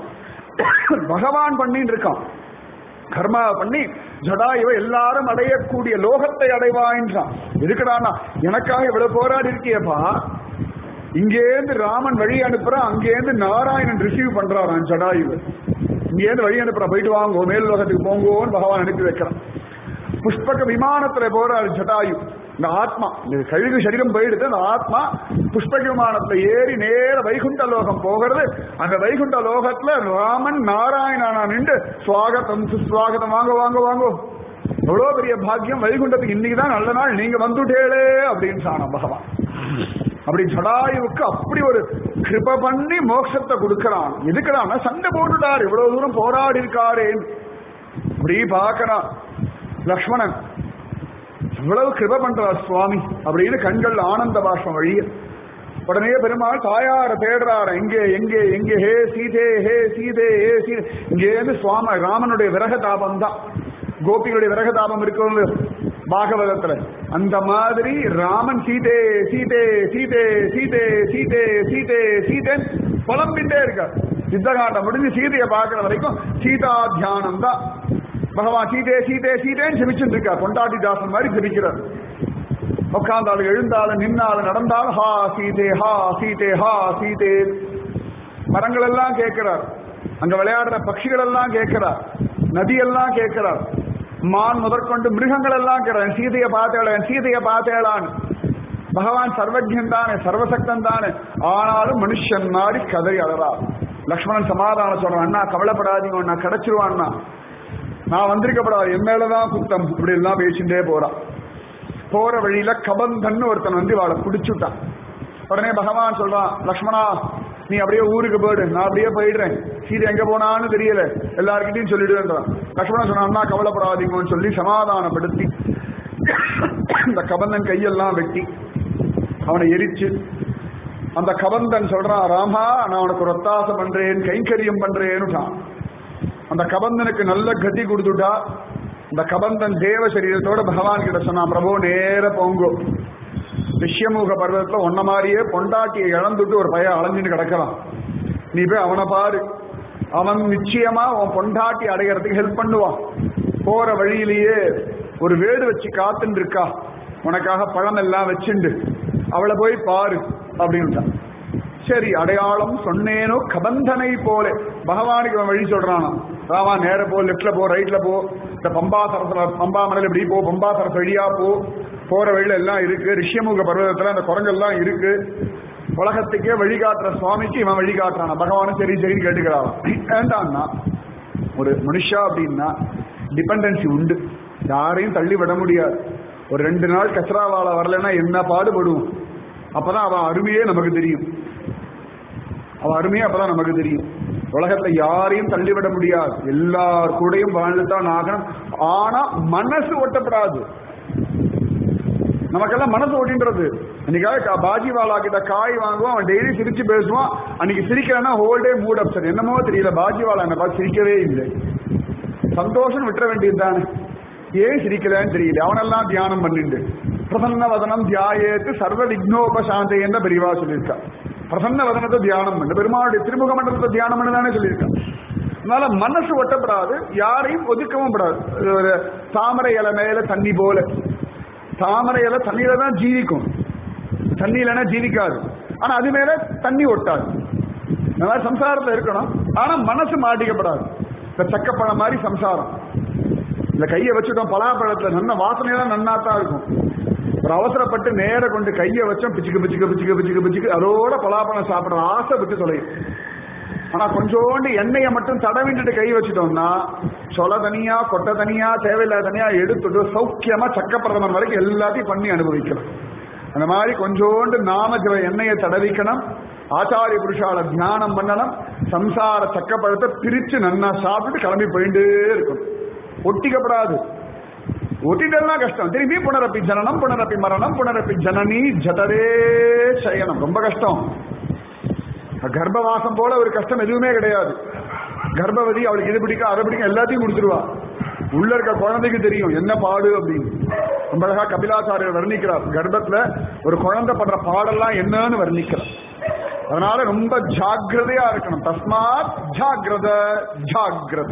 பகவான் பண்ணின்னு இருக்கான். கர்மா பண்ணி ஜடாயுவை எல்லாரும் அடையக்கூடிய லோகத்தை அடைவாயின்றான். எதுக்குடானா எனக்காக இவ்வளவு போராடி இருக்கியப்பா. இங்கேருந்து ராமன் வழி அனுப்புறான், அங்கேருந்து நாராயணன் ரிசீவ் பண்றான் ஜடாயுவை. இங்கேருந்து வழி அனுப்புறான், போயிட்டு வாங்கோ மேல் லோகத்துக்கு போங்கோன்னு பகவான் அனுப்பி வைக்கிறான். புஷ்பக விமானத்துல போறாரு ஜடாயு. இந்த ஆத்மா, இந்த கழுகு சரீரம் போயிடுது, அந்த ஆத்மா புஷ்பக விமானத்துல ஏறி நேர வைகுண்ட லோகம் போகிறது. அந்த வைகுண்ட லோகத்துல ராமன் நாராயணனா நின்று சுவாகத்தம் சுஸ்வாகத்தம், வாங்க வாங்க வாங்கோ, எவ்வளவு பெரிய பாக்கியம், வைகுண்டத்துக்கு இன்னைக்குதான் நல்ல நாள், நீங்க வந்துட்டேளே அப்படின்னு சொன்னான் பகவான். அப்படி ஜடாயுவுக்கு அப்படி ஒரு கிருப பண்ணி மோட்சத்தை கொடுக்கிறான். எதுக்குறான்? சண்டை போட்டுட்டாரு, இவ்வளவு தூரம் போராடி இருக்காரு. அப்படி பாக்கிறான் லக்ஷ்மணன், இவ்வளவு கிருப பண்றார் சுவாமி அப்படின்னு கண்கள் ஆனந்த பாஷம் வழிய. உடனே பெருமாள் தாயார தேடுறாரு, எங்கே எங்கே எங்கே, ஹே சீதே ஹே சீதே ஹே சீதே. இங்கேருந்து சுவாமி ராமனுடைய விரக தாபம் தான். கோபிகளுடைய விரக தாபம் இருக்கிறவங்க பாகவதத்துல அந்த மாதிரி ராமன் சீதே சீதே சீதே சீதே சீதே சீதே சீதேன் புலம்பிட்டே இருக்கார். யுத்தகாண்டம் முடிஞ்சு சீதையை பார்க்கிற வரைக்கும் சீதா தியானம் தான். பகவான் சீதே சீதே சீதேன்னு ஜெபிச்சுட்டு இருக்கார். பொண்டாட்டி தாசன் மாதிரி ஜெபிக்கிறார். உட்கார்ந்தாலும் எழுந்தாலும் நின்னாலும் நடந்தாலும் ஹா சீதே ஹா சீதே ஹா சீதே. மரங்கள் எல்லாம் கேட்கிறார், அங்க விளையாடுற பட்சிகள் எல்லாம் கேட்கிறார், நதியெல்லாம் கேட்கிறார், மான் முதற்கொண்டு மிருகங்கள் எல்லாம் கேட்கிறார், சீதையை பார்த்தேன் சீதையை பார்த்தேளான்னு. பகவான் சர்வஜன் தானே, சர்வசக்தன் தானே, ஆனாலும் மனுஷன் மாதிரி கதறி அழறார். லக்ஷ்மணன் சமாதானம் சொல்றான், அண்ணா கவலைப்படாதீங்க, நான் கிடைச்சிருவான்னா, நான் வந்திருக்கப்படாது, என் மேலதான் குத்தம், இப்படி எல்லாம் பேசிட்டே போறான். போற வழியில கபந்தன் ஒருத்தன் வந்து வாழை குடிச்சுட்டான். உடனே பகவான் சொல்றான், லக்ஷ்மணா நீ அப்படியே ஊருக்கு போயிடு, நான் அப்படியே போயிடுறேன், சீதை எங்க போனான்னு தெரியல, எல்லார்கிட்டையும் சொல்லிடுவேன்றான். லக்ஷ்மணன் சொன்னா கவலைப்படாதீங்கன்னு சொல்லி சமாதானப்படுத்தி இந்த கபந்தன் கையெல்லாம் வெட்டி அவனை எரிச்சு, அந்த கபந்தன் சொல்றான், ராமா நான் உனக்கு ஒரு ஒத்தாசம் பண்றேன், கைங்கரியம் பண்றேன்னுட்டான். அந்த கபந்தனுக்கு நல்ல கதி கொடுத்துட்டா. இந்த கபந்தன் தேவ சரீரத்தோட பகவான் கிட்ட சொன்னான், பிரபு நேர போங்கோ, ரிஷ்யமுக பர்வதத்துல ஒன்ன மாதிரியே பொண்டாட்டியை இழந்துட்டு ஒரு பையன் அலைஞ்சின்னு கிடக்கலாம், நீ போய் அவனை பாரு, அவன் நிச்சயமா அவன் பொண்டாட்டி அடைகிறதுக்கு ஹெல்ப் பண்ணுவான். போற வழியிலேயே ஒரு வேடு வச்சு காத்துன்னு இருக்கா, உனக்காக பழம் எல்லாம் வச்சுண்டு அவளை போய் பாரு அப்படின்ட்டான். சரி, அடையாளம் சொன்னேனோ கபந்தனை போல பகவானுக்கு அவன் வழி சொல்றானா. ராமா நேர போ, லெப்ட்ல போ, ரைட்ல போ, இந்த பம்பா சரஸ்ல பம்பா மலையில இப்படி போ, பம்பா சரஸ் வழியா போ, போற வழியில எல்லாம் இருக்கு, ரிஷ்யமுக பர்வதத்துல அந்த குரங்கெல்லாம் இருக்கு, உலகத்துக்கே வழிகாட்டுற சுவாமிக்கு இவன் வழிகாட்டுறானா. பகவானும் சரி சரின்னு கேட்டுக்கிறான். ஏண்டான்னா ஒரு மனுஷா அப்படின்னா டிபெண்டன்சி உண்டு, யாரையும் தள்ளி விட முடியாது. ஒரு ரெண்டு நாள் கச்சராவால வரலன்னா என்ன பாடுபடுவோம். அப்பதான் அவன் அருமையே நமக்கு தெரியும். அவன் அருமையே அப்பதான் நமக்கு தெரியும். உலகத்துல யாரையும் தள்ளிவிட முடியாது, எல்லார் கூடயும் வாழ்ந்துதான் ஆகணும். ஆனா மனசு ஒட்டப்படாது. நமக்கெல்லாம் மனசு ஓட்டின்றது. இன்னைக்காக பாஜிவாலா கிட்ட காய் வாங்குவோம், அவன் டெய்லி சிரிச்சு பேசுவான். அன்னைக்கு சிரிக்கிறேன்னா ஹோல்டே மூட் அப்செட். என்னமோ தெரியல, பாஜிவாலா என்ன பார்த்து சிரிக்கவே இல்லை. சந்தோஷம் விட்டுற வேண்டியது தானே, ஏன் சிரிக்கலன்னு தெரியல. அவனெல்லாம் தியானம் பண்ணிட்டு பிரசன்ன வதனம் தியாயத்து சர்வ விக்னோபசாந்தி என்ற பெரியவா சொல்லியிருக்கா. பிரசன்ன வதனத்தை தியானம் பண்ணு, பெருமாளுடைய திருமுக மண்டலத்தை தியானம் பண்ணுதானே சொல்லியிருக்கா. அதனால மனசு ஒட்டப்படாது, யாரையும் ஒதுக்கவும் படாது. ஒரு தாமரை இலை மேல தண்ணி போல, தாமரை இலை தண்ணியில தான் ஜீவிக்கும், தண்ணி இல்லைன்னா ஜீவிக்காது. ஆனா அது மேல தண்ணி ஒட்டாது. அதனால சம்சாரத்துல இருக்கணும், ஆனா மனசு மாட்டிக்கப்படாது. இந்த சக்கப்பழம் மாதிரி சம்சாரம். இந்த கையை வச்சுட்டோம் பலாப்பழத்துல நல்ல வாசனையெல்லாம் நன்னாத்தான் இருக்கும். ஒரு அவசரப்பட்டு நேர கொண்டு கையை வச்சோம், பிச்சுக்கு பிச்சுக்கு பிச்சுக்கு பிச்சுக்கு பிச்சுக்கு அதோட பலாப்பழம் சாப்பிடுற ஆசை விட்டு தொலையும். ஆனா கொஞ்சோண்டு எண்ணெயை மட்டும் தடவிட்டு கை வச்சுட்டோம்னா சொல தனியா கொட்டை தனியா தேவையில்லாத தனியா எடுத்துட்டு சௌக்கியமா சக்கப்பிரதமன் வரைக்கும் எல்லாத்தையும் பண்ணி அனுபவிக்கணும். அந்த மாதிரி கொஞ்சோண்டு நாம எண்ணெயை தடவிக்கணும், ஆச்சாரிய புருஷால தியானம் பண்ணணும், சம்சார சக்கப்பழத்தை பிரிச்சு நன்னா சாப்பிட்டு கிளம்பி போயிட்டே இருக்கணும். ஒட்டிக்கப்படாது. ஒட்டிட்டெல்லாம் கஷ்டம். திரும்பி புனரப்பி ஜனனம் புனரப்பி மரணம் புனரப்பி ஜனனி ஜடரே சயனம். ரொம்ப கஷ்டம். கர்ப்பவாசம் போல ஒரு கஷ்டம் எதுவுமே கிடையாது. கர்ப்பவதி அவளுக்கு இது பிடிக்கும் அதை பிடிக்கும் எல்லாத்தையும் கொடுத்துருவா. உள்ள இருக்க குழந்தைக்கு தெரியும் என்ன பாடு அப்படின்னு. ரொம்ப அழகா கபிலாச்சாரியர் வர்ணிக்கிறார். கர்ப்பத்துல ஒரு குழந்தை படுற பாடெல்லாம் என்னன்னு வர்ணிக்கிறார். அதனால ரொம்ப ஜாக்கிரதையா இருக்கணும். தஸ்மாத் ஜாக்கிரத ஜாக்கிரத.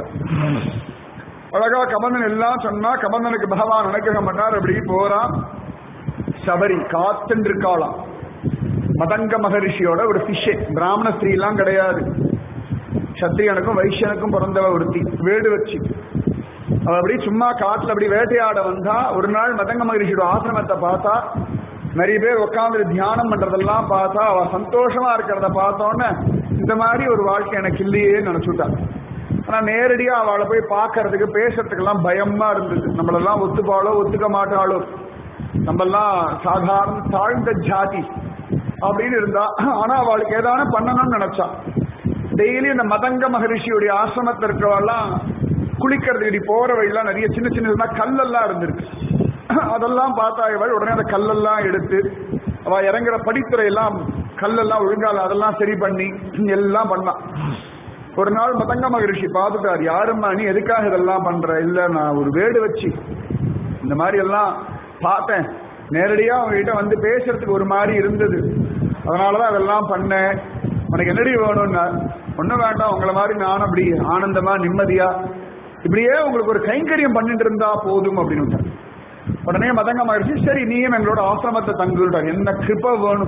அழகா கபந்தன் எல்லாம் சொன்னா கபந்தனுக்கு பகவான் அனுகிரகம் பண்ணார். அப்படி போறான். சபரி காத்துன்னு இருக்காளாம். மதங்க மகரிஷியோட ஒரு சிஷ்யை, பிராமண ஸ்திரீ எல்லாம் கிடையாது. சத்திரியனுக்கும் வைசியனுக்கும் பிறந்தவ ஒருத்தி, வேடு வச்சு. அவ அப்படி சும்மா காட்டுல அப்படி வேட்டையாட வந்தா. ஒரு நாள் மதங்க மகரிஷியோட ஆசிரமத்தை பார்த்தா. நிறைய பேர் உட்காந்து தியானம் பண்றதெல்லாம் பார்த்தா. அவ சந்தோஷமா இருக்கிறத பார்த்தோன்னு இந்த மாதிரி ஒரு வாழ்க்கை எனக்கு இல்லையே நினைச்சுட்டா. ஆனா நேரடியா அவளை போய் பார்க்கறதுக்கு பேசுறதுக்கெல்லாம் பயமா இருந்தது. நம்மளெல்லாம் ஒத்துப்பாளோ ஒத்துக்க மாட்டாளோ, நம்மெல்லாம் சாதாரண தாழ்ந்த ஜாதி அப்படின்னு இருந்தா. ஆனா அவளுக்கு ஏதான பண்ணணும்னு நினைச்சா. டெய்லி இந்த மதங்க மகரிஷியுடைய ஆசிரமத்தில் இருக்கிறவெல்லாம் குளிக்கிறதுக்கு இப்படி போற வழியெல்லாம் நிறைய சின்ன சின்ன கல்லெல்லாம் இருந்திருக்கு. அதெல்லாம் பார்த்தா இவள் உடனே அந்த கல்லெல்லாம் எடுத்து அவ இறங்குற படித்துறை எல்லாம் கல்லெல்லாம் ஒழுங்கால அதெல்லாம் சரி பண்ணி எல்லாம் பண்ணான். ஒரு நாள் மதங்க மகரிஷி பார்த்துட்டார். யாரும்மா நீ, எதுக்காக இதெல்லாம் பண்ற? இல்ல நான் ஒரு வேடு வச்சு இந்த மாதிரி எல்லாம் பார்த்தேன், நேரடியா அவங்ககிட்ட வந்து பேசுறதுக்கு ஒரு மாதிரி இருந்தது, அதனாலதான் அதெல்லாம் பண்ணேன். உனக்கு என்னடி வேணும்னா? ஒன்னும் வேண்டாம், உங்களை மாதிரி நானும் அப்படி ஆனந்தமா நிம்மதியா இப்படியே உங்களுக்கு ஒரு கைங்கரியம் பண்ணிட்டு இருந்தா போதும் அப்படின்னு. உடனே மதங்க மகரிஷி சரி நீயும் எங்களோட ஆசிரமத்தை தங்குட்டார். என்ன கிருபை வேணும்?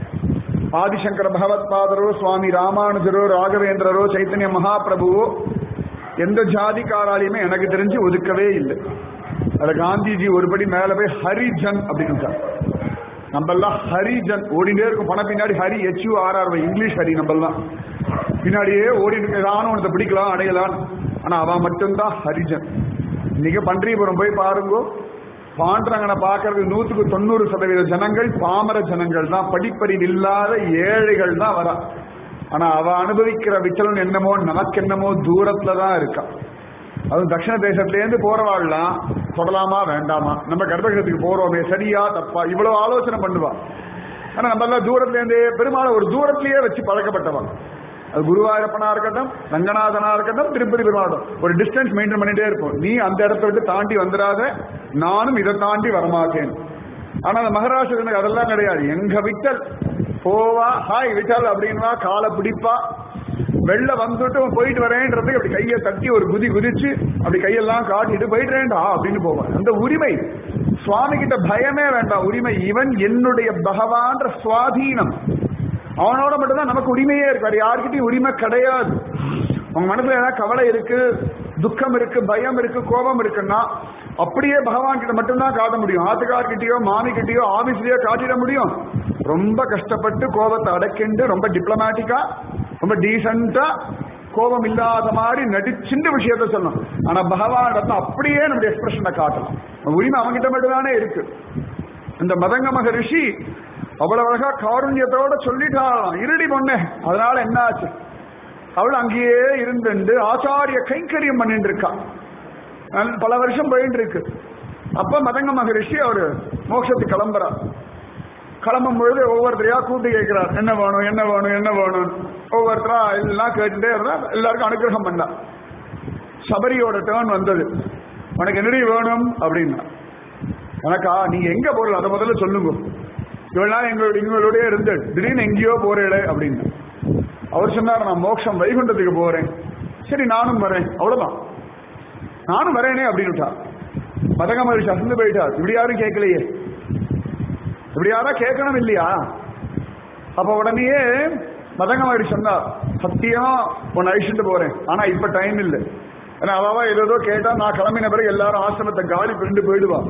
ஆதிசங்கர பகவத் பாதரோ சுவாமி ராமானுஜரோ ராகவேந்திரரோ சைத்தன்ய மகாபிரபுவோ எந்த ஜாதிக்காராலையுமே எனக்கு தெரிஞ்சு ஒதுக்கவே இல்லை. அதுல காந்திஜி ஒருபடி மேல போய் ஹரிஜன் அப்படின்னு. நம்மெல்லாம் ஹரிஜன் ஓடிட்டே இருக்கும். பணம் பின்னாடி Hari H U R R English Hari. நம்மெல்லாம் பின்னாடியே ஓடிட்டு ராணுவத்தை பிடிக்கலாம் அடையலாம். ஆனா அவன் மட்டும்தான் ஹரிஜன். இன்னைக்கு பன்றியபுரம் போய் பாருங்கோ, பாண்டரங்கனை பார்க்கறது நூற்றுக்கு தொண்ணூறு சதவீத ஜனங்கள் பாமர ஜனங்கள் தான், படிப்பறிவு இல்லாத ஏழைகள் தான் வரா. ஆனா அவ அனுபவிக்கிற விச்சலன் என்னமோ நமக்கு என்னமோ தூரத்துலதான் இருக்கா. அதுவும் தட்சிண தேசத்திலேருந்து போறவாள்லாம் தொடலாமா வேண்டாமா, நம்ம கர்ப்பகிரகத்துக்கு போறோமே சரியா தப்பா இவ்வளவு ஆலோசனை பண்ணுவா. ஆனா நம்ம எல்லாம் தூரத்துல இருந்து பெருமாளை ஒரு தூரத்திலேயே வச்சு பழக்கப்பட்டவன். அது குருவாயூரப்பனா இருக்கட்டும், ரங்கநாதனா இருக்கட்டும், திருப்பதி பெருமாளும் ஒரு டிஸ்டன்ஸ் மெயின்டைன் பண்ணிட்டே இருப்போம். நீ அந்த இடத்த விட்டு தாண்டி வந்துடாத, நானும் இதை தாண்டி வரமாட்டேன். ஆனா அந்த மகாராஷ்டிரனுக்கு அதெல்லாம் கிடையாது. எங்க விட்டல் போவா, ஹாய் விட்டல் அப்படின்வா, காலை பிடிப்பா, வெளில வந்துட்டு போயிட்டு வரேன்றதுக்கு அப்படி கையை தட்டி ஒரு குதி குதிச்சு அப்படி கையெல்லாம் காட்டிட்டு போயிட்டுறேன்டா அப்படின்னு போவான். அந்த உரிமை சுவாமி கிட்ட பயமே வேண்டாம். உரிமை இவன் என்னுடைய பகவான்ற சுவாதீனம். அவனோட மட்டும்தான் நமக்கு உரிமையே இருக்காது. யாருக்கிட்டையும் உரிமை கிடையாது. உங்க மனசுல ஏதாவது கவலை இருக்கு, துக்கம் இருக்கு, பயம் இருக்கு, கோபம் இருக்குன்னா அப்படியே பகவான் கிட்ட மட்டும்தான் காட்ட முடியும். ஆத்துக்கார்கிட்டயோ மாமி கிட்டயோ ஆபீஸ்லயோ காட்டிட முடியும். ரொம்ப கஷ்டப்பட்டு கோபத்தை அடக்கிண்டு ரொம்ப டிப்ளமேட்டிக்கா ரொம்ப டீசெண்டா கோபம் இல்லாத மாதிரி நடிச்சுண்டு விஷயத்த சொல்லணும். ஆனா பகவான் அப்படியே நம்முடைய எக்ஸ்பிரஷனை காட்டலாம். உரிமை அவங்கிட்ட மட்டும்தானே இருக்கு. இந்த மதங்க மகரிஷி அவ்வளவு அழகா காருண்யத்தோட சொல்லிட்டாராம், இருடி பொண்ணு. அதனால என்ன ஆச்சு, அவள் அங்கேயே இருந்து ஆச்சாரிய கைங்கரியம் பண்ணிட்டு இருக்கா. பல வருஷம் போயிட்டு இருக்கு. அப்ப மதங்க மகரிஷி அவரு மோட்சத்துக்கு கிளம்புறார். கிளம்பும் பொழுது ஒவ்வொருத்தரையா கூட்டி கேட்கிறார், என்ன வேணும் என்ன வேணும் என்ன வேணும். ஒவ்வொருத்தரா எல்லாம் கேட்டுட்டே இருந்தா எல்லாருக்கும் அனுகிரகம் பண்ணா. சபரியோட டேர்ன் வந்தது. உனக்கு என்னடி வேணும் அப்படின்னா, எனக்கா நீங்க எங்க போறல அதை முதல்ல சொல்லுங்க. இவ்வளவு நாள் எங்களோட எங்களுடைய இருந்து திடீர்னு எங்கேயோ போறேளே அப்படின்னு. அவர் சொன்னார், நான் மோட்சம் வைகுண்டத்துக்கு போறேன். சரி நானும் வரேன், அவ்வளவுதான். நானும் வரேனே அப்படின்னு மதங்க மகிழ்ச்சி அசந்து போயிட்டார். இப்படி யாரும் கேட்கலையே, இப்படி யாரா கேட்கணும் இல்லையா? அப்ப உடனேயே மதங்க மகிழ்ச்சி சொன்னார், சத்தியமா உன்னை அழிச்சுட்டு போறேன், ஆனா இப்ப டைம் இல்லை. ஏன்னா அவாவா ஏதோ கேட்டா நான் கிளம்பின பிறகு எல்லாரும் ஆசிரமத்தை காலி பிரிண்டு போயிடுவான்.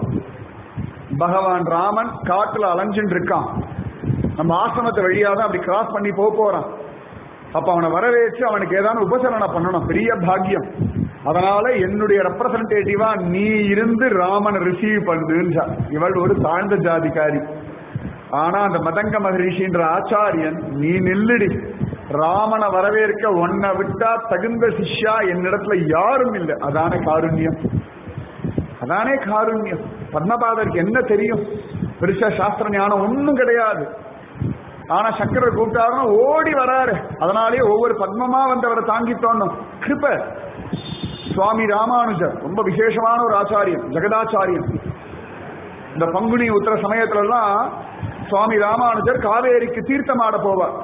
பகவான் ராமன் காட்டுல அலைஞ்சுட்டு இருக்கான். நம்ம ஆசிரமத்தை வழியாதான் அப்படி கிராஸ் பண்ணி போக போறான். அப்ப அவனை வரவேற்று அவனுக்கு ஏதாவது உபசரணை பண்ணணும், பெரிய பாக்கியம். அதனால என்னுடைய ரெப்ரசன்டேட்டிவா நீ இருந்து ராமனை ரிசீவ் பண்ணுன்றா. இவள் ஒரு தாழ்ந்த ஜாதிக்காரி. ஆனா அந்த மதங்க மகரிஷின்ற ஆச்சாரியன், நீ நில்லுடி, ராமனை வரவேற்க ஒன்ன விட்டா தகுந்த சிஷ்யா என்னிடத்துல யாரும் இல்லை. அதானே காருண்யம், அதானே காருண்யம். பத்மபாதருக்கு என்ன தெரியும், பெருசா சாஸ்திர ஞானம் ஒன்னும் கிடையாது. ஆனா சக்கரர் கூப்பிட்டாருன்னா ஓடி வராரு. அதனாலேயே ஒவ்வொரு பத்மமா வந்தவரை தாங்கித்தோணும். கிருப சுவாமி ராமானுஜர் ரொம்ப விசேஷமான ஒரு ஆச்சாரியன், ஜெகதாச்சாரியன். இந்த பங்குனி உத்தர சமயத்துல எல்லாம் சுவாமி ராமானுஜர் காவேரிக்கு தீர்த்தமாட போவார்.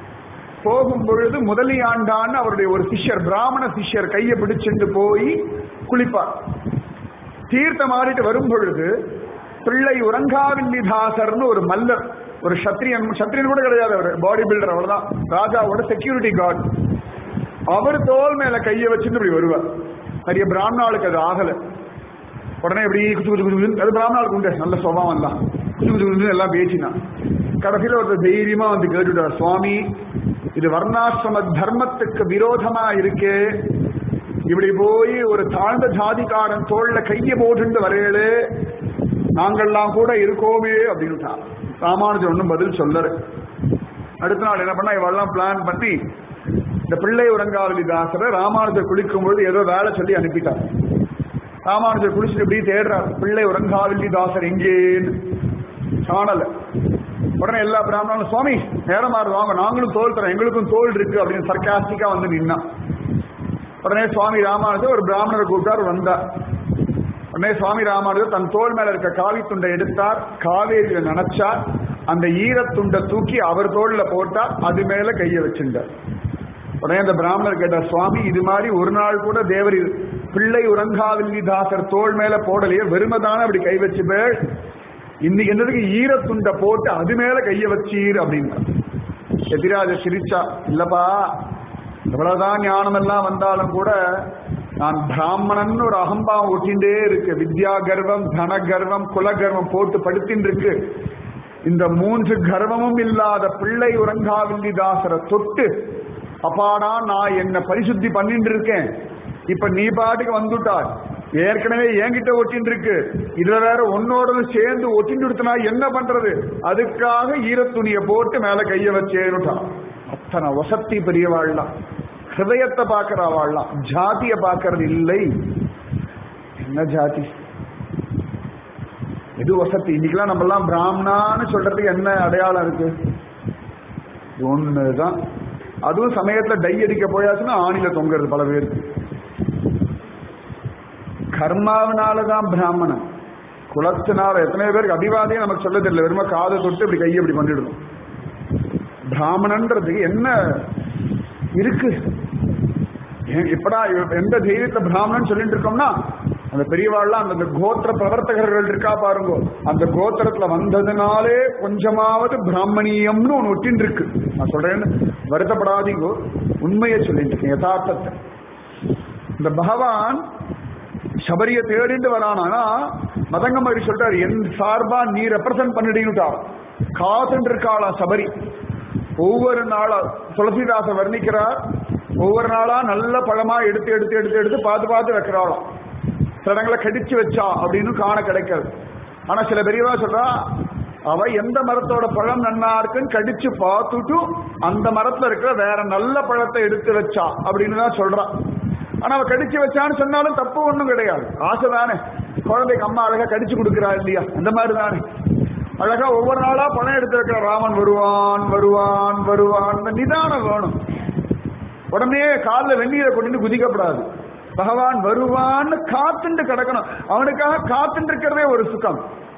போகும் பொழுது முதலியாண்டான்னு அவருடைய ஒரு சிஷ்யர், பிராமண சிஷ்யர் கையை பிடிச்சிட்டு போய் குளிப்பார். தீர்த்தம் ஆடிட்டு வரும் பொழுது பிள்ளை உறங்காவில்லிதாசர்னு ஒரு மல்லர், ஒரு சத்திரியன், சத்திரியன் கூட கிடையாது, அவர் பாடி பில்டர், அவ்வளவுதான், ராஜாவோட செக்யூரிட்டி கார்டு. அவர் தோல் மேல கையை வச்சுட்டு இப்படி வருவார். நிறைய பிராமணாளுக்கு அது ஆகல. உடனே இப்படி குச்சு குச்சு குச்சு, அது பிராமணாளுக்கு உண்டு நல்ல சுபாவம் தான், குச்சு குச்சு குச்சு எல்லாம் பேசினா. கடைசியில் ஒருத்தர் தைரியமா வந்து கேட்டுட்டார், சுவாமி இது வர்ணாசிரம தர்மத்துக்கு விரோதமா இருக்கே, இப்படி போய் ஒரு தாழ்ந்த ஜாதிக்காரன் தோல்ல கையை போட்டு வரையலே, நாங்கள்லாம் கூட இருக்கோமே அப்படின்னு. ராமானுஜர் ஒன்றும் பதில் சொல்லரு. அடுத்த நாள் என்ன பண்ணா, இவெல்லாம் பிளான் பண்ணி இந்த பிள்ளை உறங்காவலிதாசரை ராமானுஜர் குளிக்கும் பொழுது ஏதோ வேலை சொல்லி அனுப்பிட்டார். ராமானுஜர் குளிச்சுட்டு இப்படி தேடுறார், பிள்ளை உறங்காவலிதாசர் எங்கேன்னு காணல. உடனே எல்லா பிராமணர்களும், சுவாமி நேரமா வாங்க, நாங்களும் தோல் தரோம், எங்களுக்கும் தோல் இருக்கு அப்படின்னு சர்க்காஸ்டிக்கா வந்து நின்னா. உடனே சுவாமி ராமானுஜர் ஒரு பிராமணரை கூப்பிட்டார், வந்தார். உடனே சுவாமி ராமானுஜர் தன் தோல் மேல இருக்க காவி துண்டை எடுத்தார், காவேரியில நினைச்சார், அந்த ஈரத்துண்டை தூக்கி அவர் தோல்ல போட்டார், அது மேல கையை வச்சிருந்தார். உடனே அந்த பிராமணர் கேட்டார், சுவாமி இது மாதிரி ஒரு நாள் கூட தேவர் பிள்ளை உறங்காவில்லிதாசர் தோல் மேல போடலையே, வெறுமதான அப்படி கை வச்சு பேர், இன்னைக்கு என்னதுக்கு ஈரத்துண்டை போட்டு அது மேல கைய வச்சீர் அப்படின்னா. எதிராஜ சிரிச்சா, இல்லப்பா எவ்வளவுதான் ஞானம் எல்லாம் வந்தாலும் கூட நான் பிராமணன் ஒரு அகம்பாவம் ஒட்டின்றே இருக்கு. வித்யா கர்வம், தன கர்வம், குல கர்வம் போட்டு படுத்தின் இருக்கு. இந்த மூன்று கர்வமும் இல்லாத பிள்ளை உறங்காவில்லிதாசரை தொட்டு அப்பாடா நான் என்ன பரிசுத்தி பண்ணிட்டு இருக்கேன், இப்ப நீ பாட்டுக்கு வந்துட்டார், ஏற்கனவே என்கிட்ட ஒட்டின்னு இருக்கு, இதுல வேற உன்னோட சேர்ந்து ஒட்டின்னு எடுத்தனா என்ன பண்றது, அதுக்காக ஈரத்துணியை போட்டு மேல கைய வச்சேன்னுட்டான். அத்தனை வசத்தி பெரியவாழ்லாம், ஹிருதயத்தை பார்க்கிற வாழலாம், ஜாதியை பார்க்கறது இல்லை. என்ன ஜாதி, எது வசதி? இன்னைக்கெல்லாம் நம்ம எல்லாம் பிராமணான்னு சொல்றதுக்கு என்ன அடையாளம் இருக்கு? ஒண்ணுதான். அதுவும் சமயத்துல டை அடிக்க போயாச்சுன்னா ஆணில தொங்குறது பல பேருக்கு. கர்மாவினாலதான் பிராமணன், குலத்தினால எத்தனை பேருக்கு அபிவாதையும் நமக்கு சொல்ல தெரியல, வெறும காதை தொட்டு இப்படி கையை இப்படி பண்ணிடணும். பிராமணன்றதுக்கு என்ன இருக்கு. இப்படா எந்த தைரியத்துல பிராமணன் சொல்லிட்டு இருக்கோம்னா அந்த பெரியவாள்லாம் அந்த கோத்திர பிரவர்த்தகர்கள் இருக்கா பாருங்க, அந்த கோத்திரத்துல வந்ததுனாலே கொஞ்சமாவது பிராமணியம்னு ஒண்ணு ஒட்டின்னு இருக்கு. நான் சொல்றேன்னு வருத்தப்படாதீங்கோ, உண்மையை சொல்லிட்டு இருக்கேன், யதார்த்தத்தை. இந்த பகவான் சபரிய தேடிட்டு வரானா மதங்க மாதிரி சொல்றாரு, என் சார்பா நீ ரெப்ரசன்ட் பண்ணிட்டா காத்துட்டு இருக்காளா சபரி. ஒவ்வொரு நாளா துளசிதாச வர்ணிக்கிறார், ஒவ்வொரு நாளா நல்ல பழமா எடுத்து எடுத்து எடுத்து எடுத்து பார்த்து பார்த்து வைக்கிறாளாம். சில இடங்களை கடிச்சு வச்சா அப்படின்னு காண கிடைக்காது. ஆனா சில பெரியவா சொல்றா, அவ எந்த மரத்தோட பழம் நன்னா இருக்குன்னு கடிச்சு பார்த்துட்டு அந்த மரத்துல இருக்கிற வேற நல்ல பழத்தை எடுத்து வச்சா அப்படின்னு தான் சொல்றா. ஆனா அவ கடிச்சு வச்சான்னு சொன்னாலும் தப்பு ஒண்ணும் கிடையாது. ஆசை தானே, குழந்தைக்கு அம்மா அழகா கடிச்சு கொடுக்குறா இல்லையா, அந்த மாதிரி தானே அழகா ஒவ்வொரு நாளா பழம் எடுத்து வைக்கிற. ராமன் வருவான் வருவான் வருவான், நிதானம் வேணும். உடனே காலில் வெந்நீரை கொண்டு குதிக்கப்படாது. பகவான் வருவான்னு காத்துண்டு கிடக்கணும். அவனுக்காக காத்துட்டு இருக்கிறதே ஒரு சுகம்.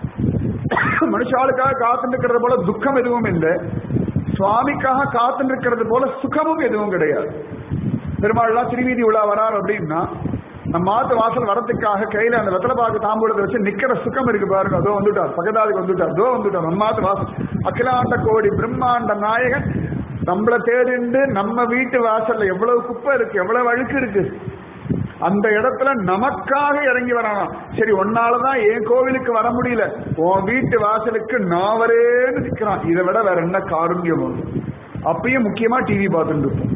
மனுஷாளுக்காக காத்துட்டு இருக்கிறது போல துக்கம் எதுவும் இல்லை, சுவாமிக்காக காத்துட்டு இருக்கிறது போல சுகமும் எதுவும் கிடையாது. பெருமாள்லாம் திருவீதி உலா வரார் அப்படின்னா நம்ம மாத்து வாசல் வரத்துக்காக கையில அந்த வெத்தலை பாக்கு தாம்பூலத்தை வச்சு நிக்கிற சுகம் இருக்கு பாருங்க. அதோ வந்துட்டார், பக்கதாதுக்கு வந்துட்டார், அதோ வந்துட்டார் நம்ம மாத்து வாசல். அகிலாண்ட கோடி பிரம்மாண்ட நாயகன் நம்மளை தேடிண்டு நம்ம வீட்டு வாசல்ல எவ்வளவு குப்பை இருக்கு, எவ்வளவு அழுக்கு இருக்கு, அந்த இடத்துல நமக்காக இறங்கி வரானா. சரி, ஒன்னாலதான் என் கோவிலுக்கு வர முடியல, உன் வீட்டு வாசலுக்கு நான் வரேன்னு நிக்கிறான். இதை விட வேற என்ன காருண்யம்? அப்பயும் முக்கியமா டிவி பார்த்துட்டு இருப்போம்.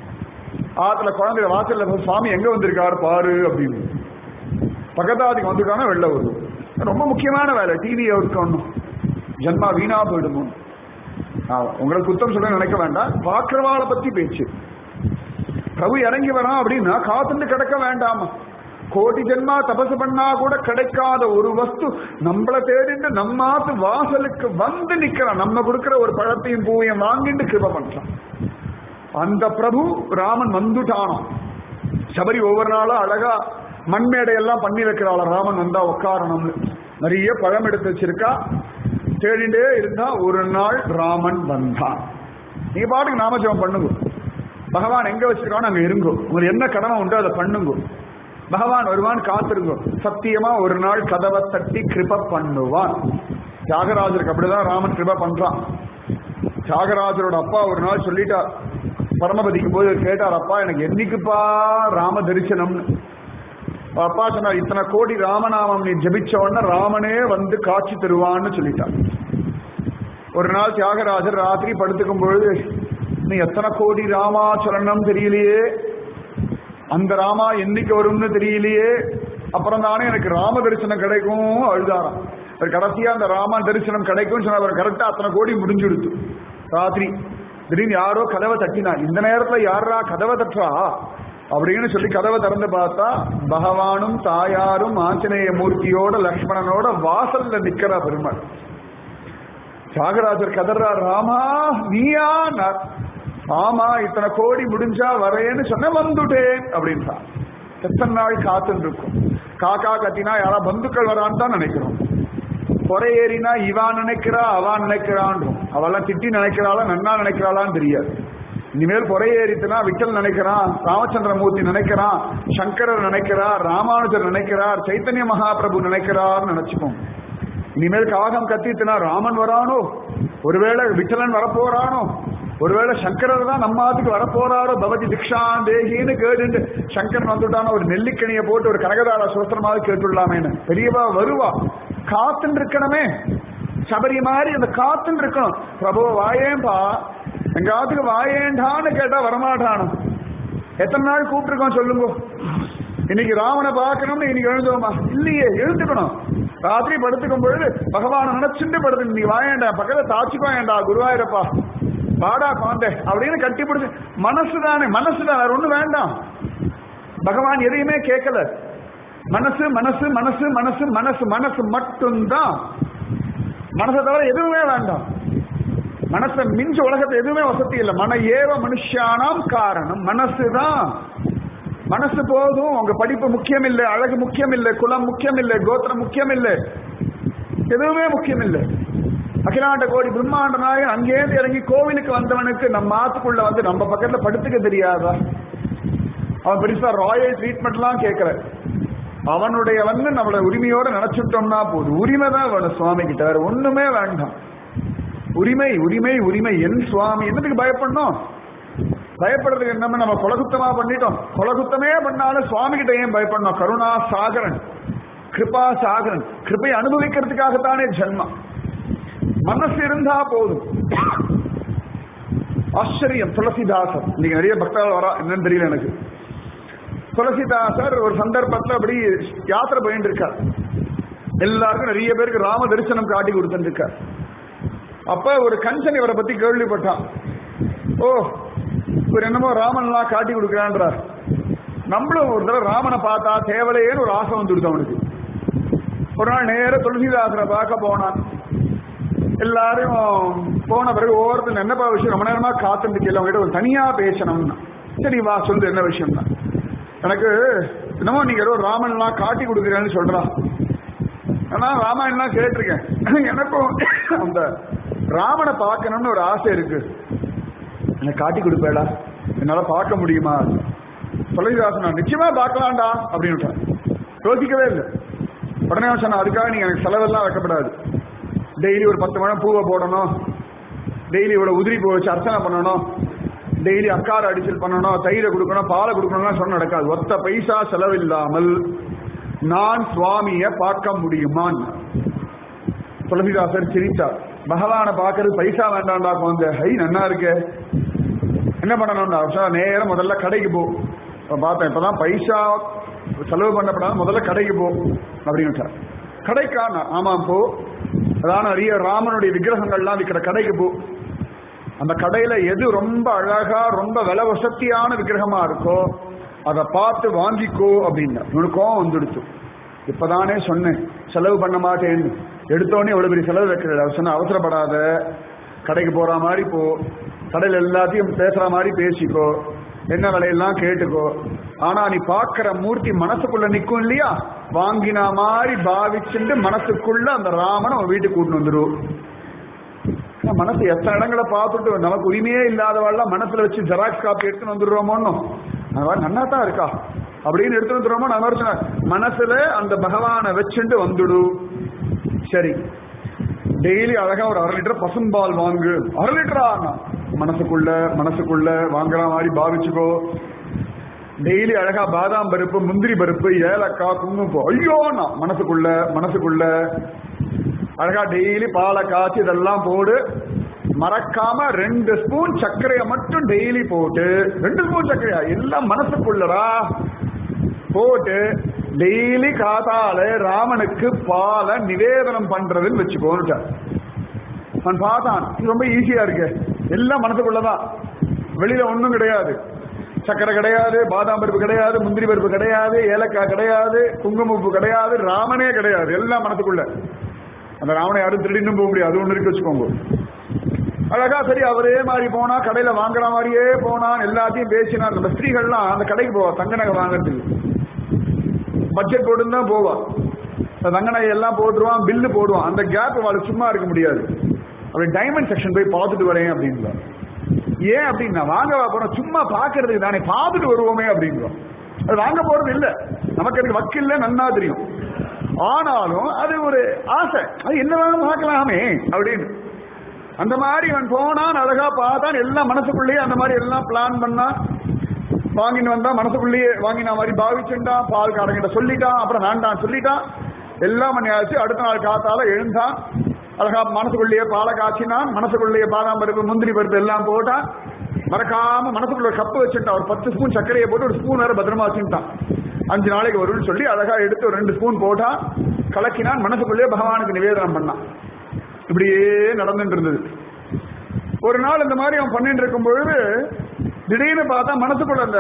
ஆத்துல குழந்தை வாசல்ல சுவாமி எங்க வந்திருக்காரு பாரு அப்படின்னு பக்கத்தாதிக்கு வந்துருக்கானா வெளில வரும். ரொம்ப முக்கியமான வேலை, டிவியை இருக்கணும். ஜன்மா வீணா போயிடுமோ. உங்களுக்கு குத்தம் சொல்ல நினைக்க வேண்டாம், பாக்குறவாளை பத்தி பேச்சு. பிரபு இறங்கி வரான் அப்படின்னா காத்துட்டு கிடக்க வேண்டாமா? கோடி ஜென்மா தபசு பண்ணா கூட கிடைக்காத ஒரு வஸ்து நம்மளை தேடிட்டு நம்மாத்து வாசலுக்கு வந்து நிக்கிறான். நம்ம கொடுக்கிற ஒரு பழத்தையும் பூவையும் வாங்கிட்டு கிருப பண்றான். அந்த பிரபு ராமன் வந்துட்டானாம். சபரி ஒவ்வொரு நாளும் அழகா மண்மேடையெல்லாம் பண்ணி வைக்கிறாள். ராமன் வந்தா உட்காரணும்னு நிறைய பழம் எடுத்து வச்சிருக்கா. தேடிண்டே இருந்தா ஒரு நாள் ராமன் வந்தான். நீ பாட்டுக்கு நாமஜபம் பண்ணுங்க, பகவான் எங்க வச்சிருக்கான்னு அங்க இருங்கோ, உங்களுக்கு என்ன கடமை உண்டோ அதை பண்ணுங்க. பகவான் வருவான் காத்திருங்கோ. சத்தியமா ஒரு நாள் கதவை தட்டி கிருப பண்ணுவான். தியாகராஜருக்கு அப்படிதான் ராமன் கிருப பண்றான். தியாகராஜரோட அப்பா ஒரு நாள் சொல்லிட்டார், பரமபதிக்கும் போது கேட்டார், அப்பா எனக்கு என்னைக்குப்பா ராம தரிசனம்னு. அப்பா சொன்னார், இத்தனை கோடி ராமநாமம் நீ ஜபிச்ச உடனே ராமனே வந்து காட்சி தருவான்னு சொல்லிட்டார். ஒரு நாள் தியாகராஜர் ராத்திரி படுத்துக்கும் பொழுது, நீ எத்தனை கோடி ராமா சொல்லணும் தெரியலையே, அந்த ராமா என்னைக்கு வரும்னு தெரியலையே, அப்புறம் தானே எனக்கு ராம தரிசனம் கிடைக்கும் அழுதாராம். கடைசியா அந்த ராம தரிசனம் கிடைக்கும் சொன்ன கரெக்டா அத்தனை கோடி முடிஞ்சுடுத்து. ராத்திரி திடீர்னு யாரோ கதவை தட்டினா, இந்த நேரத்துல யாரா கதவை தட்டுறா அப்படின்னு சொல்லி கதவை திறந்து பார்த்தா பகவானும் தாயாரும் ஆஞ்சநேய மூர்த்தியோட லக்ஷ்மணனோட வாசல்ல நிக்கிறா பெருமாள். தியாகராஜர் கதர்றார், ராமா நீயா? ஆமா, இத்தனை கோடி முடிஞ்சா வரேன்னு சொன்ன, வந்துட்டேன் அப்படின்றா. எத்தனை நாள் காத்துன்னு இருக்கும். காக்கா கத்தினா யாரா பந்துக்கள் வரான்னு தான் நினைக்கிறோம். குறை ஏறினா இவான் நினைக்கிறா அவன் நினைக்கிறான்றோம். அவெல்லாம் திட்டி நினைக்கிறாளா நன்னா நினைக்கிறாளான்னு தெரியாது. இனிமேல் குறை ஏறித்துனா விட்டல் நினைக்கிறான், ராமச்சந்திரமூர்த்தி நினைக்கிறான், சங்கரர் நினைக்கிறார், ராமானுஜர் நினைக்கிறார், சைத்தன்ய மகாபிரபு நினைக்கிறார் நினைச்சுப்போம். இனிமேல் காகம் கத்தித்துனா ராமன் வரானோ, ஒருவேளை விட்டலன் வரப்போறானோ, ஒருவேளை சங்கரர் தான் நம்ம ஆத்துக்கு வரப்போறாரோ, பவதி திக்ஷான் தேகின்னு கேட்டு சங்கரன் வந்துட்டானோ, ஒரு நெல்லிக்கணியை போட்டு ஒரு கனகதார சோஸ்திரமாவது கேட்டுள்ளாமேன்னு பெரியவா வருவா. காத்துன்னு இருக்கணுமே, சபரி மாதிரி அந்த காத்துன்னு இருக்கணும். பிரபு வாயேன்பா, எங்க ஆத்துக்கு வாயேண்டான்னு கேட்டா வரமாட்டானோ. எத்தனை நாள் கூப்பிட்டுருக்கோம் சொல்லுங்க. இன்னைக்கு ராமனை பார்க்கணும்னு இன்னைக்கு எழுதுவோமா? இல்லையே, எழுந்துக்கணும். ராத்திரி படுத்துக்கும் பொழுது பகவானை நினைச்சுட்டு படுத்து, நீ வாயேண்டா, பக்கத்துல தாச்சிக்கோ ஏண்டா குருவாயிரப்பா, பாடா குழந்தை அப்படின்னு கட்டி பிடிச்சு. மனசுதானே, மனசுதான், வேற ஒண்ணு வேண்டாம். பகவான் எதையுமே கேட்கல. மனசு மனசு மனசு மனசு மனசு மனசு மட்டும்தான். மனசை தவிர எதுவுமே வேண்டாம். மனசை மிஞ்ச உலகத்தை எதுவுமே வசதி இல்லை. மன ஏவ மனுஷானாம் காரணம் மனசுதான். மனசு போதும். உங்க படிப்பு முக்கியம் இல்லை, அழகு முக்கியம் இல்லை, குலம் முக்கியம் இல்லை, கோத்திரம் முக்கியம் இல்லை, எதுவுமே முக்கியம் இல்லை. அகிலாண்ட கோடி பிரம்மாண்ட நாயகன் அங்கேயிருந்து இறங்கி கோவிலுக்கு வந்தவனுக்கு நம்ம ஆத்துக்குள்ள வந்து நம்ம பக்கத்துல படுத்துக்க தெரியாதா? அவன் பெருசா ராயல் ட்ரீட்மெண்ட் எல்லாம் கேட்கற அவனுடைய வந்து நம்மள உரிமையோட நினைச்சுட்டோம்னா போதும். உரிமை தான் வேணும் சுவாமி கிட்ட, வேற ஒண்ணுமே வேண்டாம். உரிமை உரிமை உரிமை. என் சுவாமி என்னத்துக்கு பயப்படணும்? பயப்படுறதுக்கு என்ன? நம்ம கொலகுத்தமா பண்ணிட்டோம். கொலகுத்தமே பண்ணாலும் சுவாமி கிட்ட ஏன் பயப்படணும்? கருணா சாகரன், கிருபா சாகரன். கிருபை அனுபவிக்கிறதுக்காகத்தானே ஜென்மம். மனசு இருந்தா போதும். ஆச்சரியம். துளசிதாசர் இன்னைக்கு நிறைய பக்தர்கள் வரா, என்னன்னு தெரியல எனக்கு. துளசிதாசர் ஒரு சந்தர்ப்பத்தில் அப்படி யாத்திரை போயிட்டு இருக்கார். எல்லாருக்கும் நிறைய பேருக்கு ராம தரிசனம் காட்டி கொடுத்துட்டு இருக்கார். அப்ப ஒரு கஞ்சன் இவரை பத்தி கேள்விப்பட்டான். ஓ, இவர் என்னமோ ராமன்லாம் காட்டி கொடுக்கிறான்றார். நம்மளும் ஒரு தடவை ராமனை பார்த்தா தேவலையேன்னு ஒரு ஆசை வந்துடுது அவனுக்கு. ஒரு நாள் நேர துளசிதாசரை பார்க்க போனான். எல்லாரும் போன பிறகு ஒவ்வொருத்தர் என்னப்பா விஷயம், ரொம்ப நேரமா காத்துட்டு அவங்ககிட்ட ஒரு தனியா பேசணும்னா. சரி வா சொல்லு, என்ன விஷயம்னா. எனக்கு என்னமோ நீங்க ஏதோ ராமன்லாம் காட்டி கொடுக்குறேன்னு சொல்றான். ஆனா ராமாயணம்லாம் கேட்டிருக்கேன், எனக்கும் அந்த ராமனை பார்க்கணும்னு ஒரு ஆசை இருக்கு. எனக்கு காட்டி கொடுப்பேடா, என்னால பார்க்க முடியுமா? துளசிதாசன் நிச்சயமா பார்க்கலாம்டா அப்படின்னு யோசிக்கவே இல்லை. உடனே சொன்ன, அதுக்காக நீங்க எனக்கு செலவெல்லாம் வைக்கப்படாது. டெய்லி ஒரு பத்து மணி பூவை போடணும், டெய்லி இவ்வளவு உதிரி பூ வச்சு அர்ச்சனை பண்ணணும், டெய்லி அக்கார அடிச்சல் பண்ணணும், தயிரை கொடுக்கணும், பாலை கொடுக்கணும்லாம் சொன்ன நடக்காது. ஒத்த பைசா செலவில்லாமல் நான் சுவாமிய பார்க்க முடியுமான்னு துளசிதாசர் சிரித்தார். பகவானை பார்க்கறது பைசா வேண்டாம்டா குழந்தை. ஹை நன்னா இருக்கு, என்ன பண்ணணும்டா? நேரம் முதல்ல கடைக்கு போ. பார்த்தேன் இப்பதான் பைசா செலவு பண்ணப்படாத, முதல்ல கடைக்கு போ அப்படின்னு. கடைக்கான ஆமாம் போ. அதான் நிறைய ராமனுடைய விக்கிரகங்கள்லாம் விற்கிற கடைக்கு போ. அந்த கடையில எது ரொம்ப அழகா ரொம்ப விலை வசதியான விக்கிரகமா இருக்கோ அதை பார்த்து வாங்கிக்கோ அப்படின்னா. இவனுக்கு கோவம் வந்துடுச்சு. இப்பதானே சொன்னேன் செலவு பண்ண மாட்டேன்னு, எடுத்தோடனே எவ்வளவு பெரிய செலவு வைக்கிற. சொன்ன அவசரப்படாத, கடைக்கு போற மாதிரி போ, கடையில் எல்லாத்தையும் பேசுற மாதிரி பேசிக்கோ, என்ன விலையெல்லாம் கேட்டுக்கோ. ஆனா நீ பாக்குற மூர்த்தி மனசுக்குள்ள நிக்கும் இல்லையா, வாங்கின மாதிரி பாவிச்சுட்டு மனசுக்குள்ள அந்த ராமன் அவன் வீட்டுக்கு கூட்டு வந்துடும். மனசு எத்தனை இடங்களை பார்த்துட்டு நமக்கு உரிமையே இல்லாதவாள்லாம் மனசுல வச்சு ஜெராக்ஸ் காப்பி எடுத்துன்னு வந்துடுறோமோன்னு, அந்த மாதிரி நன்னா தான் இருக்கா அப்படின்னு எடுத்துட்டு வந்துடுறோமோ. நான் மனசுல அந்த பகவானை வச்சுட்டு வந்துடு. சரி, டெய்லி அழகா ஒரு அரை லிட்டர் பசும்பால் வாங்கு. அரை லிட்டரா? மனசுக்குள்ள மனசுக்குள்ள வாங்குற மாதிரி பாவிச்சுக்கோ. டெய்லி அழகா பாதாம் பருப்பு, முந்திரி பருப்பு, ஏலக்காய், குங்குமம். ஐயோண்ணா மனசுக்குள்ள மனசுக்குள்ள அழகா டெய்லி பாலை காய்ச்சி இதெல்லாம் போடு. மறக்காம ரெண்டு ஸ்பூன் சர்க்கரையை மட்டும் டெய்லி போட்டு, ரெண்டு ஸ்பூன் சர்க்கரையா எல்லாம் மனசுக்குள்ளடா போட்டு டெய்லி காத்தால ராமனுக்கு பாலை நிவேதனம் பண்றதுன்னு வச்சுக்கோன்னுட்டார். நான் பார்த்தான், இது ரொம்ப ஈஸியா இருக்கு, எல்லாம் மனசுக்குள்ளதான், வெளியில ஒண்ணும் கிடையாது. சக்கரை கிடையாது, பாதாம் பருப்பு கிடையாது, முந்திரி பருப்பு கிடையாது, ஏலக்காய் கிடையாது, குங்குமப்பூ கிடையாது, ராமனே கிடையாது, எல்லாம் மனசுக்குள்ள. அந்த ராமனை யாரும் திருடின்னு போக முடியாது, அது ஒண்ணு இருக்கு வச்சுக்கோங்க. அழகா சரி அவரே மாதிரி போனா, கடையில வாங்குற மாதிரியே போனான், எல்லாத்தையும் பேசினான். நம்ம ஸ்திரீகள்லாம் அந்த கடைக்கு போவா தங்க நகை வாங்குறதுக்கு, பட்ஜெட் போட்டு தான் போவா. தங்க நகை எல்லாம் போட்டுருவான், பில்லு போடுவான். அந்த கேப் அவளுக்கு சும்மா இருக்க முடியாது. அப்படி டைமண்ட் செக்ஷன் போய் பார்த்துட்டு வரேன் அப்படிங்களா. ஏன் அப்படின்னா, வாங்கவா போறோம், சும்மா பாக்குறதுக்கு தானே, பார்த்துட்டு வருவோமே அப்படிங்கிறோம். அது வாங்க போறது இல்லை, நமக்கு அதுக்கு வக்கில்ல நன்னா தெரியும். ஆனாலும் அது ஒரு ஆசை, அது என்ன வேணும் பார்க்கலாமே அப்படின்னு. அந்த மாதிரி அவன் போனான், அழகா பார்த்தான், எல்லாம் மனசுக்குள்ளேயே அந்த மாதிரி எல்லாம் பிளான் பண்ணான். வாங்கிட்டு வந்தா மனசுக்குள்ளேயே வாங்கின மாதிரி பாவிச்சுட்டான். பால் காரங்கிட்ட சொல்லிட்டான், அப்புறம் வேண்டாம் சொல்லிட்டான், எல்லாம் பண்ணியாச்சு. அடுத்த நாள் காத்தால எழுந்தான், அழகா மனசுக்குள்ளேயே பாலை காய்ச்சினான், மனசுக்குள்ளேயே பாதாம் பருப்பு, முந்திரி பருப்பு எல்லாம் போட்டான். மறக்காம மனசுக்குள்ள கப்பு வச்சுட்டான், ஒரு பத்து ஸ்பூன் சர்க்கரையை போட்டு ஒரு ஸ்பூன் வேற பத்திரமா வச்சுட்டான். அஞ்சு நாளைக்கு வரும்னு சொல்லி அழகா எடுத்து ஒரு ரெண்டு ஸ்பூன் போட்டான், கலக்கினான், மனசுக்குள்ளேயே பகவானுக்கு நிவேதனம் பண்ணான். இப்படியே நடந்துட்டு இருந்தது. ஒரு நாள் இந்த மாதிரி அவன் பண்ணிட்டு இருக்கும் பொழுது திடீர்னு பார்த்தா மனசுக்குள்ள அந்த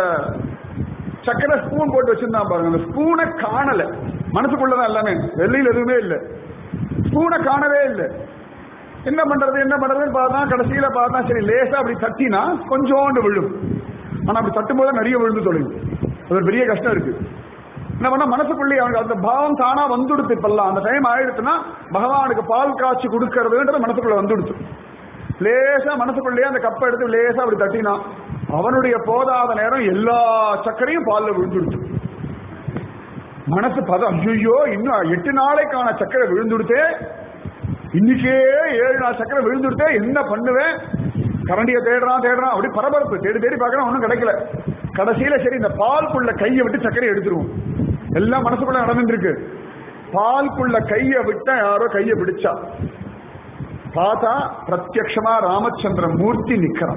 சக்கரை ஸ்பூன் போட்டு வச்சிருந்தான் பாருங்க, அந்த ஸ்பூனை காணல. மனசுக்குள்ளதான் எல்லாமே, வெளியில எதுவுமே இல்லை, ஸ்பூனை காணவே இல்லை. என்ன பண்றது என்ன பண்றதுன்னு பார்த்தா, கடைசியில பார்த்தா சரி லேசா அப்படி தட்டினா கொஞ்சோண்டு விழும். ஆனா அப்படி தட்டும் போது நிறைய விழுந்து தொலையும். அது ஒரு பெரிய கஷ்டம் இருக்கு. என்ன பண்ண மனசுக்குள்ளே அவனுக்கு அந்த பாவம் தானா வந்துடுத்து. இப்பெல்லாம் அந்த டைம் ஆயிடுச்சுன்னா பகவானுக்கு பால் காய்ச்சி கொடுக்கறதுன்றது மனசுக்குள்ள வந்துடுச்சு. லேசா மனசுக்குள்ளேயே அந்த கப்பை எடுத்து லேசா அப்படி தட்டினான். அவனுடைய போதாத நேரம் எல்லா சக்கரையும் பால்ல விழுந்துடுச்சு. மனசு பதம், ஐயோ இன்னும் எட்டு நாளைக்கான சக்கரை விழுந்துடுத்தே, இன்னைக்கே ஏழு நாள் சக்கரை விழுந்துடுத்தே, என்ன பண்ணுவேன்? கரண்டியை தேடுறான் தேடுறான் அப்படி பரபரப்பு, தேடி தேடி பார்க்கறான், ஒன்றும் கிடைக்கல. கடைசியில சரி இந்த பால்குள்ள கையை விட்டு சக்கரை எடுத்துருவோம். எல்லாம் மனசுக்குள்ள நடந்துட்டு இருக்கு. பால்குள்ள கையை விட்டா யாரோ கையை பிடிச்சா பார்த்தா பிரத்யக்ஷமா ராமச்சந்திர மூர்த்தி நிக்கிறான்.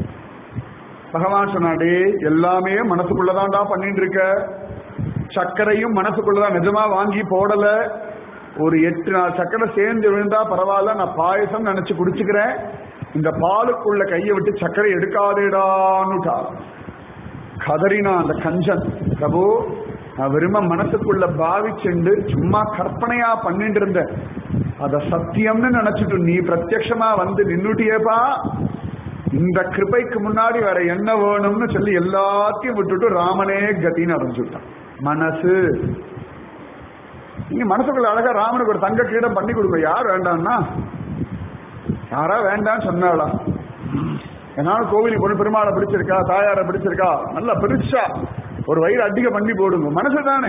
பகவான் சொன்னாடே, எல்லாமே மனசுக்குள்ளதான்டா பண்ணிட்டு இருக்க, சர்க்கரையும் மனசுக்குள்ளதான், நிஜமா வாங்கி போடல. ஒரு எட்டு நாள் சக்கரை சேர்ந்து விழுந்தா பரவாயில்ல, நான் பாயசம் நினைச்சு குடிச்சுக்கிறேன், இந்த பாலுக்குள்ள கையை விட்டு சர்க்கரை எடுக்காதேடான்னுட்டா. கதறினா அந்த கஞ்சன், பிரபு நான் வெறும மனசுக்குள்ள பாவிச்சுண்டு சும்மா கற்பனையா பண்ணிட்டு இருந்தேன், அத சத்தியம்னு நினைச்சிட்டு நீ பிரத்யக்ஷமா வந்து நின்னுட்டியேப்பா, இந்த கிருபைக்கு முன்னாடி வேற என்ன வேணும்னு சொல்லி எல்லாத்தையும் விட்டுட்டு ராமனே கத்தின்னு அடைஞ்சுட்டான். மனசு, நீங்க மனசுக்குள்ள அழகா ராமனுக்கு ஒரு தங்க கிரீடம் பண்ணி கொடுங்க. யார் வேண்டாம்னா? யாரா வேண்டான்னு சொன்னாளா? என்னாலும் கோவிலுக்கு பொண்ணு பெருமாளை பிடிச்சிருக்கா, தாயாரை பிடிச்சிருக்கா, நல்லா பெருசா ஒரு வயிறு அடிக்க பண்ணி போடுங்க. மனசு தானே,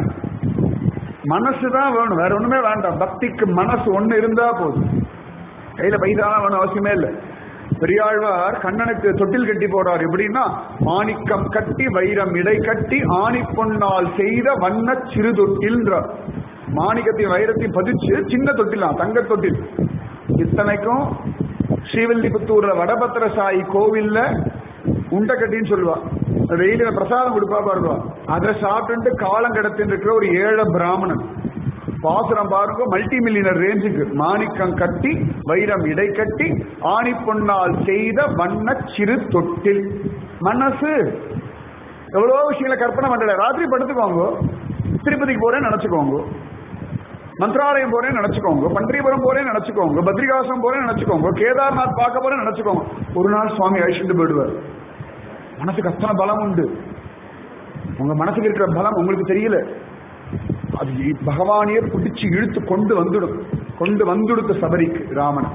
மனசுதான் வேணும், வேற ஒண்ணுமே வேண்டாம். பக்திக்கு மனசு ஒண்ணு இருந்தா போதும், கையில பைசாலாம் வேணும் அவசியமே இல்லை. பெரியாழ்வார் கண்ணனுக்கு தொட்டில் கட்டி போறார். எப்படின்னா, மாணிக்கம் கட்டி வைரம் இடை கட்டி ஆணி பொன்னால் செய்த வண்ண சிறு தொட்டில்ன்ற, மாணிக்கத்தையும் வைரத்தையும் பதிச்சு சின்ன தொட்டிலாம், தங்க தொட்டில். இத்தனைக்கும் ஸ்ரீவில்லிபுத்தூர்ல வடபத்திர சாயி கோவில்ல உண்டக்கட்டின்னு சொல்லுவா, வெயில பிரசாதம் கொடுப்பா பாருங்க, அதை சாப்பிட்டு காலம் கடத்தின்னு இருக்கிற ஒரு ஏழை பிராமணன். பாசுரம் பாருங்க, மல்டி மில்லியனர் ரேஞ்சுக்கு. மாணிக்கம் கட்டி வைரம் இடை கட்டி ஆணி பொன்னால் செய்த வண்ண சிறு தொட்டில். மனசு எவ்வளோ விஷயங்களை கற்பனை பண்ணல. ராத்திரி படுத்துக்கோங்க, திருப்பதிக்கு போறேன்னு நினைச்சுக்கோங்க, மந்திராலயம் போறேன்னு நினைச்சுக்கோங்க, பன்றிபுரம் போறேன்னு நினைச்சுக்கோங்க, பத்ரிகாசம் போறேன்னு நினைச்சுக்கோங்க, கேதார்நாத் பார்க்க போறேன்னு நினைச்சுக்கோங்க. ஒரு நாள் சுவாமி அழிச்சுட்டு போயிடுவார். மனசுக்கு அத்தனை பலம் உண்டு. உங்க மனசுக்கு இருக்கிற பலம் உங்களுக்கு தெரியல, அது பகவானையே பிடிச்சு இழுத்து கொண்டு வந்துடும். கொண்டு வந்துடுத்து சபரிக்கு ராமன்,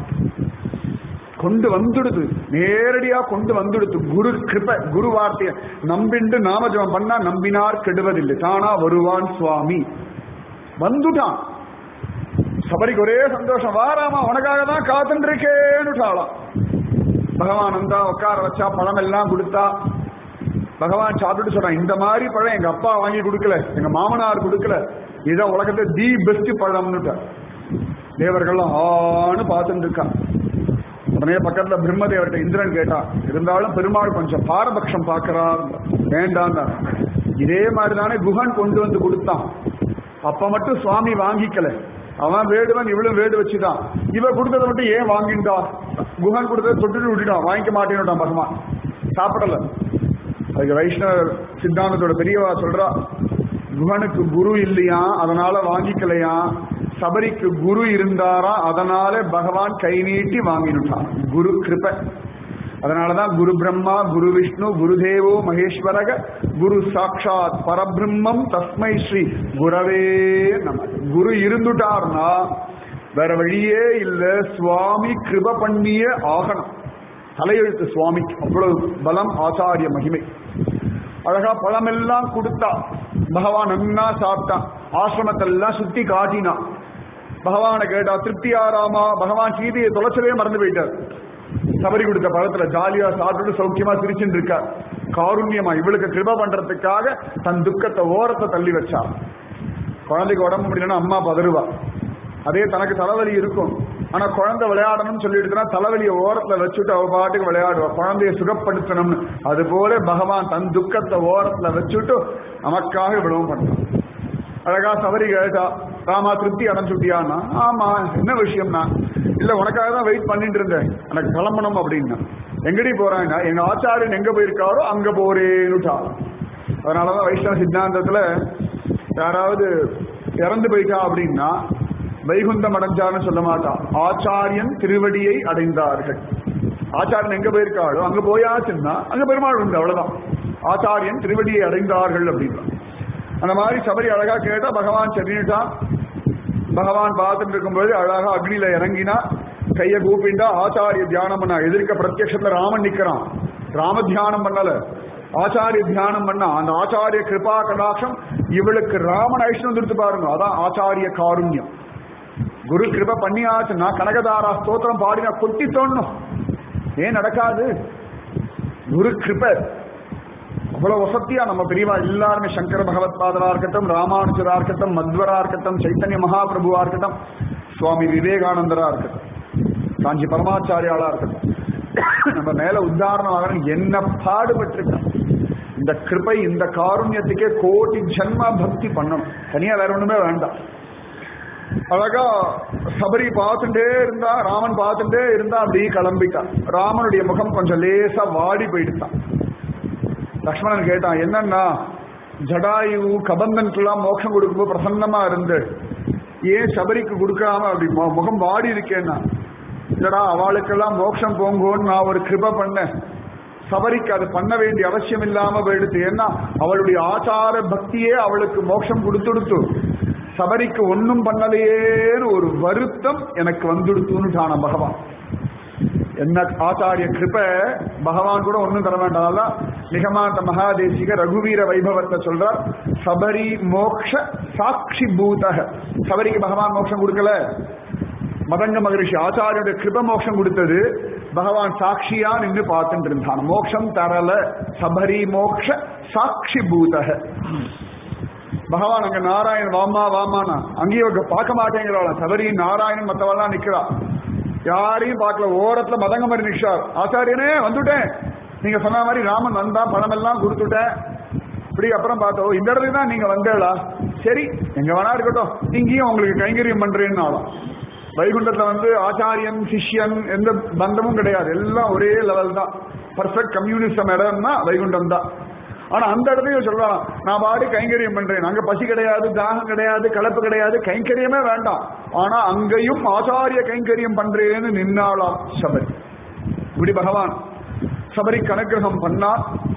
கொண்டு வந்துடுது, நேரடியா கொண்டு வந்துடுத்து. குரு கிருப, குரு வார்த்தைய நம்பிண்டு நாமஜபம் பண்ணா நம்பினார் கெடுவதில்லை, தானா வருவான் சுவாமி. வந்துட்டான் சபரிக்கு. ஒரே சந்தோஷம், வாராமா உனக்காக தான் காத்துட்டு இருக்கேன்னுட்டாளாம். பகவான் வந்தா உட்கார வச்சா, பழம் எல்லாம் கொடுத்தா. பகவான் சாப்பிட்டு சொல்றான், இந்த மாதிரி பழம் எங்க அப்பா வாங்கி கொடுக்கல, எங்க மாமனார் கொடுக்கல, இதான் உலகத்தை தி பெஸ்ட் பழம்னுட்ட. தேவர்கள்லாம் ஆன்னு பார்த்துட்டு இருக்கான். உடனே பக்கத்துல பிரம்மதேவர்கிட்ட இந்திரன் கேட்டான், இருந்தாலும் பெருமாள் கொஞ்சம் பாரபட்சம் பார்க்கிறார், வேண்டாம். இதே மாதிரிதானே குஹன் கொண்டு வந்து கொடுத்தான், அப்ப மட்டும் சுவாமி வாங்கிக்கல. அவன் வேடுவன், இவளும் வேடு வச்சுதான். இவ கொடுத்ததை மட்டும் ஏன் வாங்கிட்டா? குஹன் கொடுத்ததை தொட்டு விட்டுட்டான், வாங்கிக்க மாட்டேன்னுட்டான் பகவான். சாப்பிடல. அதுக்கு வைஷ்ணவ சித்தாந்தத்தோட பெரியவா சொல்றா, குஹனுக்கு குரு இல்லையா அதனால வாங்கிக்கலையா, சபரிக்கு குரு இருந்தாரா அதனால பகவான் கை நீட்டி வாங்கினுட்டான். குரு கிருப. அதனாலதான் குரு பிரம்மா குரு விஷ்ணு குரு தேவோ மகேஸ்வரக குரு சாட்சாத் பரபிரம்மம் தஸ்மை ஸ்ரீ குரவே நம. குரு இருந்துட்டார்னா வேற வழியே இல்ல, சுவாமி கிருப பண்ணியே ஆகணும். தலையெழுத்து சுவாமிக்கு அவ்வளவு பலம், ஆச்சாரிய மகிமை. அழகா பழமெல்லாம் கொடுத்தா, பகவான் நன்னா சாப்பிட்டான். ஆசிரமத்தெல்லாம் சுத்தி காட்டினான். பகவானை கேட்டா, திருப்தியாராமா? பகவான் சீதையை தொலைச்சலே மறந்து போயிட்டார். சபரி கொடுத்த பழத்துல ஜாலியா சாப்பிட்டு சௌக்கியமா சிரிச்சுட்டு இருக்கார். காருண்யமா இவளுக்கு கிருப பண்றதுக்காக தன் துக்கத்தை ஓரத்தை தள்ளி வச்சா. குழந்தைக்கு உடம்பு முடியலன்னா அம்மா பதறுவா, அதே தனக்கு தலைவலி இருக்கும். ஆனா குழந்தை விளையாடணும்னு சொல்லிட்டு தலைவலியை ஓரத்துல வச்சுட்டு அவ பாட்டுக்கு விளையாடுவா, குழந்தைய சுகப்படுத்தணும்னு. அது போல பகவான் தன் துக்கத்தை ஓரத்துல வச்சுட்டு நமக்காக இவ்வளவும் பண்றான். அழகா சபரி கேட்டா, ராமா திருப்தி அடைஞ்சுட்டியான்னா, ஆமா என்ன விஷயம்னா, இல்ல உனக்காக தான் வெயிட் பண்ணிட்டு இருந்தேன், எனக்கு கிளம்பணும் அப்படின்னா. எங்கடி போறாங்க? எங்க ஆச்சாரியன் எங்க போயிருக்காரோ அங்க போறேன்னுட்டா. அதனாலதான் வைஷ்ணவ சித்தாந்தத்துல யாராவது இறந்து போயிட்டா அப்படின்னா வைகுண்டம் அடைஞ்சான்னு சொல்ல மாட்டா, ஆச்சாரியன் திருவடியை அடைந்தார்கள். ஆச்சாரியன் எங்க போயிருக்காளோ அங்க போயாச்சுன்னா அங்க பெருமாள் உண்டு, அவ்வளவுதான். ஆச்சாரியன் திருவடியை அடைந்தார்கள் அப்படின்னா. அந்த மாதிரி சபரி அழகா கேட்டா பகவான் சரின்னுட்டான். பகவான் பார்த்துட்டு இருக்கும்போது அழகா அக்னியில இறங்கினா, கைய கூப்பிண்டா, ஆச்சாரிய தியானம் பண்ணா. எதிர்க்க பிரத்யட்சத்துல ராமன் நிக்கிறான். ராம தியானம் பண்ணல, ஆச்சாரிய தியானம் பண்ணா. அந்த ஆச்சாரிய கிருபா கடாட்சம் இவளுக்கு ராமன் ஐஷ்ணம் வந்துட்டு பாருங்க. அதான் ஆச்சாரிய காருண்யம். குரு கிருப பண்ணியாச்சுன்னா கனகதாரா ஸ்தோத்திரம் பாடினா கொட்டி தோணும். ஏன் நடக்காது? குரு கிருப அவ்வளவு வசத்தியா நம்ம பெரியவா எல்லாருமே, சங்கர பகவத் பாதரா இருக்கட்டும், ராமானுஜரா இருக்கட்டும், மத்வரா இருக்கட்டும், சைத்தன்ய மகாபிரபுவா இருக்கட்டும், சுவாமி விவேகானந்தரா இருக்கட்டும், காஞ்சி பரமாச்சாரியாளா இருக்கட்டும், நம்ம மேல உதாரணமாக என்ன பாடுபட்டிருக்கோம். இந்த கிருபை, இந்த காருண்யத்துக்கே கோடி ஜன்மா பக்தி பண்ணணும். தனியா வேற ஒண்ணுமே வேண்டாம். அழகா சபரி பார்த்துட்டே இருந்தா, ராமன் பார்த்துட்டே இருந்தா, அப்படி கிளம்பிட்டான். ராமனுடைய முகம் கொஞ்சம் லேசா வாடி போயிடுத்தான். லக்ஷ்மணன் கேட்டான், என்னன்னா ஜடாயு கபந்தனுக்கெல்லாம் மோட்சம் கொடுக்கும்போது பிரசன்னமா இருந்து ஏன் சபரிக்கு கொடுக்காம அப்படி முகம் வாடி இருக்கேன்னா, இல்லடா அவளுக்கெல்லாம் மோட்சம் போங்கோன்னு நான் ஒரு கிருப பண்ணேன். சபரிக்கு அது பண்ண வேண்டிய அவசியம் இல்லாம போயிடுது. ஏன்னா அவளுடைய ஆச்சார பக்தியே அவளுக்கு மோட்சம் கொடுத்துடுத்து. சபரிக்கு ஒன்னும் பண்ணலையேன்னு ஒரு வருத்தம் எனக்கு வந்துடுத்துன்னு பகவான். என்ன ஆச்சாரிய கிருப, பகவான் கூட ஒன்னும் தர வேண்டாம். நிகமாந்த மகாதேசிக ரகுவீர வைபவத்தை சொல்றார். சபரி மோக்ஷ சாட்சி பூதக. சபரிக்கு பகவான் மோட்சம் கொடுக்கல, மதங்க மகரிஷி ஆச்சாரியோட கிருப மோட்சம் கொடுத்தது. பகவான் சாட்சியா நின்று பார்த்துட்டு இருந்தான். மோட்சம் தரல, சபரி மோக்ஷ சாட்சி பூதக. பகவான் அங்க நாராயணன் வாமா வாமானா அங்கேயும் பார்க்க மாட்டேங்கிறாள். சபரி நாராயணன் மற்றவெல்லாம் நிக்கிறா, யாரையும் பார்க்கல. ஓரத்துல மதங்க மாதிரி நிக்ஷார். ஆச்சாரியனே வந்துட்டேன், நீங்க சொன்ன மாதிரி ராமன் வந்தா, பணம் எல்லாம் கொடுத்துட்டேன். இப்படி அப்புறம் பார்த்தோம், இந்த இடத்துல தான் நீங்க வந்தேளா, சரி எங்க வேணா இருக்கட்டும், இங்கேயும் உங்களுக்கு கைங்கரியம் பண்றேன்னு ஆளும். வைகுண்டத்துல வந்து ஆச்சாரியன் சிஷ்யன் எந்த பந்தமும் கிடையாது, எல்லாம் ஒரே லெவல் தான். பர்ஃபெக்ட் கம்யூனிசம் இடம்னா வைகுண்டம் தான். ஆனா அந்த இடத்தையும் சொல்லலாம், நான் பாடி கைங்கரியம் பண்றேன். அங்க பசி கிடையாது, தாகம் கிடையாது, கலப்பு கிடையாது, கைங்கரியமே வேண்டாம். ஆனா அங்கேயும் ஆச்சாரிய கைங்கரியம் பண்றேன்னு நின்னாலாம் சபரி. இப்படி பகவான் சபரிக்கு அனுகிரகம் பண்ணா,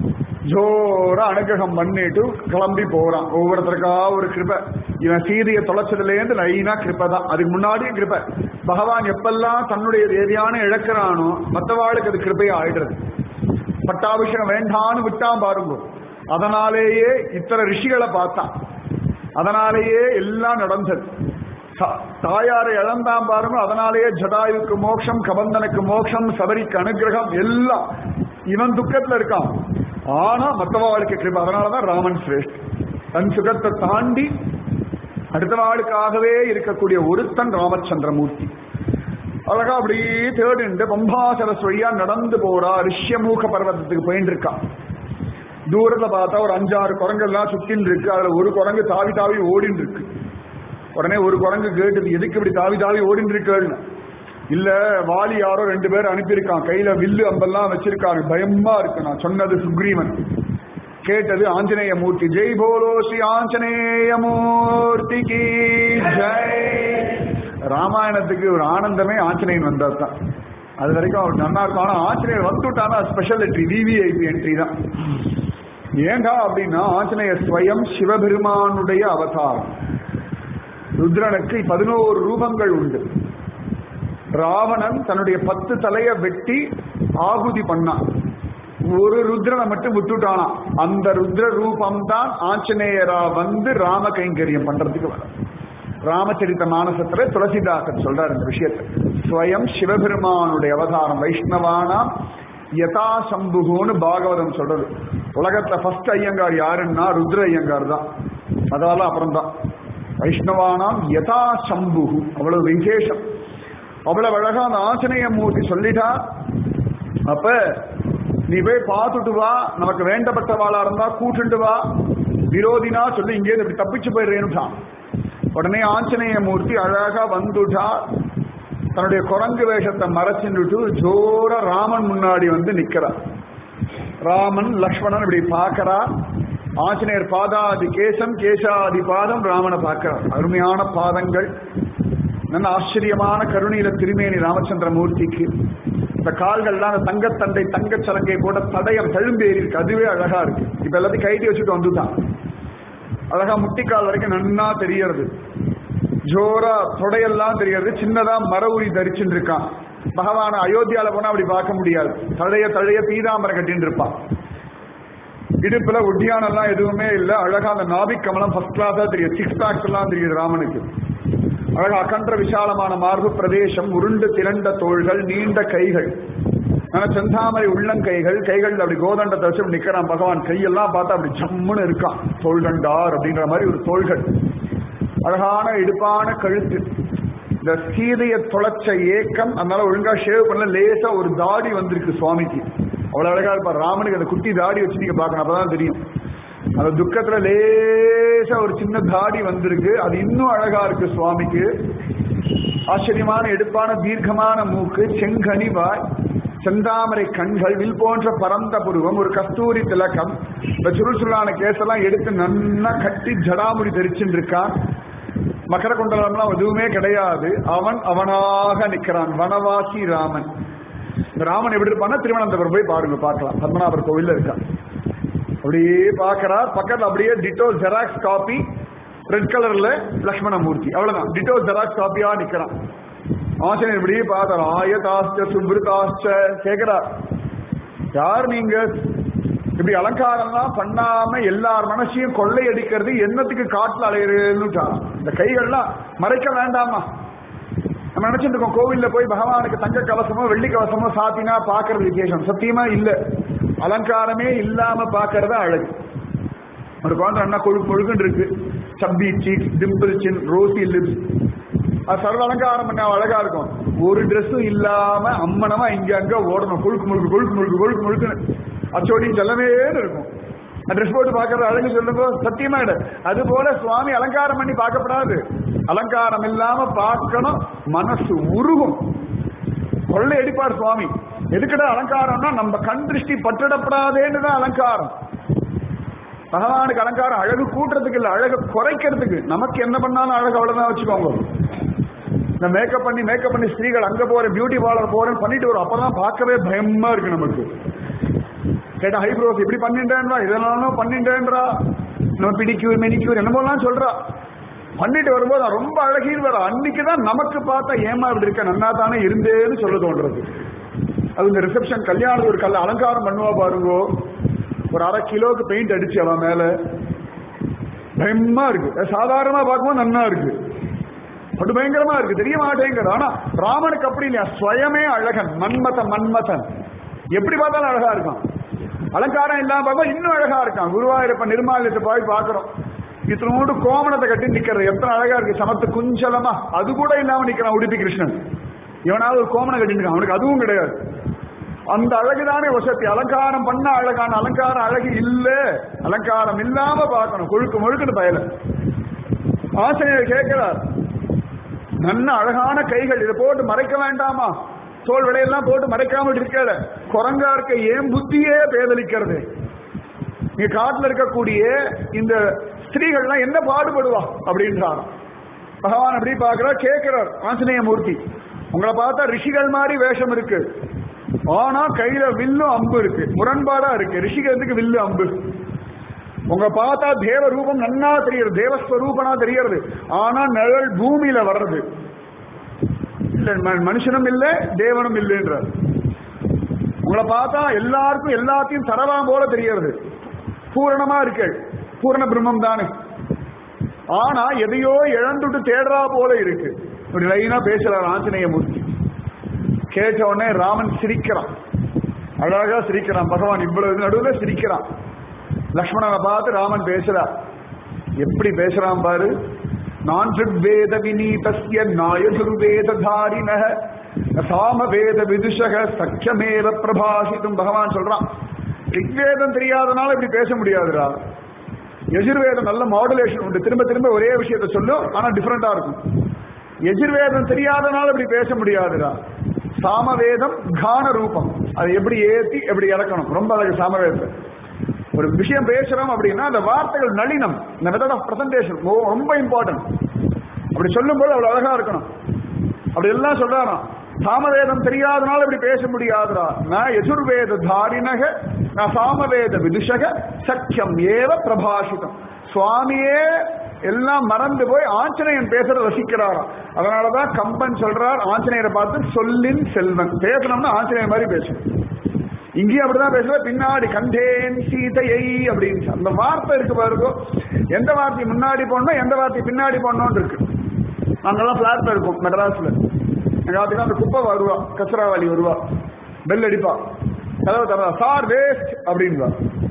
ஜோரா அனுகிரகம் பண்ணிட்டு கிளம்பி போறான். ஒவ்வொருத்தருக்கா ஒரு கிருப. இவன் சீதையை தொலைச்சதுலேருந்து லைனா கிருப தான். அதுக்கு முன்னாடியும் கிருப. பகவான் எப்பெல்லாம் தன்னுடைய தேவியான இழக்கிறானோ மற்றவாளுக்கு அது கிருபையா ஆயிடுறது. பட்டாபிஷேகம் வேண்டான்னு விட்டான் பாருங்க. அதனாலேயே இத்தனை ரிஷிகளை பார்த்தான். அதனாலேயே எல்லாம் நடந்தது. தாயாரை இழந்தான் பாருங்க. அதனாலேயே ஜடாயுக்கு மோட்சம், கபந்தனுக்கு மோட்சம், சபரிக்கு அனுகிரகம், எல்லாம். இவன் துக்கத்துல இருக்கான், ஆனா மற்றவாளுக்கு கிருபை. அதனாலதான் ராமன் சிரேஷ்ட. தன் சுகத்தை தாண்டி அடுத்தவாளுக்காகவே இருக்கக்கூடிய ஒருத்தன் ராமச்சந்திரமூர்த்தி. அழகா அப்படியே தேடிண்டு பம்பாசரஸ் வழியா நடந்து போறா. ரிஷ்யமூக பர்வதத்துக்கு போயிட்டு இருக்கா. தூரத்துல பார்த்தா ஒரு அஞ்சாறு குரங்கெல்லாம் சுத்தின்னு இருக்கு. அதுல ஒரு குரங்கு தாவி தாவி ஓடின்னு இருக்கு. உடனே ஒரு குரங்கு கேட்டுது, எதுக்கு இப்படி தாவி தாவி ஓடின்னு இருக்குன்னு. இல்ல வாலி யாரோ ரெண்டு பேர் அனுப்பியிருக்கான், கையில வில்லு அம்பெல்லாம் வச்சிருக்காங்க, பயமா இருக்கு. நான் சொன்னது சுக்ரீவன், கேட்டது ஆஞ்சநேய மூர்த்தி. ஜெய் போலோ ஸ்ரீ ஆஞ்சநேய மூர்த்திக்கு ஜெய். ராமாயணத்துக்கு ஒரு ஆனந்தமே ஆஞ்சநேயன் வந்தார் தான். அது வரைக்கும் அவர் நல்லா இருக்கும். ஆனா ஆஞ்சநேயர் வந்துட்டானா ஸ்பெஷல் என்ட்ரி, விவிஐபி என்ட்ரி தான். ஏண்டா அப்படின்னா ஆஞ்சநேயர் ஸ்வயம் சிவபெருமானுடைய அவதாரம். ருத்ரனுக்கு பதினோரு ரூபங்கள் உண்டு. ராவணன் தன்னுடைய பத்து தலையை வெட்டி ஆகுதி பண்ணான். ஒரு ருத்ரனை மட்டும் விட்டுட்டானா. அந்த ருத்ர ரூபம் தான் ஆஞ்சநேயரா வந்து ராம கைங்கரியம் பண்றதுக்கு வர. ராமச்சரித்த மானசத்துல துளசிதாசர் சொல்றார் இந்த விஷயத்தை. ஸ்வயம் சிவபெருமானுடைய அவதாரம். வைஷ்ணவானாம் யதா சம்புகுன்னு பாகவதம் சொல்றது. உலகத்துல ஃபர்ஸ்ட் ஐயங்கார் யாருன்னா ருத்ர ஐயங்கார் தான். அதால அப்புறம் தான் வைஷ்ணவானாம் யதா சம்புகு. அவ்வளவு விசேஷம். அவ்வளவு அழகா அந்த ஆஞ்சநேய மூர்த்தி சொல்லிட்டா. அப்ப நீ போய் பார்த்துட்டு வா, நமக்கு வேண்டப்பட்டவாளா இருந்தா கூட்டுண்டு வா, விரோதினா சொல்லி இங்கே இப்படி தப்பிச்சு போயிடுறேன்னுட்டான். உடனே ஆஞ்சநேய மூர்த்தி அழகா வந்துட்டா. தன்னுடைய குரங்கு வேஷத்தை மறைச்சுட்டு ஜோர ராமன் முன்னாடி வந்து நிக்கிறா. ராமன் லக்ஷ்மணன் இப்படி பார்க்கறா. ஆஞ்சநேயர் பாதாதி கேசம், கேசாதி பாதம் ராமனை பார்க்கிறார். அருமையான பாதங்கள், நல்ல ஆச்சரியமான கருணையில திருமேனி ராமச்சந்திர மூர்த்திக்கு. இந்த கால்கள்லாம் அந்த தங்கத்தண்டை தங்கச்சலங்கை போட்ட தடயம் தழும்பேறி இருக்கு. அதுவே அழகா இருக்கு. இப்ப எல்லாத்தையும் கைட்டி வச்சுட்டு வந்துட்டான். அழகா முட்டிக்கால் வரைக்கும் நன்னா தெரியறது, ஜோரா தொடையெல்லாம் தெரியறது, சின்னதா மர உரி தரிச்சுட்டு இருக்கான். பகவான அயோத்தியால போனா அப்படி பார்க்க முடியாது, தழைய தழைய பீதாமரம் கட்டின்னு இருப்பான். இடுப்புல ஒட்டியானெல்லாம் எதுவுமே இல்லை, அழகா அந்த நாபிக் கமலம் ஃபர்ஸ்ட் கிளாஸா தெரியும், சிக்ஸ் பேக்ஸ் எல்லாம் தெரியுது ராமனுக்கு. அழகா அகன்ற விசாலமான மார்பு பிரதேசம், உருண்டு திரண்ட தோள்கள், நீண்ட கைகள், ஆனா செந்தாமரை உள்ளங்கைகள், கைகள் அப்படி கோதண்டத்தை வச்சு நிக்கிறான் பகவான். கையெல்லாம் பார்த்தா அப்படி ஜம்முன்னு இருக்கான், தோள்கண்டார் அப்படின்ற மாதிரி ஒரு தோள்கள், அழகான இடுப்பான கழுத்து. இந்த சீதையை தொலைச்ச ஏக்கம், அதனால ஒழுங்கா ஷேவ் பண்ணல, லேசா ஒரு தாடி வந்திருக்கு சுவாமிக்கு. அவ்வளவு அழகா இருப்பார் ராமனுக்கு. அந்த குட்டி தாடி வச்சு நீங்க பார்க்கணும், அப்பதான் தெரியும். அந்த துக்கத்துல லேசா ஒரு சின்ன தாடி வந்திருக்கு, அது இன்னும் அழகா இருக்கு சுவாமிக்கு. ஆச்சரியமான எடுப்பான தீர்க்கமான மூக்கு, செங்கனி வாய், செந்தாமரை கண்கள், வில் போன்ற பரந்த புருவம், ஒரு கஸ்தூரி திலக்கம். இந்த சுருசுருளான கேசெல்லாம் எடுத்து நன்னா கட்டி ஜடாமுடி தெரிச்சுட்டு இருக்கான். மகர குண்டலம்லாம் எதுவுமே கிடையாது, அவன் அவனாக நிற்கிறான். வனவாசி ராமன். இந்த ராமன் எப்படி இருப்பான்னா திருவனந்தபுரம் போய் பாருங்க, பார்க்கலாம். பத்மநாபர் கோவில்ல இருக்கான். அப்படியே பார்க்கிறார், பக்கத்துல அப்படியே டிட்டோ ஜெராக்ஸ் காப்பி ரெட் கலர்ல லக்ஷ்மணமூர்த்தி, அவ்வளவுதான். டிட்டோ ஜெராக்ஸ் காப்பியா நிக்கிறான். ஆசிரியர் இப்படியே பார்த்தார். ஆயதாஸ்ட சுபிருதாஸ்ட கேட்கிறார், யார் நீங்க? இப்படி அலங்காரம்லாம் பண்ணாம எல்லார் மனசையும் கொள்ளை அடிக்கிறது என்னத்துக்கு காட்டுல அலையிறதுன்னு. இந்த கைகள்லாம் மறைக்க வேண்டாமா? நம்ம நினைச்சிட்டு இருக்கோம் கோவில்ல போய் பகவானுக்கு தங்க கவசமோ வெள்ளி கவசமோ சாத்தினா பாக்குறது விசேஷம். சத்தியமா இல்ல, அலங்காரமே இல்லாம பாக்குறதா அழகு. ஒரு குழந்தை அண்ணா கொழுக்கு கொழுக்குன்னு இருக்கு, chubby cheeks, dimple chin, rosy lips, அது சர்வ அலங்காரம் பண்ண அழகா இருக்கும். ஒரு ட்ரெஸ்ஸும் இல்லாம அம்மனமா இங்க அங்க ஓடணும், கொழுக்கு முழுக்கு கொழுக்கு முழுக்கு கொழுக்கு முழுக்குன்னு அச்சோடியும் செல்லவே இருக்கும். ட்ரெஸ் போட்டு பாக்குறது அழகு சொல்லுங்க, சத்தியமா இல்ல. அது போல சுவாமி அலங்காரம் பண்ணி பார்க்கப்படாது, அலங்காரம் இல்லாம பார்க்கணும். மனசு உருகும், கொள்ளை அடிப்பார் சுவாமி. எதுக்கிட்ட அலங்காரம்னா நம்ம கண் திருஷ்டி பற்றிடப்படாதேன்னு தான் அலங்காரம். பகவானுக்கு அலங்காரம் அழகு கூட்டுறதுக்கு இல்ல, அழகு குறைக்கிறதுக்கு. நமக்கு என்ன பண்ணாலும் அழகு அவ்வளவுதான் வச்சுக்கோங்க. இந்த மேக்கப் பண்ணி மேக்கப் பண்ணி ஸ்திரீகள் அங்க போறேன் பியூட்டி பார்லர் போறேன்னு பண்ணிட்டு வரும், அப்பதான் பார்க்கவே பயமா இருக்கு நமக்கு. கேட்டா ஹைப்ரோஸ் இப்படி பண்ணிட்டேன்றா, இதெல்லாம் பண்ணிட்டேன்றா, நம்ம பிடிக்யூர் மெனிக்யூர் என்னமோலாம் சொல்றா. பண்ணிட்டு வரும்போது ரொம்ப அழகின்னு வர அன்னைக்குதான் நமக்கு பார்த்தா ஏமா இப்படி இருக்க நன்னா தானே இருந்தேன்னு சொல்ல தோன்றது. அது இந்த ரிசப்ஷன் கல்யாணம் ஒரு கல்ல அலங்காரம் பண்ணுவா பாருங்கோ, ஒரு அரை கிலோக்கு பெயிண்ட் அடிச்சு அவன் மேல பயமா இருக்கு. சாதாரணமா பார்க்கும்போது நன்னா இருக்கு, அது பயங்கரமா இருக்கு, தெரிய மாட்டேங்கிறது. ஆனா ராமனுக்கு அப்படி இல்லையா, ஸ்வயமே அழகன், மன்மதன் மன்மதன். எப்படி பார்த்தாலும் அழகா இருக்கான். அலங்காரம் இல்லாம பார்த்தா இன்னும் அழகா இருக்கான். குருவாயூரப்ப நிர்மாலயத்தை போய் பாக்குறோம், இத்தனோடு கோமணத்தை கட்டி நிக்கிறது எத்தனை அழகா இருக்கு, சமத்து குஞ்சலமா. அது கூட இல்லாம நிக்கிறான் உடுப்பி கிருஷ்ணன். இவனாவது ஒரு கோமணம் கட்டி நிற்கான், அவனுக்கு அதுவும் கிடையாது. அந்த அழகுதானே வசதி. அலங்காரம் பண்ண அழகான அலங்காரம் அழகு இல்ல, அலங்காரம் இல்லாம பார்க்கணும். கொழுக்கு முழுக்குன்னு பயல. ஆசிரியர் கேட்கிறார், நல்ல அழகான கைகள், இதை போட்டு மறைக்க வேண்டாமா? தோல் விடையெல்லாம் போட்டு மறைக்காம இருக்கல, குரங்கா இருக்க ஏன் புத்தியே பேதலிக்கிறது. நீ காட்டுல இருக்கக்கூடிய இந்த ஸ்திரீகள்லாம் என்ன பாடுபடுவா அப்படின்றார் பகவான். அப்படி பாக்குறார், கேட்கிறார் ஆஞ்சநேய மூர்த்தி, உங்களை பார்த்தா ரிஷிகள் மாதிரி வேஷம் இருக்கு, ஆனா கையில வில்லும் அம்பு இருக்கு, முரண்பாடா இருக்கு. ரிஷிகளுக்கு வில்லு அம்பு. உங்க பார்த்தா தேவ ரூபம் நன்னா தெரியுது, தேவஸ்வரூபனா தெரியறது, ஆனா நிழல் பூமியில வர்றது இல்ல, மனுஷனும் இல்ல தேவனும் இல்லைன்ற. உங்களை பார்த்தா எல்லாருக்கும் எல்லாத்தையும் தரலாம் போல தெரியறது, பூரணமா இருக்கு, பூரண பிரம்மம் தானே, ஆனா எதையோ இழந்துட்டு தேடுறா போல இருக்கு. ஒரு லைனா பேசுறார் ஆஞ்சநேய மூர்த்தி. கேட்ட உடனே ராமன் சிரிக்கிறான், அழகா சிரிக்கிறான். பகவான் இவ்வளவு நடுவில் சிரிக்கிறான். லக்ஷ்மணனை பார்த்து ராமன் பேசுறார். எப்படி பேசுறான் பாரு. நான் ரிக்வேத விநீதஸ்ய நாயதுர்வேததாரிணஹ சாமவேத விதுஷக சக்கியமேவ பிரபாஷித்தும். பகவான் சொல்றான், ரிக்வேதம் தெரியாதனால இப்படி பேச முடியாதுடா. யஜுர்வேதம் நல்ல மாடுலேஷன் உண்டு, திரும்ப திரும்ப ஒரே விஷயத்த சொல்லும், ஆனா டிஃபரெண்டா இருக்கும். யஜுர்வேதம் தெரியாதனால இப்படி பேச முடியாதுடா. சாமவேதம் கான ரூபம், அதை எப்படி ஏத்தி எப்படி இறக்கணும், ரொம்ப அழகு சாமவேதத்தை. ஒரு விஷயம் பேசுறோம் அப்படின்னா அந்த வார்த்தைகள் நளினம், இந்த மெத்தட் ஆஃப் பிரசன்டேஷன் ரொம்ப இம்பார்ட்டன்ட். அப்படி சொல்லும் போது அவ்வளவு அழகா இருக்கணும். அப்படி எல்லாம் சொல்றாராம். சாமவேதம் தெரியாதனால இப்படி பேச முடியாதுடா. நான் யஜுர்வேத தாரிணக நான் சாமவேத விதுஷக சக்கியம் ஏவ பிரபாஷிதம். சுவாமியே எல்லாம் மறந்து போய் ஆஞ்சநேயன் பேசுறத ரசிக்கிறாராம். அதனாலதான் கம்பன் சொல்றார் ஆஞ்சநேயரை பார்த்து சொல்லின் செல்வன். பேசணும்னா ஆஞ்சநேயர் மாதிரி பேசணும். இங்கேயும் அப்படிதான் பேசுற, பின்னாடி கண்டேன் சீதையை அப்படின்னு அந்த வார்த்தை இருக்கு பாருங்க. எந்த வார்த்தை முன்னாடி போடணும் எந்த வார்த்தை பின்னாடி போடணும்னு இருக்கு. அங்கெல்லாம் பிளாட்ல இருக்கும் மெட்ராஸ்ல. எங்காத்துக்கு அந்த குப்பை வருவா, கச்சராவாளி வருவா, பெல் அடிப்பா, கதவை தரா, சார் வேஸ்ட் அப்படின்வா.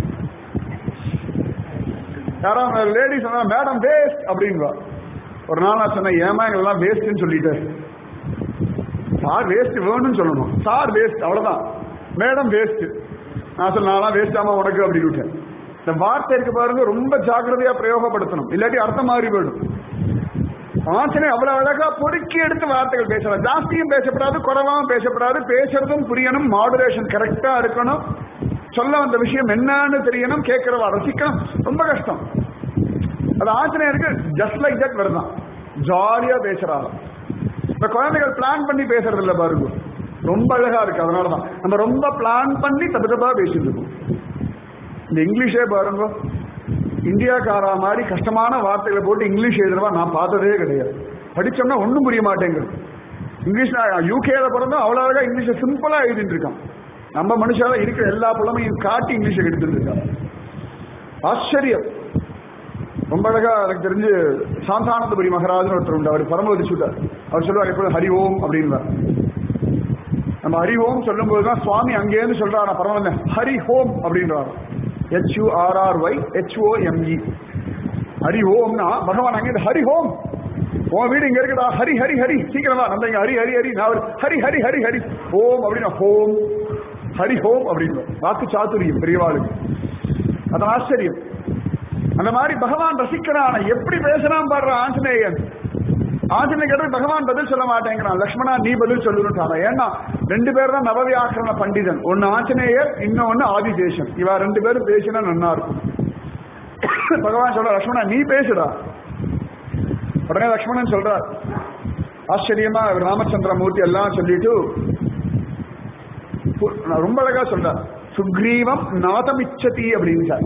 யாராவது லேடிஸ் சொன்னா மேடம் வேஸ்ட் அப்படின்வா. ஒரு நாள் நான் சொன்னேன், ஏமா எங்கெல்லாம் வேஸ்ட்ன்னு சொல்லிட்டேன். சார் வேஸ்ட் வேணும்னு சொல்லணும். சார் வேஸ்ட் அவ்வளவுதான், மேடம் வேஸ்ட். நான் சொல்ல நான்லாம் வேஸ்டாமா உனக்கு அப்படின்னு விட்டேன். இந்த வார்த்தை இருக்கு பாருங்க, ரொம்ப ஜாக்கிரதையா பிரயோகப்படுத்தணும், இல்லாட்டி அர்த்தம் மாறி போயிடும். ஆச்சரியம் அவ்வளவு அழகா பொறுக்கி எடுத்து வார்த்தைகள் பேசலாம். ஜாஸ்தியும் பேசப்படாது, குறைவாகவும் பேசப்படாது. பேசுறதும் புரியணும், மாடுலேஷன் கரெக்டா இருக்கணும், சொல்ல வந்த விஷயம் என்னன்னு தெரியணும், கேட்கிறவா ரசிக்கணும். ரொம்ப கஷ்டம். அது ஆச்சரியம் இருக்கு. ஜஸ்ட் லைக் தட் வருதான், ஜாலியா பேசுறாங்க. இந்த குழந்தைகள் பிளான் பண்ணி பேசுறது இல்ல பாருங்க, ரொம்ப அழகா இருக்கு. அதனாலதான் நம்ம ரொம்ப பிளான் பண்ணி தப்பு தப்பா பேசிட்டு இருக்கோம். இந்த இங்கிலீஷே பாருங்க, இந்தியாக்காரா மாதிரி கஷ்டமான வார்த்தைகளை போட்டு இங்கிலீஷ் எழுதுறவா நான் பார்த்ததே கிடையாது. படிச்சோம்னா ஒன்றும் புரிய மாட்டேங்குது. இங்கிலீஷ் யூகேல பிறந்தோம், அவ்வளோ அழகா இங்கிலீஷை சிம்பிளா எழுதிட்டு இருக்கான். நம்ம மனுஷால இருக்கிற எல்லா புலமையும் காட்டி இங்கிலீஷை எடுத்துட்டு இருக்கான். ஆச்சரியம். ரொம்ப அழகா எனக்கு தெரிஞ்சு சாந்தானந்தபுரி மகராஜன் ஒருத்தர் உண்டு, அவர் பரமவதி சுட்டார். அவர் சொல்லுவார் எப்போது ஹரி ஓம் அப்படின்னு. நம்ம ஹரி ஓம் சொல்லும் போதுதான் சுவாமி அங்கேருந்து சொல்றாரு பரவாயில்ல ஹரி ஹோம் அப்படின்றாரு. H U R R Y H O M E. Hari ஓம்னா பகவான் அங்கே ஹரி ஹோம், உன் வீடு இங்க இருக்குடா, ஹரி ஹரி ஹரி சீக்கிரமா நம்ம இங்க ஹரி ஹரி ஹரி நான் ஹரி ஹரி ஹரி ஹரி ஓம் அப்படின்னா ஹோம், ஹரி ஹோம் அப்படின்னு வாக்கு சாத்துரியம் பெரியவாளுக்கு. அதான் ஆச்சரியம். அந்த மாதிரி பகவான் ரசிக்கிறான். எப்படி பேசுறான் பாடுற ஆஞ்சநேயன். ஆஞ்சநேயன் கேட்டு பகவான் பதில் சொல்ல மாட்டேங்கிறான். லக்ஷ்மணா நீ பதில் சொல்லுன்னு. ஏன்னா ரெண்டு பேர் தான் நவவியாக்கரண பண்டிதன். ஒன்னு ஆஞ்சநேயர், இன்னொன்னு ஆதிசேஷன். இவா ரெண்டு பேரும் பேசினா நல்லா இருக்கும். பகவான் சொல்ற லக்ஷ்மணா நீ பேசுடா. உடனே லக்ஷ்மணன் சொல்றார் ஆச்சரியமா, ராமச்சந்திரமூர்த்தி எல்லாம் சொல்லிட்டு ரொம்ப அழகா சொல்றார். சுக்ரீவம் நாதமிச்சதி அப்படின்னு சார்.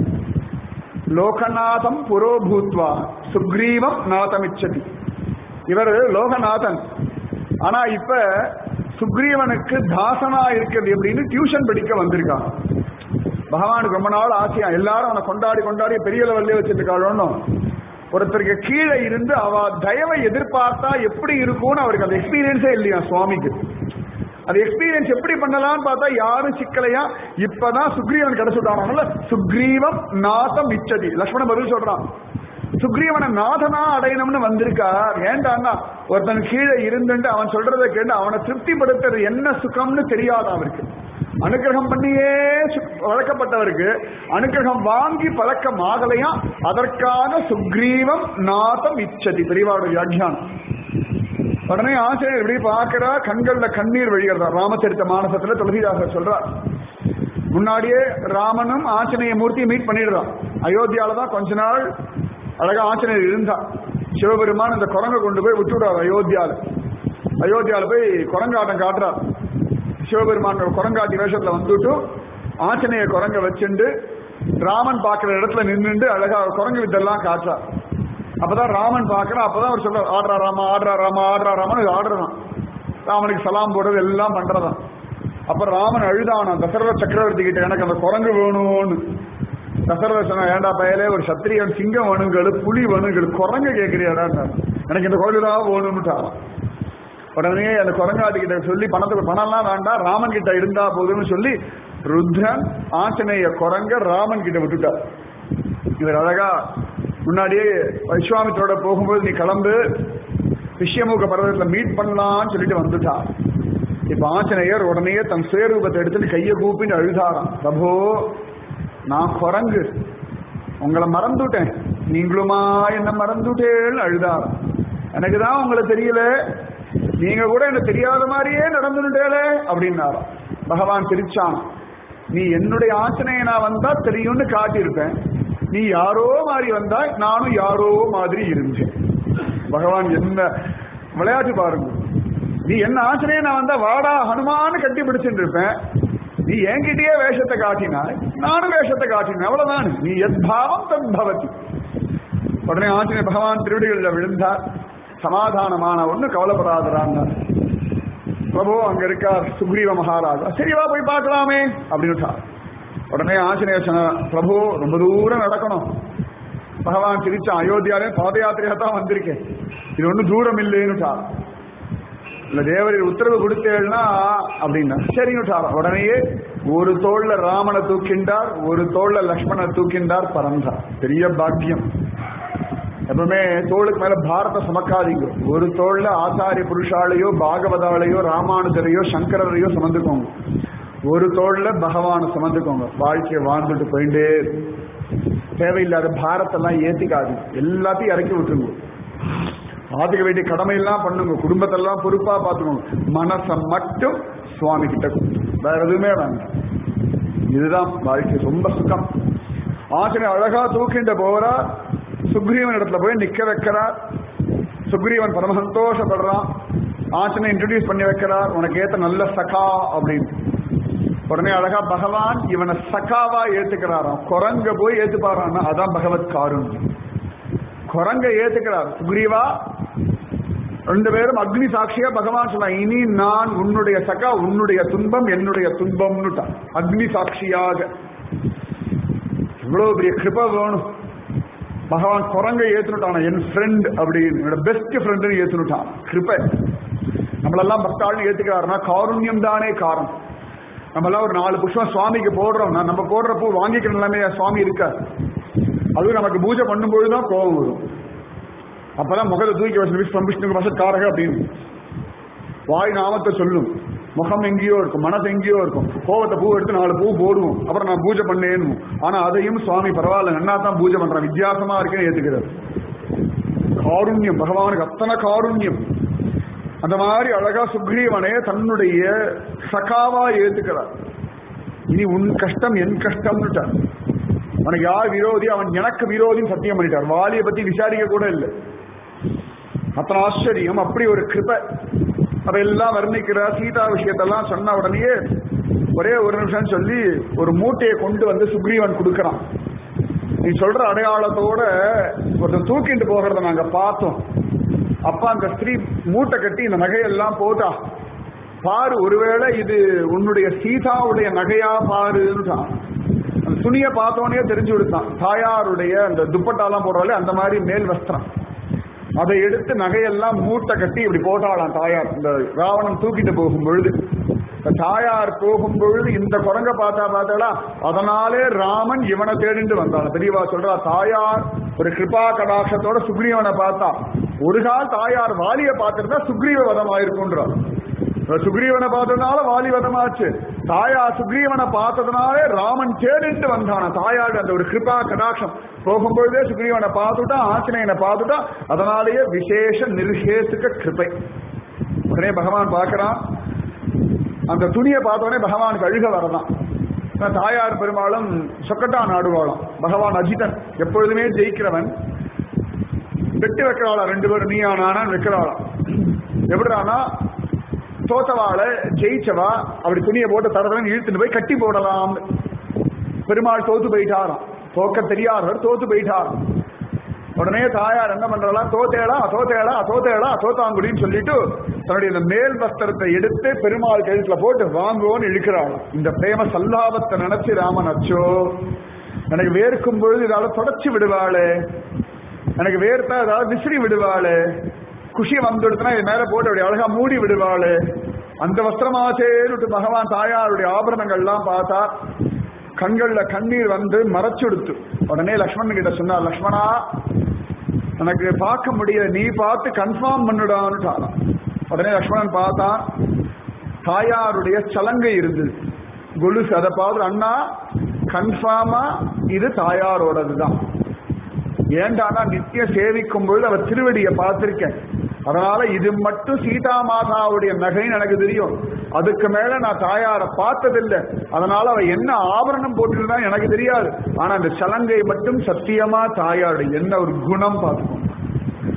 லோகநாதம் புரோபூத்வா சுக்ரீவம் நாதமிச்சதி. இவர் லோகநாதன், ஆனா இப்ப சுக்ரீவனுக்கு தாசனா இருக்கிறது எப்படின்னு டியூஷன் படிக்க வந்திருக்கான். பகவானுக்கு ரொம்ப நாள் ஆசையா, எல்லாரும் அவனை கொண்டாடி கொண்டாடி பெரிய லெவல்ல வச்சிருக்காளோ. ஒருத்தருக்கு கீழே இருந்து அவ தயவை எதிர்பார்த்தா எப்படி இருக்கும்னு அவருக்கு அந்த எக்ஸ்பீரியன்ஸே இல்லையா சுவாமிக்கு. அது எக்ஸ்பீரியன்ஸ் எப்படி பண்ணலாம்னு பார்த்தா யாரும் சிக்கலையா. இப்பதான் சுக்ரீவன் கிடைச்சுட்டாங்க. சுக்ரீவம் நாதம் இச்சதி. லக்ஷ்மணன் பதில் சொல்றான், சுக்ரீவனை நாதனா அடையணும்னு வந்திருக்கார். ஏண்டான்னா ஒருத்தன் கீழே இருந்துட்டு அவன் சொல்றதை கேட்டு அவனை திருப்திப்படுத்துறது என்ன சுகம்னு தெரியாது அவருக்கு. அனுகிரகம் பண்ணியே வளர்க்கப்பட்டவருக்கு அனுகிரகம் வாங்கி பழக்கம் ஆகலையா. அதற்காக சுக்ரீவம் நாதம் இச்சதி பெரியவாருடைய வியாக்கியானம். உடனே ஆசிரியர் இப்படி பார்க்கிறா, கண்கள்ல கண்ணீர் வழிகிறதா. ராமச்சரித்த மானசத்துல துளசிதாசர் சொல்றார், முன்னாடியே ராமனும் ஆஞ்சநேய மூர்த்தியை மீட் பண்ணிடுறான். அயோத்தியாலதான் கொஞ்ச நாள் அழகா ஆஞ்சநேயர் இருந்தா. சிவபெருமான் இந்த குரங்கை கொண்டு போய் விட்டுவிடார் அயோத்தியால. அயோத்தியால போய் குரங்காட்டம் காட்டுறார். சிவபெருமான் குரங்காட்டி வேஷத்துல வந்துட்டு ஆஞ்சநேய குரங்க வச்சுண்டு ராமன் பார்க்கிற இடத்துல நின்றுண்டு அழகா குரங்கு வித்தெல்லாம் காட்டுறார். அப்பதான் ராமன் பார்க்கறான். அப்பதான் அவர் சொல்ற ஆடுறா ராமா ஆடுறா ராமா ஆடுறா ராமன் ஆடுறான். ராமனுக்கு சலாம் போடுறது எல்லாம் பண்றதான். அப்ப ராமன் அழுதான தசரத சக்கரவர்த்தி கிட்ட, எனக்கு அந்த குரங்கு வேணும்னு. தசரத சொன்ன, ஏண்டா பயலே, ஒரு சத்திரியன் சிங்கம் வேணுங்கள், புலி வேணுங்கள், குரங்கு கேட்கிறியாடா, எனக்கு இந்த குரங்குதான் வேணும்னுட்டான். உடனே அந்த குரங்காட்டி கிட்ட சொல்லி பணத்துக்கு பணம்லாம் வேண்டாம், ராமன் கிட்ட இருந்தா போதும்னு சொல்லி ருத்ரன் ஆஞ்சநேய குரங்க ராமன் கிட்ட விட்டுட்டார். இவர் அழகா முன்னாடியே விஸ்வாமித்திரோட போகும்போது நீ கிளம்பு, ரிஷ்யமுக பர்வதத்துல மீட் பண்ணலாம்னு சொல்லிட்டு வந்துட்டார். இப்ப ஆஞ்சநேயர் உடனே தன் சுயரூபத்தை எடுத்துட்டு கையை கூப்பின்னு அழுதாராம். பிரபோ, நான் குரங்கு, உங்களை மறந்துட்டேன், நீங்களுமா என்ன மறந்துட்டேன்னு அழுதாராம். எனக்குதான் உங்களை தெரியல, நீங்க கூட எனக்கு தெரியாத மாதிரியே நடந்துட்டேலே அப்படின்னாராம். பகவான் சிரிச்சான், நீ என்னுடைய ஆஞ்சநேயனா வந்தா தெரியும்னு காட்டியிருப்பேன், நீ யாரோ மாதிரி வந்தா நானும் யாரோ மாதிரி இருந்தேன். பகவான் என்ன விளையாட்டு பாருங்க. நீ என்ன ஆஞ்சநேயனா வந்தா வாடா ஹனுமான்னு கட்டி பிடிச்சுட்டு இருப்பேன், நீ நீ என்கிட்டயே வேஷத்தை காட்டினாய், நானும் வேஷத்தை காட்டினேன், அவ்வளவுதான். நீ எத்பாவம் தத்பவதி. உடனே ஆஞ்சநேய பகவான் திருவடிகளில் விழுந்தார். சமாதானமான ஒண்ணு கவலைப்படாதாங்க பிரபு, அங்க இருக்கார் சுக்ரீவ மகாராஜா, சரிவா போய் பார்க்கலாமே அப்படின்னு. உடனே ஆஞ்சநேயர் சொன்ன, பிரபு ரொம்ப தூரம் நடக்கணும். பகவான் திருச்சா, அயோத்தியாலே பாத யாத்திரையா தான் வந்திருக்கேன், இது ஒன்றும் தூரம் இல்லைன்னு. இல்ல தேவரில் உத்தரவு கொடுத்தேன்னா அப்படின்னா சரின்னு. உடனேயே ஒரு தோல்ல ராமனை தூக்கின்றார், ஒரு தோல்ல லக்ஷ்மணனை தூக்கின்றார், பறந்தார். பெரிய பாக்கியம். எப்பவுமே தோளுக்கு மேல பாரத சுமக்காதீங்க. ஒரு தோல்ல ஆச்சாரிய புருஷாலையோ பாகவதாலையோ ராமானுஜரையோ சங்கரரையோ சுமந்துக்கோங்க, ஒரு தோல்ல பகவானை சுமந்துக்கோங்க. வாழ்க்கையை வாழ்ந்துட்டு போயிட்டே தேவையில்லாத பாரத்தெல்லாம் ஏத்திக்காது, எல்லாத்தையும் இறக்கி விட்டுருங்க. ஆத்துக்க வேண்டிய கடமையெல்லாம் பண்ணுங்க, குடும்பத்தெல்லாம் பொறுப்பா பார்த்துக்கோங்க. மனசை மட்டும் சுவாமி கிட்ட வேற எதுவுமே வேண்டாம். இதுதான் வாழ்க்கை, ரொம்ப சுகம். ஆஞ்சநேயர் அழகா தூக்கின்ற போறா, சுக்ரீவன் இடத்துல போய் நிக்க வைக்கிறார். சுக்ரீவன் பரம சந்தோஷப்படுறான். ஆஞ்சநேயர் இன்ட்ரோடியூஸ் பண்ணி வைக்கிறார், உனக்கு ஏத்த நல்ல சகா அப்படின்னு. உடனே அழகா பகவான் இவனை சகாவா ஏத்துக்கிறாராம். குரங்க போய் ஏத்துப்பாரான்னா அதான் பகவத் காருண்யம். குரங்க ஏத்துக்கிறார். சுக்ரீவா, ரெண்டு பேரும் அக்னி சாட்சியா பகவான் சொன்னா, இனி நான் உன்னுடைய சகா, உன்னுடைய துன்பம் என்னுடைய துன்பம்னுட்டான். அக்னி சாட்சியாக இவ்வளவு பெரிய கிருபை வேணும். பகவான் குரங்க ஏத்துனுட்டான், என் ஃப்ரெண்ட் அப்படின்னு, என்னோட பெஸ்ட் ஃப்ரெண்ட் ஏத்துனுட்டான். கிருபை. நம்மளெல்லாம் பக்தாள்னு ஏத்துக்கிறாருன்னா காருண்யம் தானே காரணம். நம்மளாம் ஒரு நாலு புஷ்பம் சுவாமிக்கு போடுறோம்னா நம்ம போடுற பூ வாங்கிக்கிற நிலைமை சுவாமி இருக்கார். அதுவும் நமக்கு பூஜை பண்ணும்போதுதான் கோபம் வரும். அப்பதான் முகத்தை தூக்கி வச்சு விஷ்ணு விஷ்ணுக்கு வசத் காரக அப்படின்னு வாய் நாமத்தை சொல்லும். முகம் எங்கேயோ இருக்கும், மனசு எங்கேயோ இருக்கும். கோவத்தை பூ எடுத்து நாலு பூ போடுவோம், அப்புறம் நான் பூஜை பண்ணேன்னு. ஆனா அதையும் சுவாமி பரவாயில்ல, நன்னா தான் பூஜை பண்றான், வித்தியாசமா இருக்கேன்னு ஏத்துக்கிறார். காருண்யம், பகவானுக்கு அத்தனை காருண்யம். அந்த மாதிரி அழகா சுக்ரீவனே தன்னுடைய சகாவா ஏத்துக்கிறார். இனி உன் கஷ்டம் என் கஷ்டம்னுட்டார். அவனுக்கு யார் விரோதி, அவன் எனக்கு விரோதின்னு சத்தியம் பண்ணிட்டார். வாலியை பத்தி விசாரிக்க கூட இல்லை. அத்தனை ஆச்சரியம், அப்படி ஒரு கிருபை. அதையெல்லாம் வர்ணிக்கிறார். சீதா விஷயத்தெல்லாம் சொன்ன உடனேயே ஒரே ஒரு நிமிஷம் சொல்லி ஒரு மூட்டையை கொண்டு வந்து சுக்ரீவன் கொடுக்கறான். நீ சொல்ற அடையாளத்தோட ஒருத்தர் தூக்கிட்டு போகிறத நாங்க பார்த்தோம். அப்பா அந்த ஸ்திரீ மூட்டை கட்டி இந்த நகையெல்லாம் போட்டா பாரு, ஒருவேளை இது உன்னுடைய சீதாவுடைய நகையா பாருன்னு. அந்த துணியை பார்த்தோன்னே தெரிஞ்சு விடுத்தான். தாயாருடைய அந்த துப்பட்டாலாம் போடுறாலே அந்த மாதிரி மேல் வஸ்திரம், அதை எடுத்து நகையெல்லாம் மூட்டை கட்டி இப்படி போட்டாளாம் தாயார். இந்த ராவணன் தூக்கிட்டு போகும் பொழுது, தாயார் போகும் பொழுது இந்த குரங்க பார்த்தா பார்த்தாளா, அதனாலே ராமன் இவனை தேடிட்டு வந்தான். தெரியவா சொல்றா, தாயார் ஒரு கிருபா கடாட்சத்தோட சுக்ரீவனை பார்த்தா. ஒரு கால் தாயார் வாலியை பார்த்துருந்தா சுக்ரீவ வதம் ஆயிருக்குன்றார். சுக்ரீவனை பார்த்ததுனால வாலி வதமாச்சு. தாயார் சுக்ரீவனை பார்த்ததுனாலே ராமன் தேடிட்டு வந்தான. தாயார் அந்த ஒரு கிருபா கடாட்சம் போகும்பொழுதே சுக்ரீவனை பார்த்துட்டா, ஆஞ்சநேயனை பார்த்துட்டா. அதனாலேயே விசேஷ நிர்ஹேதுக கிருபை. உடனே பகவான் பார்க்கிறான். அந்த துணியை பார்த்தோடனே பகவானுக்கு அழுக வரதான். தாயார் பெரும்பாலும் சொக்கட்டா நாடுவாளாம். பகவான் அஜிதன், எப்பொழுதுமே ஜெயிக்கிறவன். வெட்டி வைக்கிறாளா ரெண்டு பேரும், நீ ஆனான் வைக்கிறாளாம். எப்படினா தோத்தவாளை ஜெயிச்சவா அப்படி துணியை போட்டு தரதன் இழுத்துட்டு போய் கட்டி போடலாம். பெருமாள் தோத்து போயிட்டாராம். தோக்க தெரியாதவர் தோத்து போயிட்டாராம். உடனே தாயார் என்ன பண்றாளா, தோத்தேடா தோத்தேடா தோத்தேடா தோத்தாங்குடின்னு சொல்லிட்டு தன்னுடைய இந்த மேல் வஸ்திரத்தை எடுத்து பெருமாள் கழுத்துல போட்டு வாங்குவோன்னு இழுக்கிறாள். இந்த பிரேம சல்லாபத்தை நினைச்சு ராமன், அச்சோ எனக்கு வேர்க்கும் பொழுது ஏதாவது தொடச்சு விடுவாளே, எனக்கு வேர்த்தா ஏதாவது விசிறி விடுவாளே, குஷி வந்துடுத்துனா இது மேல போட்டு அப்படி அழகா மூடி விடுவாளே, அந்த வஸ்திரமாச்சேன்னு பகவான் தாயாருடைய ஆபரணங்கள் எல்லாம் பார்த்தா கண்கள்ல கண்ணீர் வந்து மறைச்சுடுத்து. உடனே லக்ஷ்மணன் கிட்ட சொன்னார், லக்ஷ்மணா எனக்கு பார்க்க முடியல, நீ பார்த்து கன்ஃபார்ம் பண்ணிடான்னு. உடனே லக்ஷ்மணன் பார்த்தான், தாயாருடைய சலங்கை இருந்தது, கொலுசு. அதை பார்த்து, அண்ணா கன்ஃபார்மா இது தாயாரோடதுதான். ஏண்டானா நித்தியம் சேவிக்கும் பொழுது அவர் திருவடியை பார்த்திருக்கேன், அதனால இது மட்டும் சீதா மாதாவுடைய நகைன்னு எனக்கு தெரியும். அதுக்கு மேல நான் தாயாரை பார்த்ததில்லை, அதனால அவ என்ன ஆபரணம் போட்டுருந்தா எனக்கு தெரியாது. ஆனா அந்த சலங்கை மட்டும் சத்தியமா தாயாருடைய என்ன ஒரு குணம் பார்த்துக்கோங்க.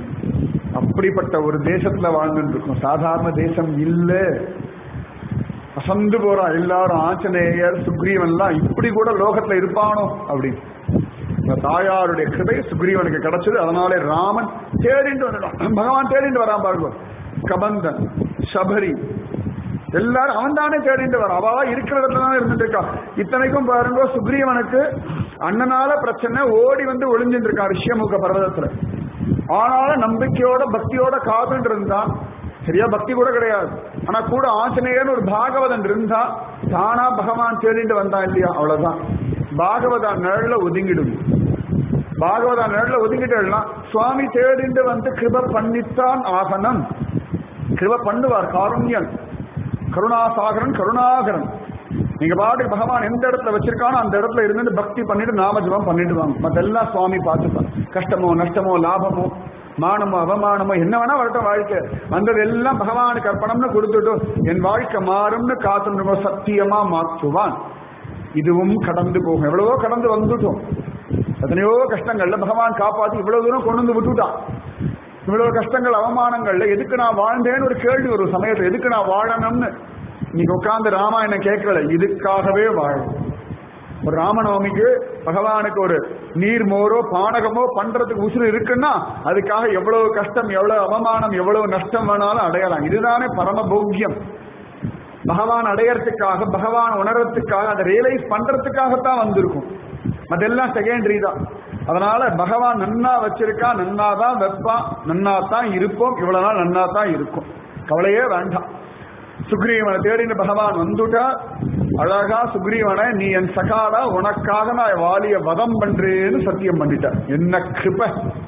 அப்படிப்பட்ட ஒரு தேசத்துல வாழ்ந்துட்டு இருக்கோம். சாதாரண தேசம் இல்ல. அசந்து போறா எல்லாரும். ஆஞ்சநேயர் சுக்ரீவன்லாம் இப்படி கூட லோகத்துல இருப்பானோ அப்படின்னு. இந்த தாயாருடைய கிருபை சுக்ரீவனுக்கு கிடைச்சது. அதனாலே ராமன் தேடிட்டு வந்துட்டான். பகவான் தேடிட்டு வரான் பாருங்க. கபந்தன், சபரி எல்லாரும் அவன் தானே தேடிட்டு வரான். அவா இருக்கிற இடத்துல தான் இருந்துட்டு இருக்கா. இத்தனைக்கும் பாருங்க, சுக்ரீவனுக்கு அண்ணனால பிரச்சனை, ஓடி வந்து ஒளிஞ்சுட்டு இருக்கான் ரிஷ்யமுக பர்வதத்துல. ஆனாலும் நம்பிக்கையோட பக்தியோட காத்துட்டு இருந்தான். சரியா பக்தி கூட கிடையாது, ஆனா கூட ஆஞ்சநேயர் ஒரு பாகவதன் இருந்தா தானா பகவான் தேடிட்டு வந்தான் இல்லையா, அவ்வளவுதான். பாகவதா நிழல்ல ஒதுங்கிடும். பாகவதா நிழல்ல ஒதுங்கிட்டு சுவாமி தேடிட்டு வந்து கிருப பண்ணித்தான் ஆகணும். கிருப பண்ணுவார். காருண்யன், கருணாசாகரன், கருணாகரன். நீங்க பாட்டுக்கு பகவான் எந்த இடத்துல வச்சிருக்கானோ அந்த இடத்துல இருந்து பக்தி பண்ணிட்டு நாமஜபம் பண்ணிட்டு வாங்க. மத்தெல்லாம் சுவாமி பார்த்துப்பார். கஷ்டமோ நஷ்டமோ லாபமோ மானமோ அவமானமோ என்ன வேணா வரட்டும் வாழ்க்கை, வந்ததெல்லாம் பகவானுக்கு அர்ப்பணம்னு கொடுத்துட்டு என் வாழ்க்கை மாறும்னு காத்துட்டு சத்தியமா மாற்றுவான். இதுவும் கடந்து போகும். எவ்வளவோ கடந்து வந்துட்டோம். எத்தனையோ கஷ்டங்கள்ல பகவான் காப்பாத்தி இவ்வளவு தூரம் கொண்டு வந்து விட்டுட்டான். இவ்வளவு கஷ்டங்கள் அவமானங்கள்ல எதுக்கு நான் வாழ்ந்தேன்னு ஒரு கேள்வி ஒரு சமயத்துல, எதுக்கு நான் வாழணும்னு நீங்க உட்கார்ந்து ராமாயணம் கேட்கல, இதுக்காகவே வாழும். ஒரு ராமநவமிக்கு பகவானுக்கு ஒரு நீர் மோரோ பானகமோ பண்றதுக்கு உசுறு இருக்குன்னா அதுக்காக எவ்வளவு கஷ்டம், எவ்வளவு அவமானம், எவ்வளவு நஷ்டம் வேணாலும் அடையலாம். இதுதானே பரமபோக்கியம். பகவான் அடையறதுக்காக, பகவான் உணர்றதுக்காக, அதை ரியலைஸ் பண்றதுக்காகத்தான் வந்திருக்கும். அதெல்லாம் செகண்டரி தான். அதனால பகவான் நன்னா வச்சிருக்கா, நன்னாதான் வைப்பான், நன்னா தான் இருப்போம். இவ்வளவு நாள் நன்னா தான் இருக்கும், கவலையே வேண்டாம். சுக்ரீவனை தேடின பகவான் வந்துட்டா. அழகா சுக்ரீவனை, நீ என் சகாடா, உனக்காக நான் வாலிய வதம் பண்றேன்னு சத்தியம் பண்ணிட்ட. என்ன கிருப!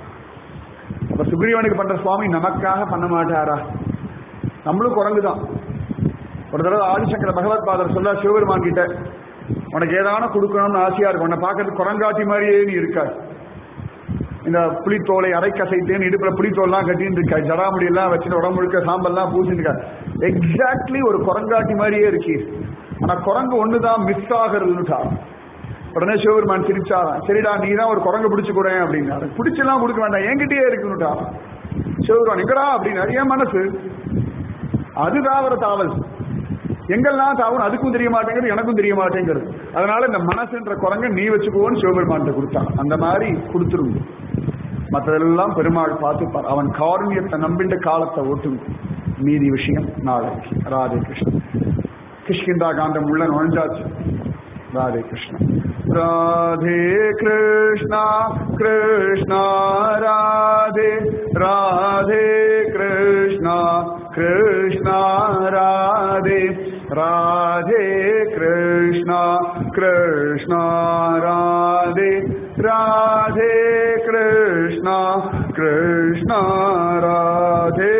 அப்ப சுக்ரீவனுக்கு பண்ற சுவாமி நமக்காக பண்ண மாட்டாரா? நம்மளும் குரங்குதான். ஒரு தடவை ஆதிசங்கர பகவத் பாதர் சொல்ல, சிவபெருமான் கிட்ட உனக்கு ஏதான கொடுக்கணும்னு ஆசையா இருக்கும், உன்னை பார்க்கறது குரங்காட்டி மாதிரியே நீ இருக்காது. இந்த புளித்தோலை அரைக்கசைத்தேன்னு இடுப்புல புளித்தோல்லாம் கட்டின்னு இருக்கா, ஜடாமுடி எல்லாம் வச்சுட்டு உடம்பு முழுக்க சாம்பல்லாம் பூசிட்டு இருக்கா. எக்ஸாக்ட்லி ஒரு குரங்காட்டி மாதிரியே இருக்கு. ஆனா குரங்கு ஒண்ணுதான் மிஸ் ஆகிறதுட்டா. உடனே சிவபெருமான் சிரிச்சாராம், சரிடா நீ தான் ஒரு குரங்கு பிடிச்சு கூட அப்படின்னாரு. பிடிச்செல்லாம் கொடுக்க வேண்டாம், என்கிட்டயே இருக்குன்னுட்டா. சிவபெருமான் எங்கடா அப்படின்னு, நிறைய மனசு அது தாவர தாவல், எங்கெல்லாம் தாவணும் அதுக்கும் தெரிய மாட்டேங்கிறது, எனக்கும் தெரிய மாட்டேங்கிறது. அதனால இந்த மனசுன்ற குரங்க நீ வச்சுக்கோன்னு சிவபெருமான் கொடுத்தான். அந்த மாதிரி கொடுத்துருங்க. மற்றதெல்லாம் பெருமாள் பார்த்துப்பார். அவன் காருண்யத்தை நம்பிண்ட காலத்தை ஓட்டும். மீதி விஷயம் நாளைக்கு. ராதே கிருஷ்ணன். கிஷ்கிந்தா காண்டம் உள்ள நுழைஞ்சாச்சு. ராதே கிருஷ்ணன். ராதே கிருஷ்ணா கிருஷ்ணா ராதே, ராதே கிருஷ்ணா கிருஷ்ணா ராதே, ராதே கிருஷ்ணா கிருஷ்ணா ராதே, ராதே கிருஷ்ணா கிருஷ்ணா ராதே.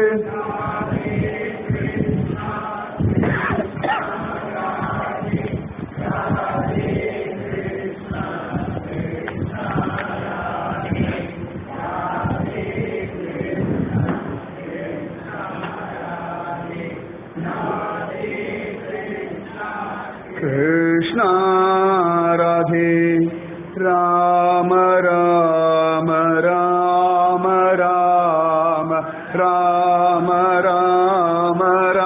कृष्णा राधे राम राम राम राम राम राम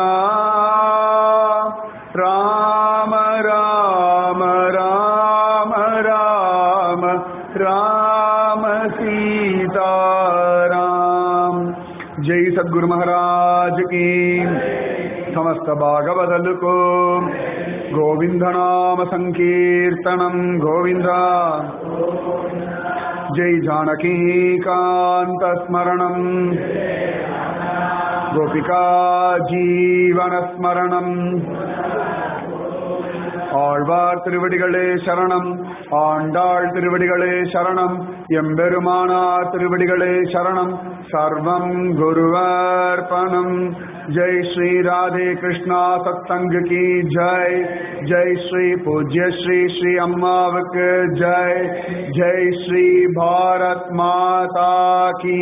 राम राम राम राम राम सीता राम. जय सद्गुरु महाराज की. समस्त भागवत को गोविंद नाम संकीर्तनम गोविंदा. जय जानकी कांत स्मरणम गोपिका जीवन स्मरणम. ஆழ்வார் திருவடிகளே சரணம், ஆண்டாள் திருவடிகளே சரணம், எம்பெருமானார் திருவடிகளே சரணம். சர்வம் குருவர்ப்பணம். जय श्री राधे कृष्णा सत्संग की जय. जय श्री पूज्य श्री श्री अम्मावक जय. जय श्री भारत माता की.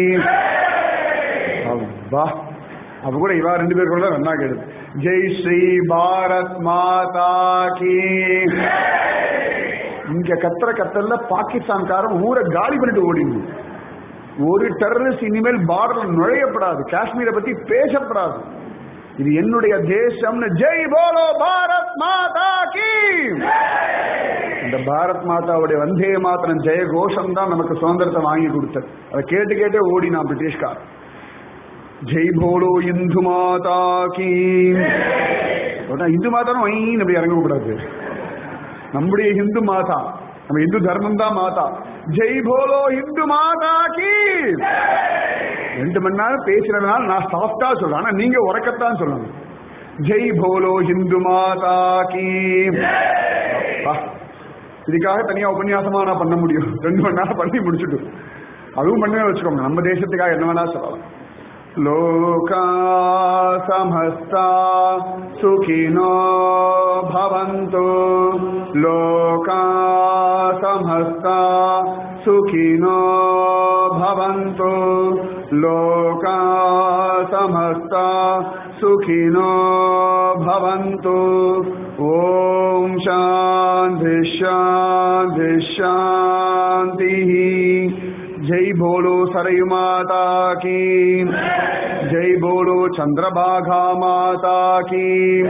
अब्बा अब கூட இவா ரெண்டு பேர் கூட நன்னா கேடுது. ஜெய் ஸ்ரீ பாரத் மாதா கி. இங்க கத்திர கத்தல்ல பாகிஸ்தான்காரன் ஊரை காலி பண்ணிட்டு ஓடிடு. ஒரு டெரரிஸ்ட் இனிமேல் பார்டர்ல நுழையப்படாது, காஷ்மீரை பத்தி பேசப்படாது. இது என்னுடைய தேசம்னு ஜெய் போலோ பாரத் மாதா கி. இந்த பாரத் மாதாவுடைய வந்தே மாத்திரம் ஜெய கோஷம் தான் நமக்கு சுதந்திரத்தை வாங்கி கொடுத்தது. அதை கேட்டு கேட்டே ஓடி நான் பிரிட்டிஷ்கார். ஜெய் போலோ இந்து மாதா கி. இந்து மாதா வைன்னு அப்படி இறங்க கூடாது. நம்முடைய இந்து மாதா, நம்ம இந்து தர்மம் தான் மாதா. ஜெய் போலோ இந்து மாதா கி. ரெண்டு மணி நேரம் பேசினதுனால நான் சாஃப்டா சொல்றேன், ஆனா நீங்க உறக்கத்தான் சொல்லணும். ஜெய் போலோ இந்து மாதா கி. இதுக்காக தனியா உபன்யாசமா நான் பண்ண முடியும். ரெண்டு மணி நேரம் பண்ணி முடிச்சுட்டு அதுவும் பண்ணவே வச்சுக்கோங்க. நம்ம தேசத்துக்காக என்ன வேணா சொல்லலாம். லோகா சமஸ்தா சுகினோ பவந்து. லோகா சமஸ்தா சுகினோ பவந்து. லோகா சமஸ்தா சுகினோ பவந்து. ஓம் சாந்தி சாந்தி சாந்தி. जय बोलो सरयू माता की. जय बोलो चंद्रभागा माता की.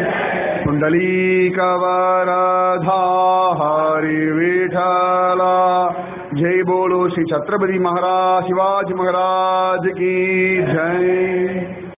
कुंडलीकवरधा हरि विठला. जय बोलो श्री छत्रपति महाराज शिवाजी महाराज की जय.